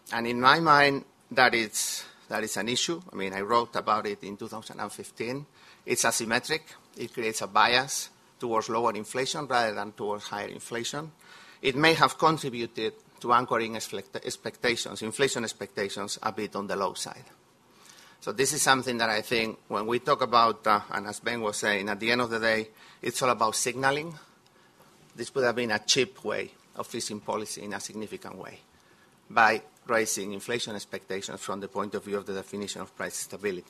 and in my mind, that is, that is an issue. I mean, I wrote about it in two thousand fifteen. It's asymmetric. It creates a bias towards lower inflation rather than towards higher inflation. It may have contributed to anchoring expectations, inflation expectations, a bit on the low side. So this is something that I think when we talk about, uh, and as Ben was saying, at the end of the day, it's all about signaling. This would have been a cheap way of fixing policy in a significant way by raising inflation expectations from the point of view of the definition of price stability.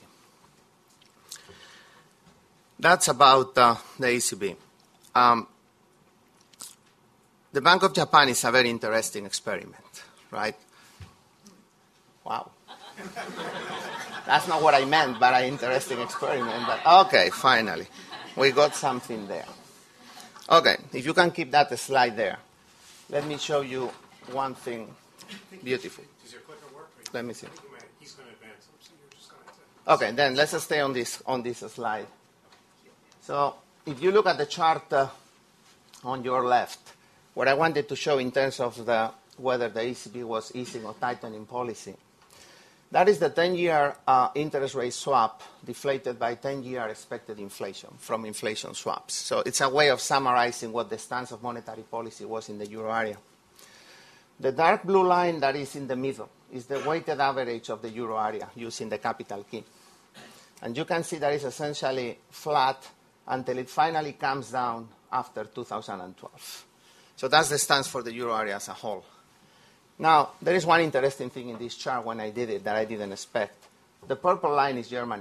That's about uh, the E C B. Um, the Bank of Japan is a very interesting experiment, right? Wow. That's not what I meant, but an interesting experiment. But okay, finally. We got something there. Okay, if you can keep that slide there. Let me show you one thing beautiful. Does your clicker work? Let me see. He's going to advance them, so you're just going to... Okay, then let's stay on this, on this slide. So if you look at the chart uh, on your left, what I wanted to show in terms of the, whether the E C B was easing or tightening policy, that is the ten-year uh, interest rate swap deflated by ten-year expected inflation from inflation swaps. So it's a way of summarizing what the stance of monetary policy was in the euro area. The dark blue line that is in the middle is the weighted average of the euro area using the capital key. And you can see that it's essentially flat until it finally comes down after two thousand twelve. So that's the stance for the euro area as a whole. Now, there is one interesting thing in this chart when I did it that I didn't expect. The purple line is Germany.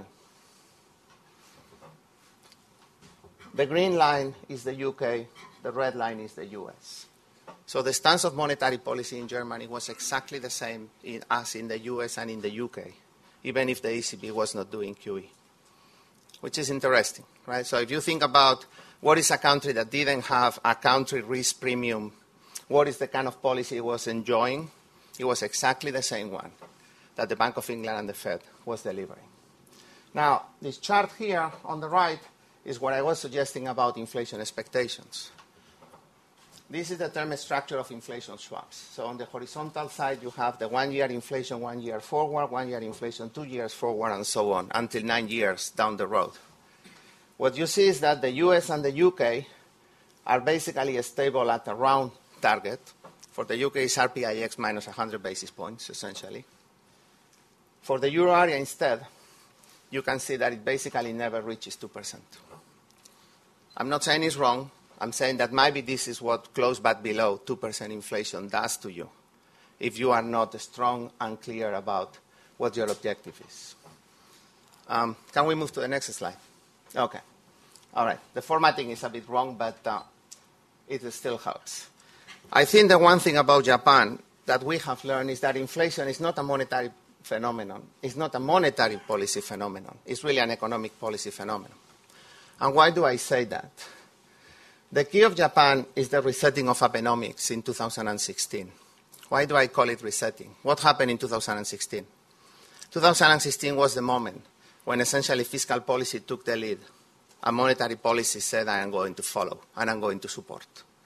The green line is the U K. The red line is the U S. So the stance of monetary policy in Germany was exactly the same in, as in the U S and in the U K, even if the E C B was not doing Q E, which is interesting, right? So if you think about what is a country that didn't have a country risk premium, what is the kind of policy it was enjoying? It was exactly the same one that the Bank of England and the Fed was delivering. Now, this chart here on the right is what I was suggesting about inflation expectations. This is the term structure of inflation swaps. So on the horizontal side, you have the one-year inflation, one year forward, one-year inflation, two years forward, and so on, until nine years down the road. What you see is that the U S and the U K are basically stable at around target. For the U K, it's R P I X minus one hundred basis points, essentially. For the euro area instead, you can see that it basically never reaches two percent. I'm not saying it's wrong. I'm saying that maybe this is what close but below two percent inflation does to you if you are not strong and clear about what your objective is. Um, can we move to the next slide? Okay. All right. The formatting is a bit wrong, but uh, it still helps. I think the one thing about Japan that we have learned is that inflation is not a monetary phenomenon. It's not a monetary policy phenomenon. It's really an economic policy phenomenon. And why do I say that? The key of Japan is the resetting of Abenomics in two thousand sixteen. Why do I call it resetting? What happened in two thousand sixteen? two thousand sixteen was the moment when essentially fiscal policy took the lead and monetary policy said, I am going to follow and I'm going to support.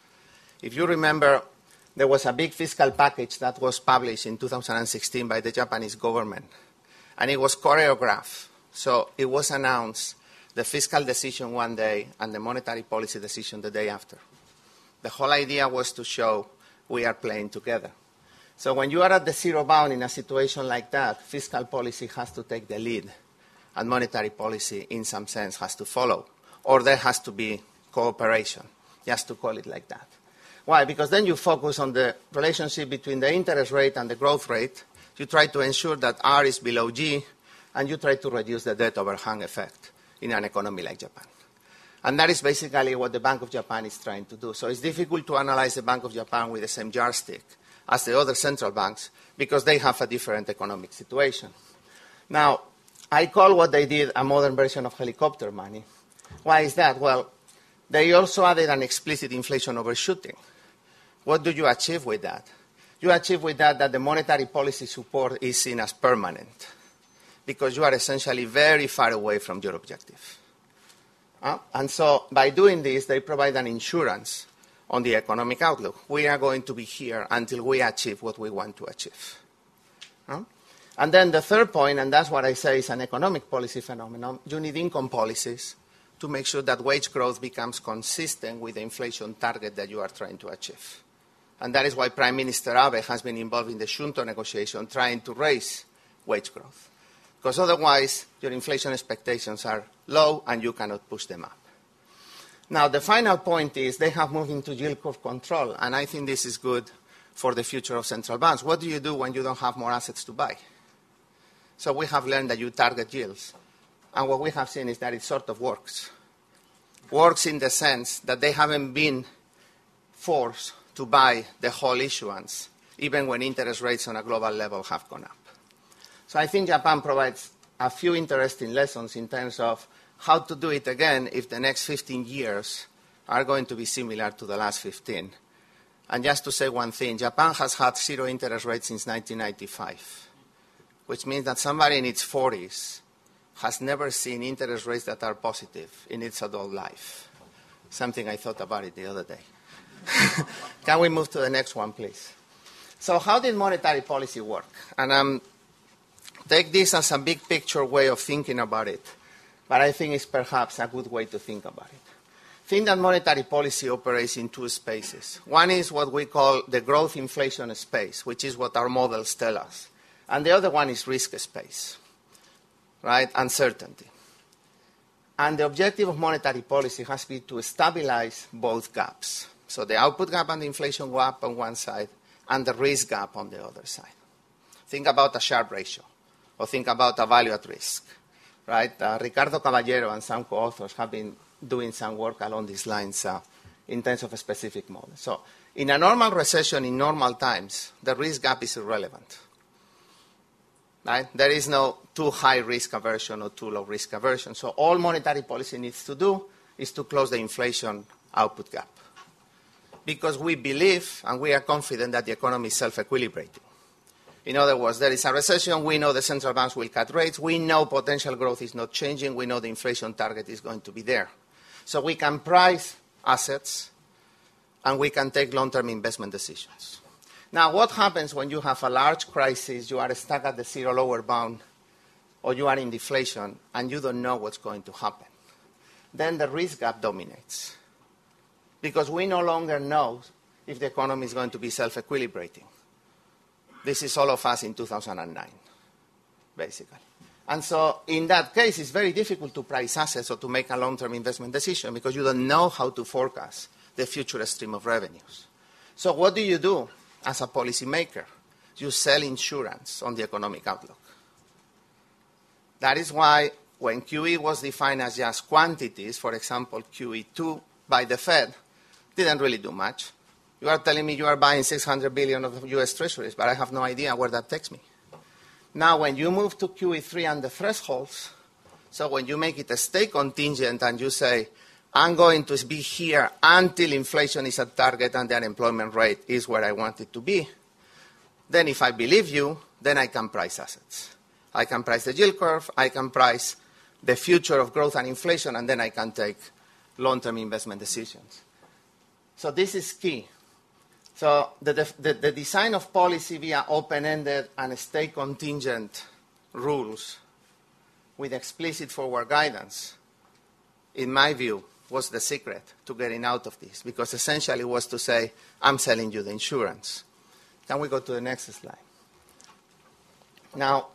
If you remember, there was a big fiscal package that was published in two thousand sixteen by the Japanese government, and it was choreographed. So it was announced the fiscal decision one day and the monetary policy decision the day after. The whole idea was to show we are playing together. So when you are at the zero bound in a situation like that, fiscal policy has to take the lead, and monetary policy, in some sense, has to follow. Or there has to be cooperation, just to call it like that. Why? Because then you focus on the relationship between the interest rate and the growth rate. You try to ensure that R is below G, and you try to reduce the debt overhang effect in an economy like Japan. And that is basically what the Bank of Japan is trying to do. So it's difficult to analyze the Bank of Japan with the same yardstick as the other central banks because they have a different economic situation. Now, I call what they did a modern version of helicopter money. Why is that? Well, they also added an explicit inflation overshooting. What do you achieve with that? You achieve with that that the monetary policy support is seen as permanent because you are essentially very far away from your objective. Uh, and so by doing this, they provide an insurance on the economic outlook. We are going to be here until we achieve what we want to achieve. Huh? And then the third point, and that's what I say is an economic policy phenomenon, you need income policies to make sure that wage growth becomes consistent with the inflation target that you are trying to achieve. And that is why Prime Minister Abe has been involved in the Junto negotiation trying to raise wage growth. Because otherwise, your inflation expectations are low and you cannot push them up. Now, the final point is they have moved into yield curve control, and I think this is good for the future of central banks. What do you do when you don't have more assets to buy? So we have learned that you target yields. And what we have seen is that it sort of works. Works in the sense that they haven't been forced to buy the whole issuance, even when interest rates on a global level have gone up. So I think Japan provides a few interesting lessons in terms of how to do it again if the next fifteen years are going to be similar to the last fifteen. And just to say one thing, Japan has had zero interest rates since nineteen ninety-five, which means that somebody in its forties has never seen interest rates that are positive in its adult life. Something I thought about it the other day. Can we move to the next one, please? So how did monetary policy work? And um, take this as a big picture way of thinking about it, but I think it's perhaps a good way to think about it. Think that monetary policy operates in two spaces. One is what we call the growth inflation space, which is what our models tell us. And the other one is risk space, right? Uncertainty. And the objective of monetary policy has been to stabilize both gaps. So the output gap and the inflation gap on one side, and the risk gap on the other side. Think about a Sharpe ratio, or think about a value at risk, right? Uh, Ricardo Caballero and some co-authors have been doing some work along these lines uh, in terms of a specific model. So in a normal recession, in normal times, the risk gap is irrelevant, right? There is no too high risk aversion or too low risk aversion. So all monetary policy needs to do is to close the inflation output gap. Because we believe and we are confident that the economy is self-equilibrating. In other words, there is a recession, we know the central banks will cut rates, we know potential growth is not changing, we know the inflation target is going to be there. So we can price assets and we can take long-term investment decisions. Now, what happens when you have a large crisis, you are stuck at the zero lower bound, or you are in deflation and you don't know what's going to happen? Then the risk gap dominates. Because we no longer know if the economy is going to be self-equilibrating. This is all of us in two thousand nine, basically. And so in that case, it's very difficult to price assets or to make a long-term investment decision because you don't know how to forecast the future stream of revenues. So what do you do as a policymaker? You sell insurance on the economic outlook. That is why when Q E was defined as just quantities, for example, Q E two by the Fed, didn't really do much. You are telling me you are buying six hundred billion of U S treasuries, but I have no idea where that takes me. Now, when you move to Q E three and the thresholds, so when you make it a state contingent and you say, I'm going to be here until inflation is at target and the unemployment rate is where I want it to be, then if I believe you, then I can price assets. I can price the yield curve, I can price the future of growth and inflation, and then I can take long-term investment decisions. So this is key. So the, the, the design of policy via open-ended and state contingent rules with explicit forward guidance, in my view, was the secret to getting out of this, because essentially it was to say, I'm selling you the insurance. Can we go to the next slide? Now,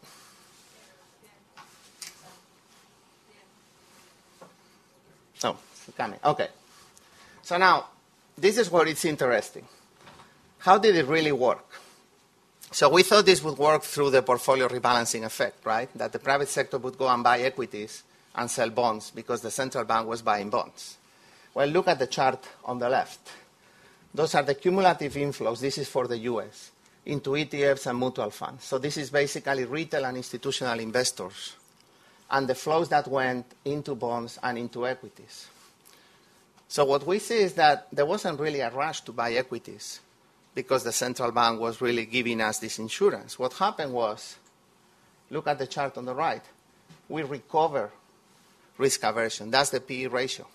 oh, it's coming. Okay. So now, this is where it's interesting. How did it really work? So we thought this would work through the portfolio rebalancing effect, right? That the private sector would go and buy equities and sell bonds because the central bank was buying bonds. Well, look at the chart on the left. Those are the cumulative inflows. This is for the U S into E T Fs and mutual funds. So this is basically retail and institutional investors and the flows that went into bonds and into equities. So what we see is that there wasn't really a rush to buy equities because the central bank was really giving us this insurance. What happened was, look at the chart on the right, we recover risk aversion. That's the P E ratio,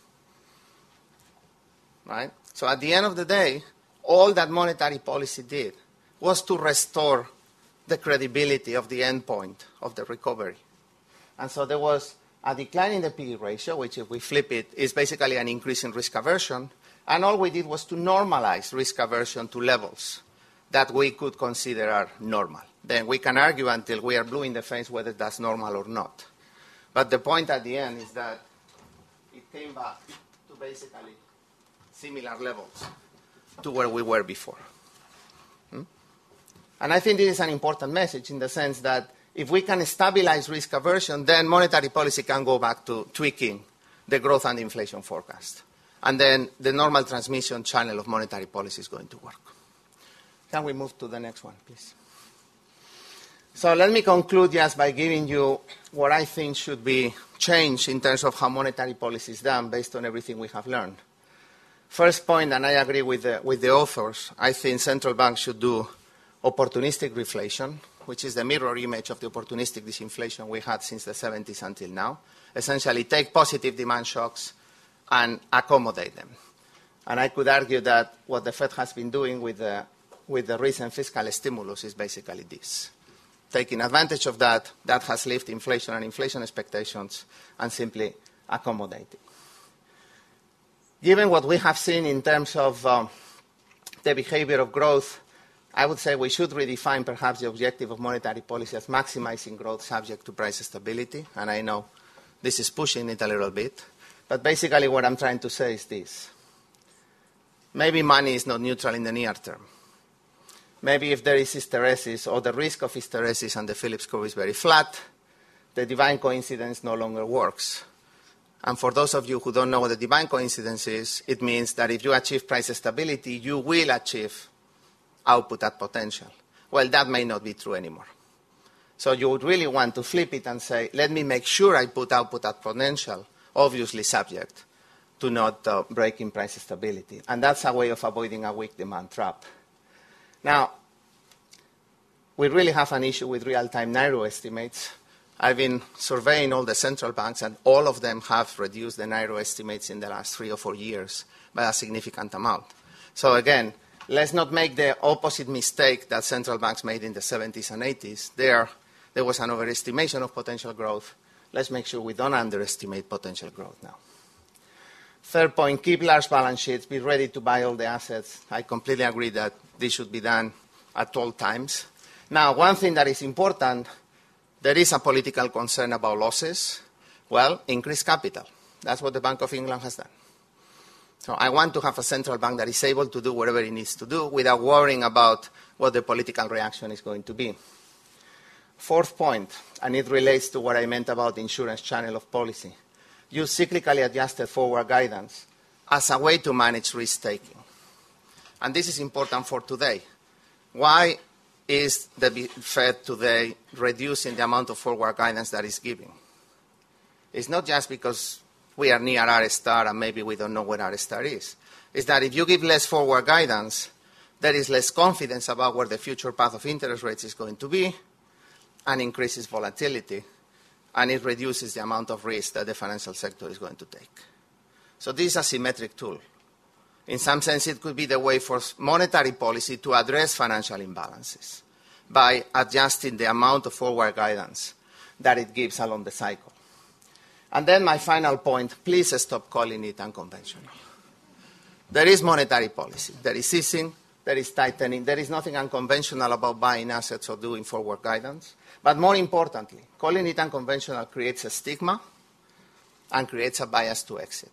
right? So at the end of the day, all that monetary policy did was to restore the credibility of the endpoint of the recovery. And so there was a decline in the P E ratio, which if we flip it, is basically an increase in risk aversion. And all we did was to normalize risk aversion to levels that we could consider are normal. Then we can argue until we are blue in the face whether that's normal or not. But the point at the end is that it came back to basically similar levels to where we were before. Hmm? And I think this is an important message in the sense that if we can stabilize risk aversion, then monetary policy can go back to tweaking the growth and inflation forecast. And then the normal transmission channel of monetary policy is going to work. Can we move to the next one, please? So let me conclude just by giving you what I think should be changed in terms of how monetary policy is done based on everything we have learned. First point, and I agree with the, with the authors, I think central banks should do opportunistic reflation, which is the mirror image of the opportunistic disinflation we had since the seventies until now. Essentially take positive demand shocks and accommodate them. And I could argue that what the Fed has been doing with the, with the recent fiscal stimulus is basically this. Taking advantage of that, that has lifted inflation and inflation expectations and simply accommodating. Given what we have seen in terms of um, the behavior of growth, I would say we should redefine perhaps the objective of monetary policy as maximizing growth subject to price stability. And I know this is pushing it a little bit. But basically what I'm trying to say is this. Maybe money is not neutral in the near term. Maybe if there is hysteresis or the risk of hysteresis and the Phillips curve is very flat, the divine coincidence no longer works. And for those of you who don't know what the divine coincidence is, it means that if you achieve price stability, you will achieve output at potential. Well, that may not be true anymore. So you would really want to flip it and say, let me make sure I put output at potential, obviously subject to not uh, breaking price stability. And that's a way of avoiding a weak demand trap. Now, we really have an issue with real-time Nairo estimates. I've been surveying all the central banks, and all of them have reduced the Nairo estimates in the last three or four years by a significant amount. So again, let's not make the opposite mistake that central banks made in the seventies and eighties. There, there was an overestimation of potential growth. Let's make sure we don't underestimate potential growth now. Third point, keep large balance sheets. Be ready to buy all the assets. I completely agree that this should be done at all times. Now, one thing that is important, there is a political concern about losses. Well, increase capital. That's what the Bank of England has done. So I want to have a central bank that is able to do whatever it needs to do without worrying about what the political reaction is going to be. Fourth point, and it relates to what I meant about the insurance channel of policy. Use cyclically adjusted forward guidance as a way to manage risk-taking. And this is important for today. Why is the Fed today reducing the amount of forward guidance that it's giving? It's not just because we are near R star and maybe we don't know where R star is. It's that if you give less forward guidance, there is less confidence about where the future path of interest rates is going to be, and increases volatility, and it reduces the amount of risk that the financial sector is going to take. So this is a symmetric tool. In some sense, it could be the way for monetary policy to address financial imbalances by adjusting the amount of forward guidance that it gives along the cycle. And then my final point, please stop calling it unconventional. There is monetary policy. There is easing. There is tightening. There is nothing unconventional about buying assets or doing forward guidance. But more importantly, calling it unconventional creates a stigma and creates a bias to exit.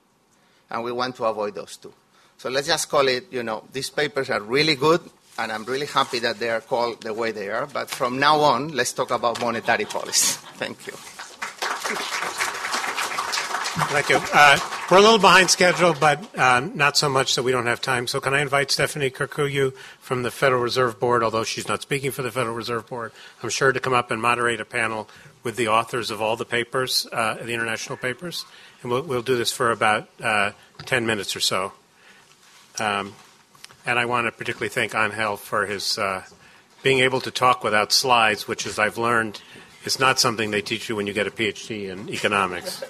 And we want to avoid those two. So let's just call it, you know, these papers are really good, and I'm really happy that they are called the way they are. But from now on, let's talk about monetary policy. Thank you. Thank you. Uh, we're a little behind schedule, but uh, not so much that we don't have time. So can I invite Stephanie Kikuyu from the Federal Reserve Board, although she's not speaking for the Federal Reserve Board, I'm sure to come up and moderate a panel with the authors of all the papers, uh, the international papers. And we'll, we'll do this for about uh, ten minutes or so. Um, and I want to particularly thank Angel for his uh, being able to talk without slides, which, as I've learned, is not something they teach you when you get a P H D in economics.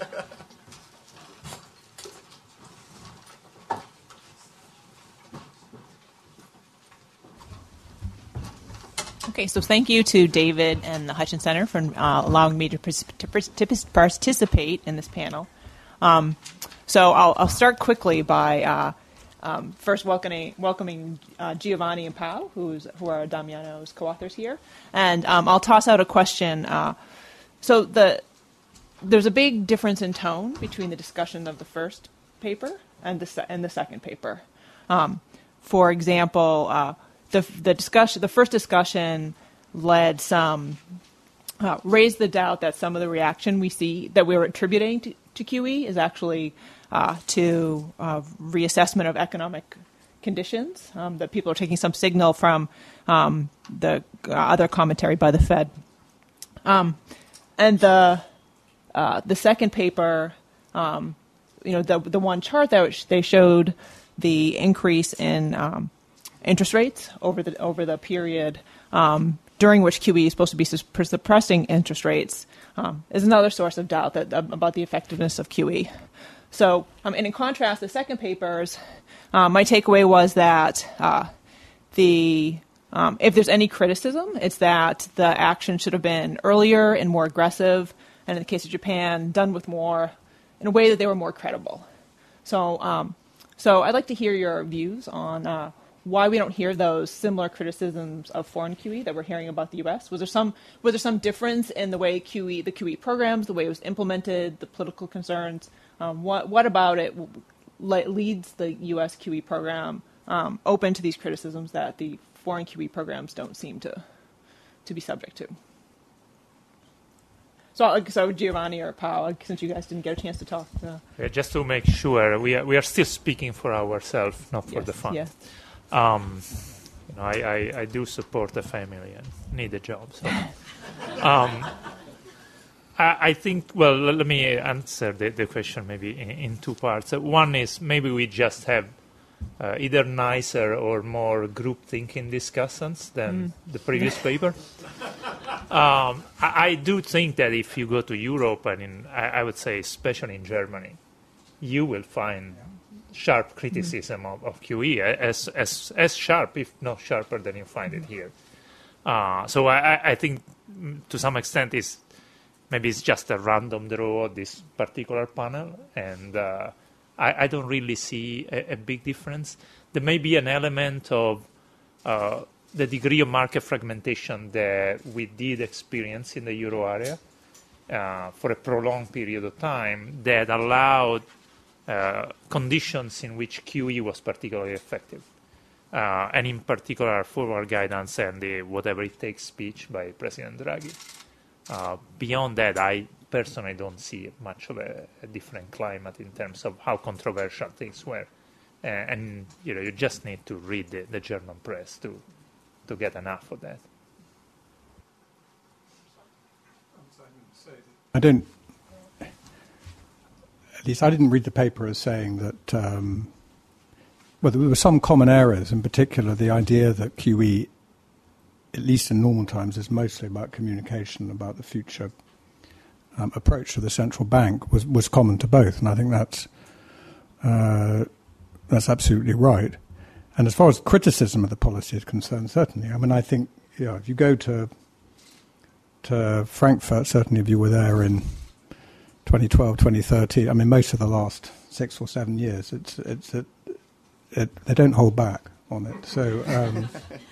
Okay. Okay, so thank you to David and the Hutchins Center for uh, allowing me to, pers- to, pers- to participate in this panel. Um, so I'll, I'll start quickly by uh, um, first welcoming, welcoming uh, Giovanni and Pao, who's, who are Damiano's co-authors here. And um, I'll toss out a question. Uh, so the there's a big difference in tone between the discussion of the first paper and the, se- and the second paper. Um, for example, uh, the the discussion, the first discussion led some, uh, raised the doubt that some of the reaction we see that we were attributing to, to Q E is actually uh, to uh, reassessment of economic conditions, um, that people are taking some signal from um, the uh, other commentary by the Fed. Um, and the uh, the second paper, um, you know, the the one chart that they showed the increase in um, interest rates over the over the period um, during which Q E is supposed to be suppressing interest rates um, is another source of doubt that, about the effectiveness of Q E. So, um, and in contrast, the second papers, uh, my takeaway was that uh, the um, if there's any criticism, it's that the action should have been earlier and more aggressive, and in the case of Japan, done with more, in a way that they were more credible. So, um, so I'd like to hear your views on uh, why we don't hear those similar criticisms of foreign Q E that we're hearing about the U S. Was there some was there some difference in the way Q E, the Q E programs, the way it was implemented, the political concerns? Um, what what about it leads the U S Q E program um, open to these criticisms that the foreign Q E programs don't seem to to be subject to? So, so Giovanni or Pao, since you guys didn't get a chance to talk. Uh, yeah, just to make sure, we are we are still speaking for ourselves, not for yes, the fund. Yes. Um, you know, I, I, I do support the family and need a job. So, um, I, I think. Well, let me answer the, the question maybe in, in two parts. Uh, one is maybe we just have uh, either nicer or more group thinking discussions than mm. the previous paper. Um, I, I do think that if you go to Europe and in, I, I would say especially in Germany, you will find sharp criticism mm. of, of Q E, as, as as sharp, if not sharper, than you find it here. Uh, so I, I think to some extent is maybe it's just a random draw of this particular panel, and uh, I, I don't really see a, a big difference. There may be an element of uh, the degree of market fragmentation that we did experience in the euro area uh, for a prolonged period of time that allowed uh, conditions in which Q E was particularly effective. Uh, and in particular, forward guidance and the whatever it takes speech by President Draghi. Uh, beyond that, I personally don't see much of a, a different climate in terms of how controversial things were. Uh, and you know, you just need to read the, the German press to to get enough of that. I don't, at least I didn't read the paper as saying that, um, well, there were some common areas, in particular the idea that Q E, at least in normal times, is mostly about communication, about the future um, approach to the central bank, was, was common to both, and I think that's, uh, that's absolutely right. And as far as criticism of the policy is concerned, certainly. I mean, I think, you know, if you go to to Frankfurt, certainly if you were there in twenty twelve, twenty thirteen, I mean, most of the last six or seven years, it's it's it, it, they don't hold back on it. So, um,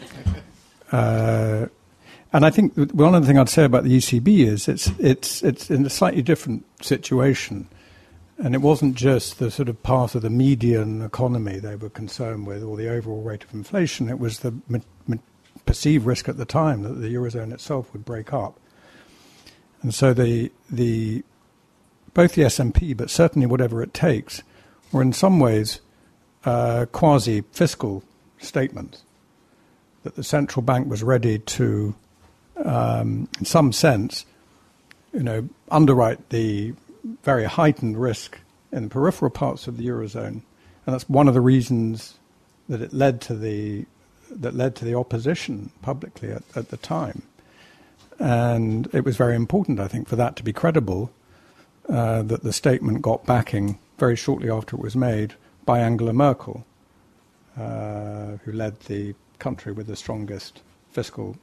uh, and I think one other thing I'd say about the E C B is it's it's it's in a slightly different situation. And it wasn't just the sort of part of the median economy they were concerned with, or the overall rate of inflation. It was the ma- ma- perceived risk at the time that the Eurozone itself would break up. And so the the both the S and P, but certainly whatever it takes, were in some ways uh, quasi-fiscal statements, that the central bank was ready to, um, in some sense, you know, underwrite the very heightened risk in the peripheral parts of the Eurozone. And that's one of the reasons that it led to the that led to the opposition publicly at, at the time. And it was very important, I think, for that to be credible, uh, that the statement got backing very shortly after it was made by Angela Merkel, uh, who led the country with the strongest fiscal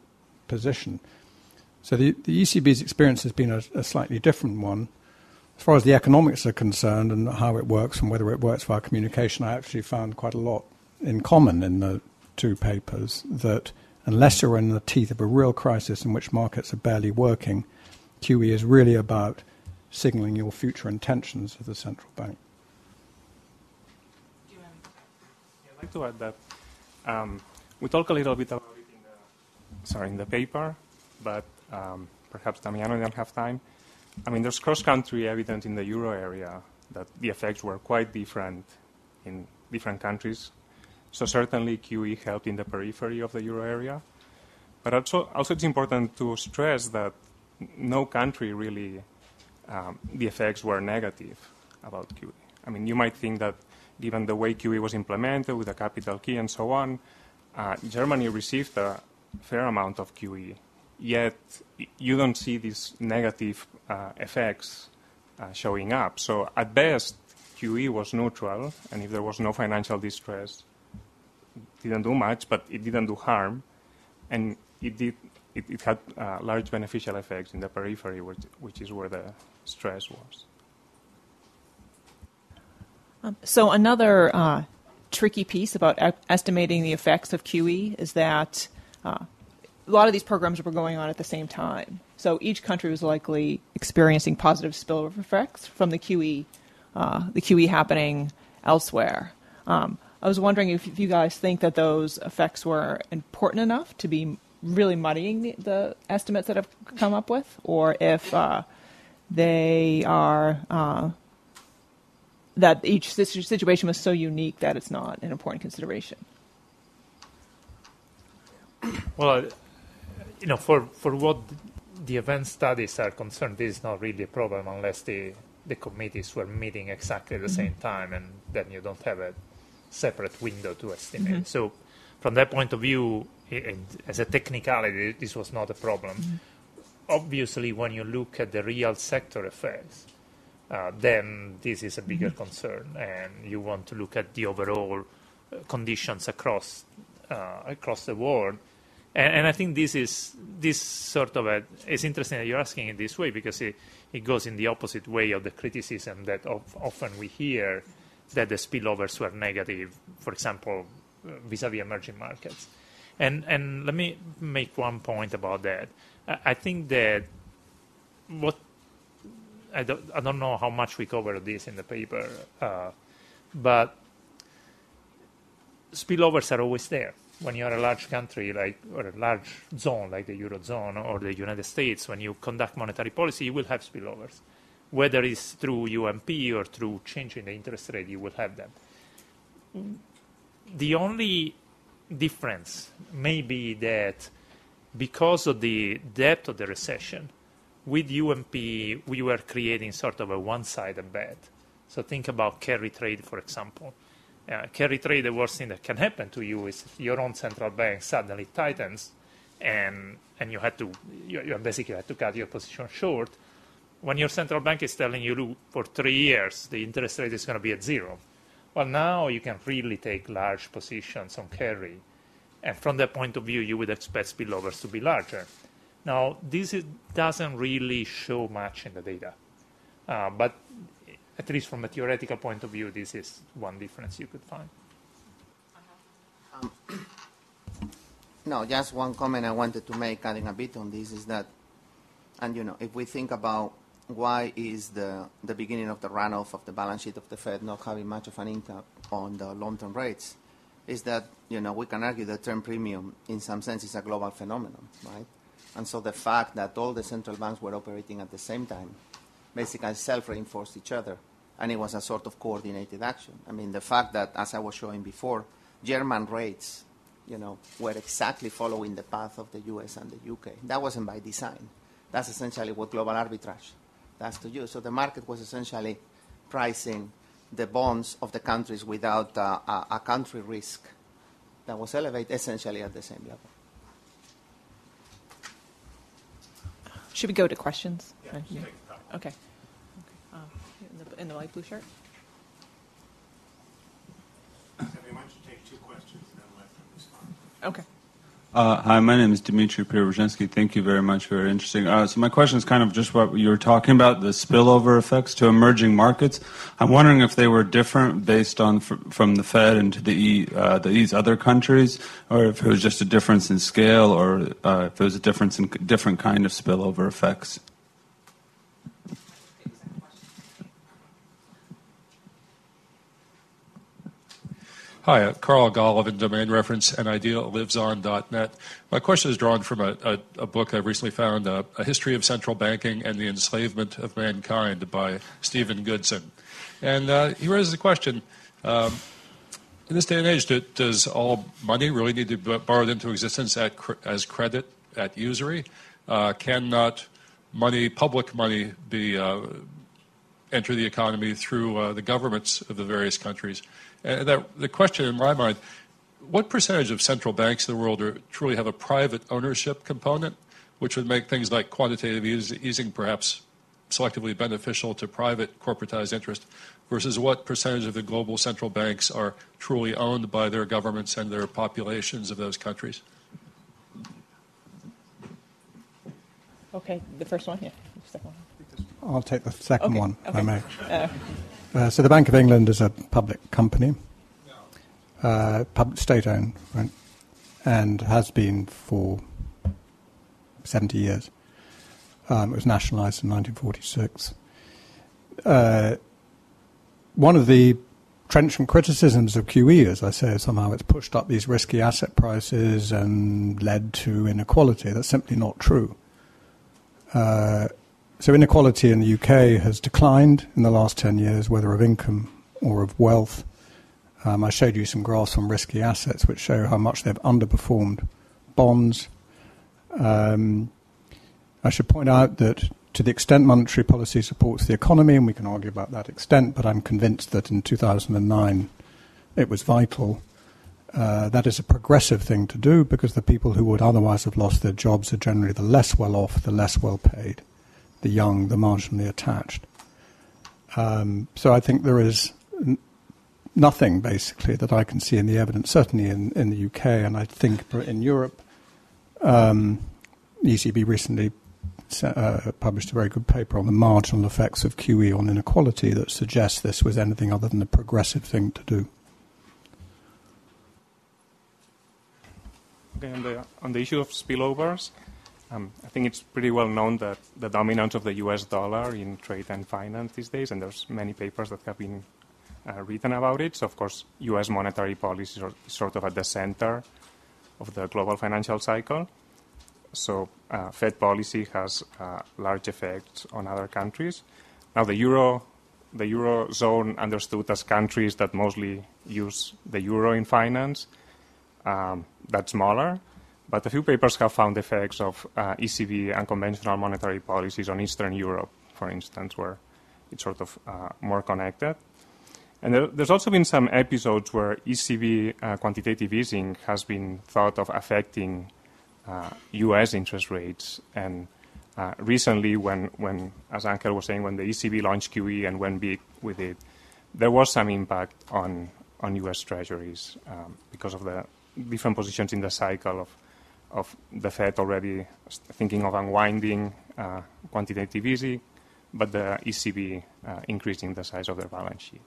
position. So the, the E C B's experience has been a, a slightly different one. As far as the economics are concerned and how it works and whether it works via communication, I actually found quite a lot in common in the two papers, that unless you're in the teeth of a real crisis in which markets are barely working, Q E is really about signaling your future intentions of the central bank. Yeah, I'd like to add that um, we talk a little bit about it in the, sorry, in the paper, but um, perhaps Damiano didn't have time. I mean, there's cross-country evidence in the euro area that the effects were quite different in different countries. So certainly Q E helped in the periphery of the euro area. But also, also it's important to stress that no country really, um, the effects were negative about Q E. I mean, you might think that given the way Q E was implemented with a capital key and so on, uh, Germany received a fair amount of Q E. Yet you don't see these negative uh, effects uh, showing up. So at best, Q E was neutral, and if there was no financial distress, it didn't do much, but it didn't do harm, and it did. It, it had uh, large beneficial effects in the periphery, which, which is where the stress was. Um, so another uh, tricky piece about e- estimating the effects of Q E is that uh, a lot of these programs were going on at the same time. So each country was likely experiencing positive spillover effects from the Q E, uh, the Q E happening elsewhere. Um, I was wondering if, if you guys think that those effects were important enough to be really muddying the, the estimates that have come up with, or if uh, they are uh, that each situation was so unique that it's not an important consideration. Well, you know, for, for what the event studies are concerned, this is not really a problem unless the, the committees were meeting exactly at the mm-hmm. same time, and then you don't have a separate window to estimate. Mm-hmm. So from that point of view, it, as a technicality, this was not a problem. Mm-hmm. Obviously, when you look at the real sector effects, uh, then this is a bigger mm-hmm. concern, and you want to look at the overall uh, conditions across uh, across the world. And, and I think this is this sort of a, it's interesting that you're asking it this way, because it, it goes in the opposite way of the criticism that of, often we hear that the spillovers were negative, for example, uh, vis-a-vis emerging markets. And and let me make one point about that. I, I think that what I don't, I don't know how much we cover this in the paper, uh, but spillovers are always there. When you are a large country, like or a large zone like the Eurozone or the United States, when you conduct monetary policy, you will have spillovers. Whether it's through U M P or through changing the interest rate, you will have them. The only difference may be that because of the depth of the recession, with U M P, we were creating sort of a one-sided bet. So think about carry trade, for example. Uh, carry trade, the worst thing that can happen to you is your own central bank suddenly tightens, and and you had to you, you basically had to cut your position short. When your central bank is telling you, look, for three years the interest rate is going to be at zero, well, now you can really take large positions on carry, and from that point of view, you would expect spillovers to be larger. Now, this is, doesn't really show much in the data, uh, but at least from a theoretical point of view, this is one difference you could find. Um, no, just one comment I wanted to make, adding a bit on this, is that, and you know, if we think about why is the, the beginning of the runoff of the balance sheet of the Fed not having much of an impact on the long-term rates, is that, you know, we can argue the term premium in some sense is a global phenomenon, right? And so the fact that all the central banks were operating at the same time basically self-reinforced each other, and it was a sort of coordinated action. I mean, the fact that, as I was showing before, German rates, you know, were exactly following the path of the U S and the U K. That wasn't by design. That's essentially what global arbitrage does to you. So the market was essentially pricing the bonds of the countries without uh, a, a country risk that was elevated essentially at the same level. Should we go to questions? Yeah, uh, yeah. Okay. okay. Um, in, the, in the light blue shirt. Why don't you take two questions and then let them respond? Okay. Uh, hi, my name is Dmitry Pirozhensky. Thank you very much. Very interesting. Uh, so my question is kind of just what you were talking about, the spillover effects to emerging markets. I'm wondering if they were different based on f- from the Fed into the e, uh, these other countries, or if it was just a difference in scale, or uh, if it was a difference in different kind of spillover effects. Hi, uh, Carl Golovin, domain reference, and ideal lives on dot net. My question is drawn from a, a, a book I've recently found, uh, A History of Central Banking and the Enslavement of Mankind by Stephen Goodson. And uh, he raises the question, um, in this day and age, do, does all money really need to be borrowed into existence at, as credit at usury? Uh, can not money, public money, be uh, enter the economy through uh, the governments of the various countries? And that, the question in my mind, what percentage of central banks in the world are, truly have a private ownership component, which would make things like quantitative easing perhaps selectively beneficial to private corporatized interest, versus what percentage of the global central banks are truly owned by their governments and their populations of those countries? Okay, the first one, yeah. The second one. I'll take the second okay. one, okay. if I may. Uh, Uh, so the Bank of England is a public company, uh, public state-owned, right, and has been for seventy years. Um, it was nationalised in nineteen forty-six. Uh, one of the trenchant criticisms of Q E, as I say, is somehow it's pushed up these risky asset prices and led to inequality. That's simply not true. Uh, So inequality in the U K has declined in the last ten years, whether of income or of wealth. Um, I showed you some graphs on risky assets which show how much they've underperformed bonds. Um, I should point out that to the extent monetary policy supports the economy, and we can argue about that extent, but I'm convinced that in two thousand nine it was vital. Uh, that is a progressive thing to do because the people who would otherwise have lost their jobs are generally the less well off, the less well paid, the young, the marginally attached. Um, so I think there is n- nothing, basically, that I can see in the evidence, certainly in, in the U K, and I think in Europe. Um, E C B recently uh, published a very good paper on the marginal effects of Q E on inequality that suggests this was anything other than a progressive thing to do. Okay, on the, on the issue of spillovers, Um, I think it's pretty well known that the dominance of the U S dollar in trade and finance these days, and there's many papers that have been uh, written about it. So, of course, U S monetary policy is sort of at the center of the global financial cycle. So, uh, Fed policy has uh, large effects on other countries. Now, the euro, the eurozone understood as countries that mostly use the euro in finance, um, that's smaller. But a few papers have found effects of uh, E C B and conventional monetary policies on Eastern Europe, for instance, where it's sort of uh, more connected. And there, there's also been some episodes where E C B uh, quantitative easing has been thought of affecting uh, U S interest rates. And uh, recently, when, when, as Angel was saying, when the E C B launched Q E and went big with it, there was some impact on, on U S treasuries um, because of the different positions in the cycle of of the Fed already thinking of unwinding uh, quantitative easing, but the E C B uh, increasing the size of their balance sheet.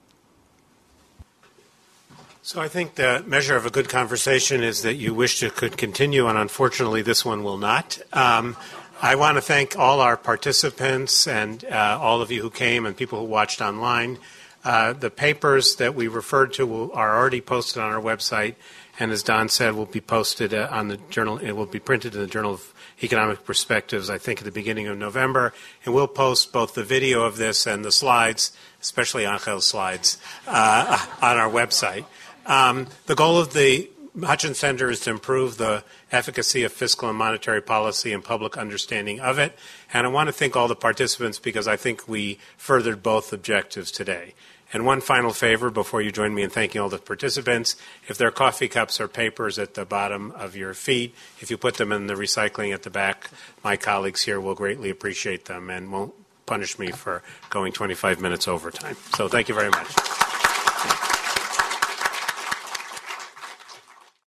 So I think the measure of a good conversation is that you wish it could continue, and unfortunately this one will not. Um, I want to thank all our participants and uh, all of you who came and people who watched online. Uh, the papers that we referred to will, are already posted on our website. And as Don said, will be posted uh, on the journal. It will be printed in the Journal of Economic Perspectives, I think, at the beginning of November. And we'll post both the video of this and the slides, especially Angel's slides, uh, on our website. Um, the goal of the Hutchins Center is to improve the efficacy of fiscal and monetary policy and public understanding of it. And I want to thank all the participants because I think we furthered both objectives today. And one final favor before you join me in thanking all the participants. If there are coffee cups or papers at the bottom of your feet, if you put them in the recycling at the back, my colleagues here will greatly appreciate them and won't punish me for going twenty-five minutes overtime. So thank you very much.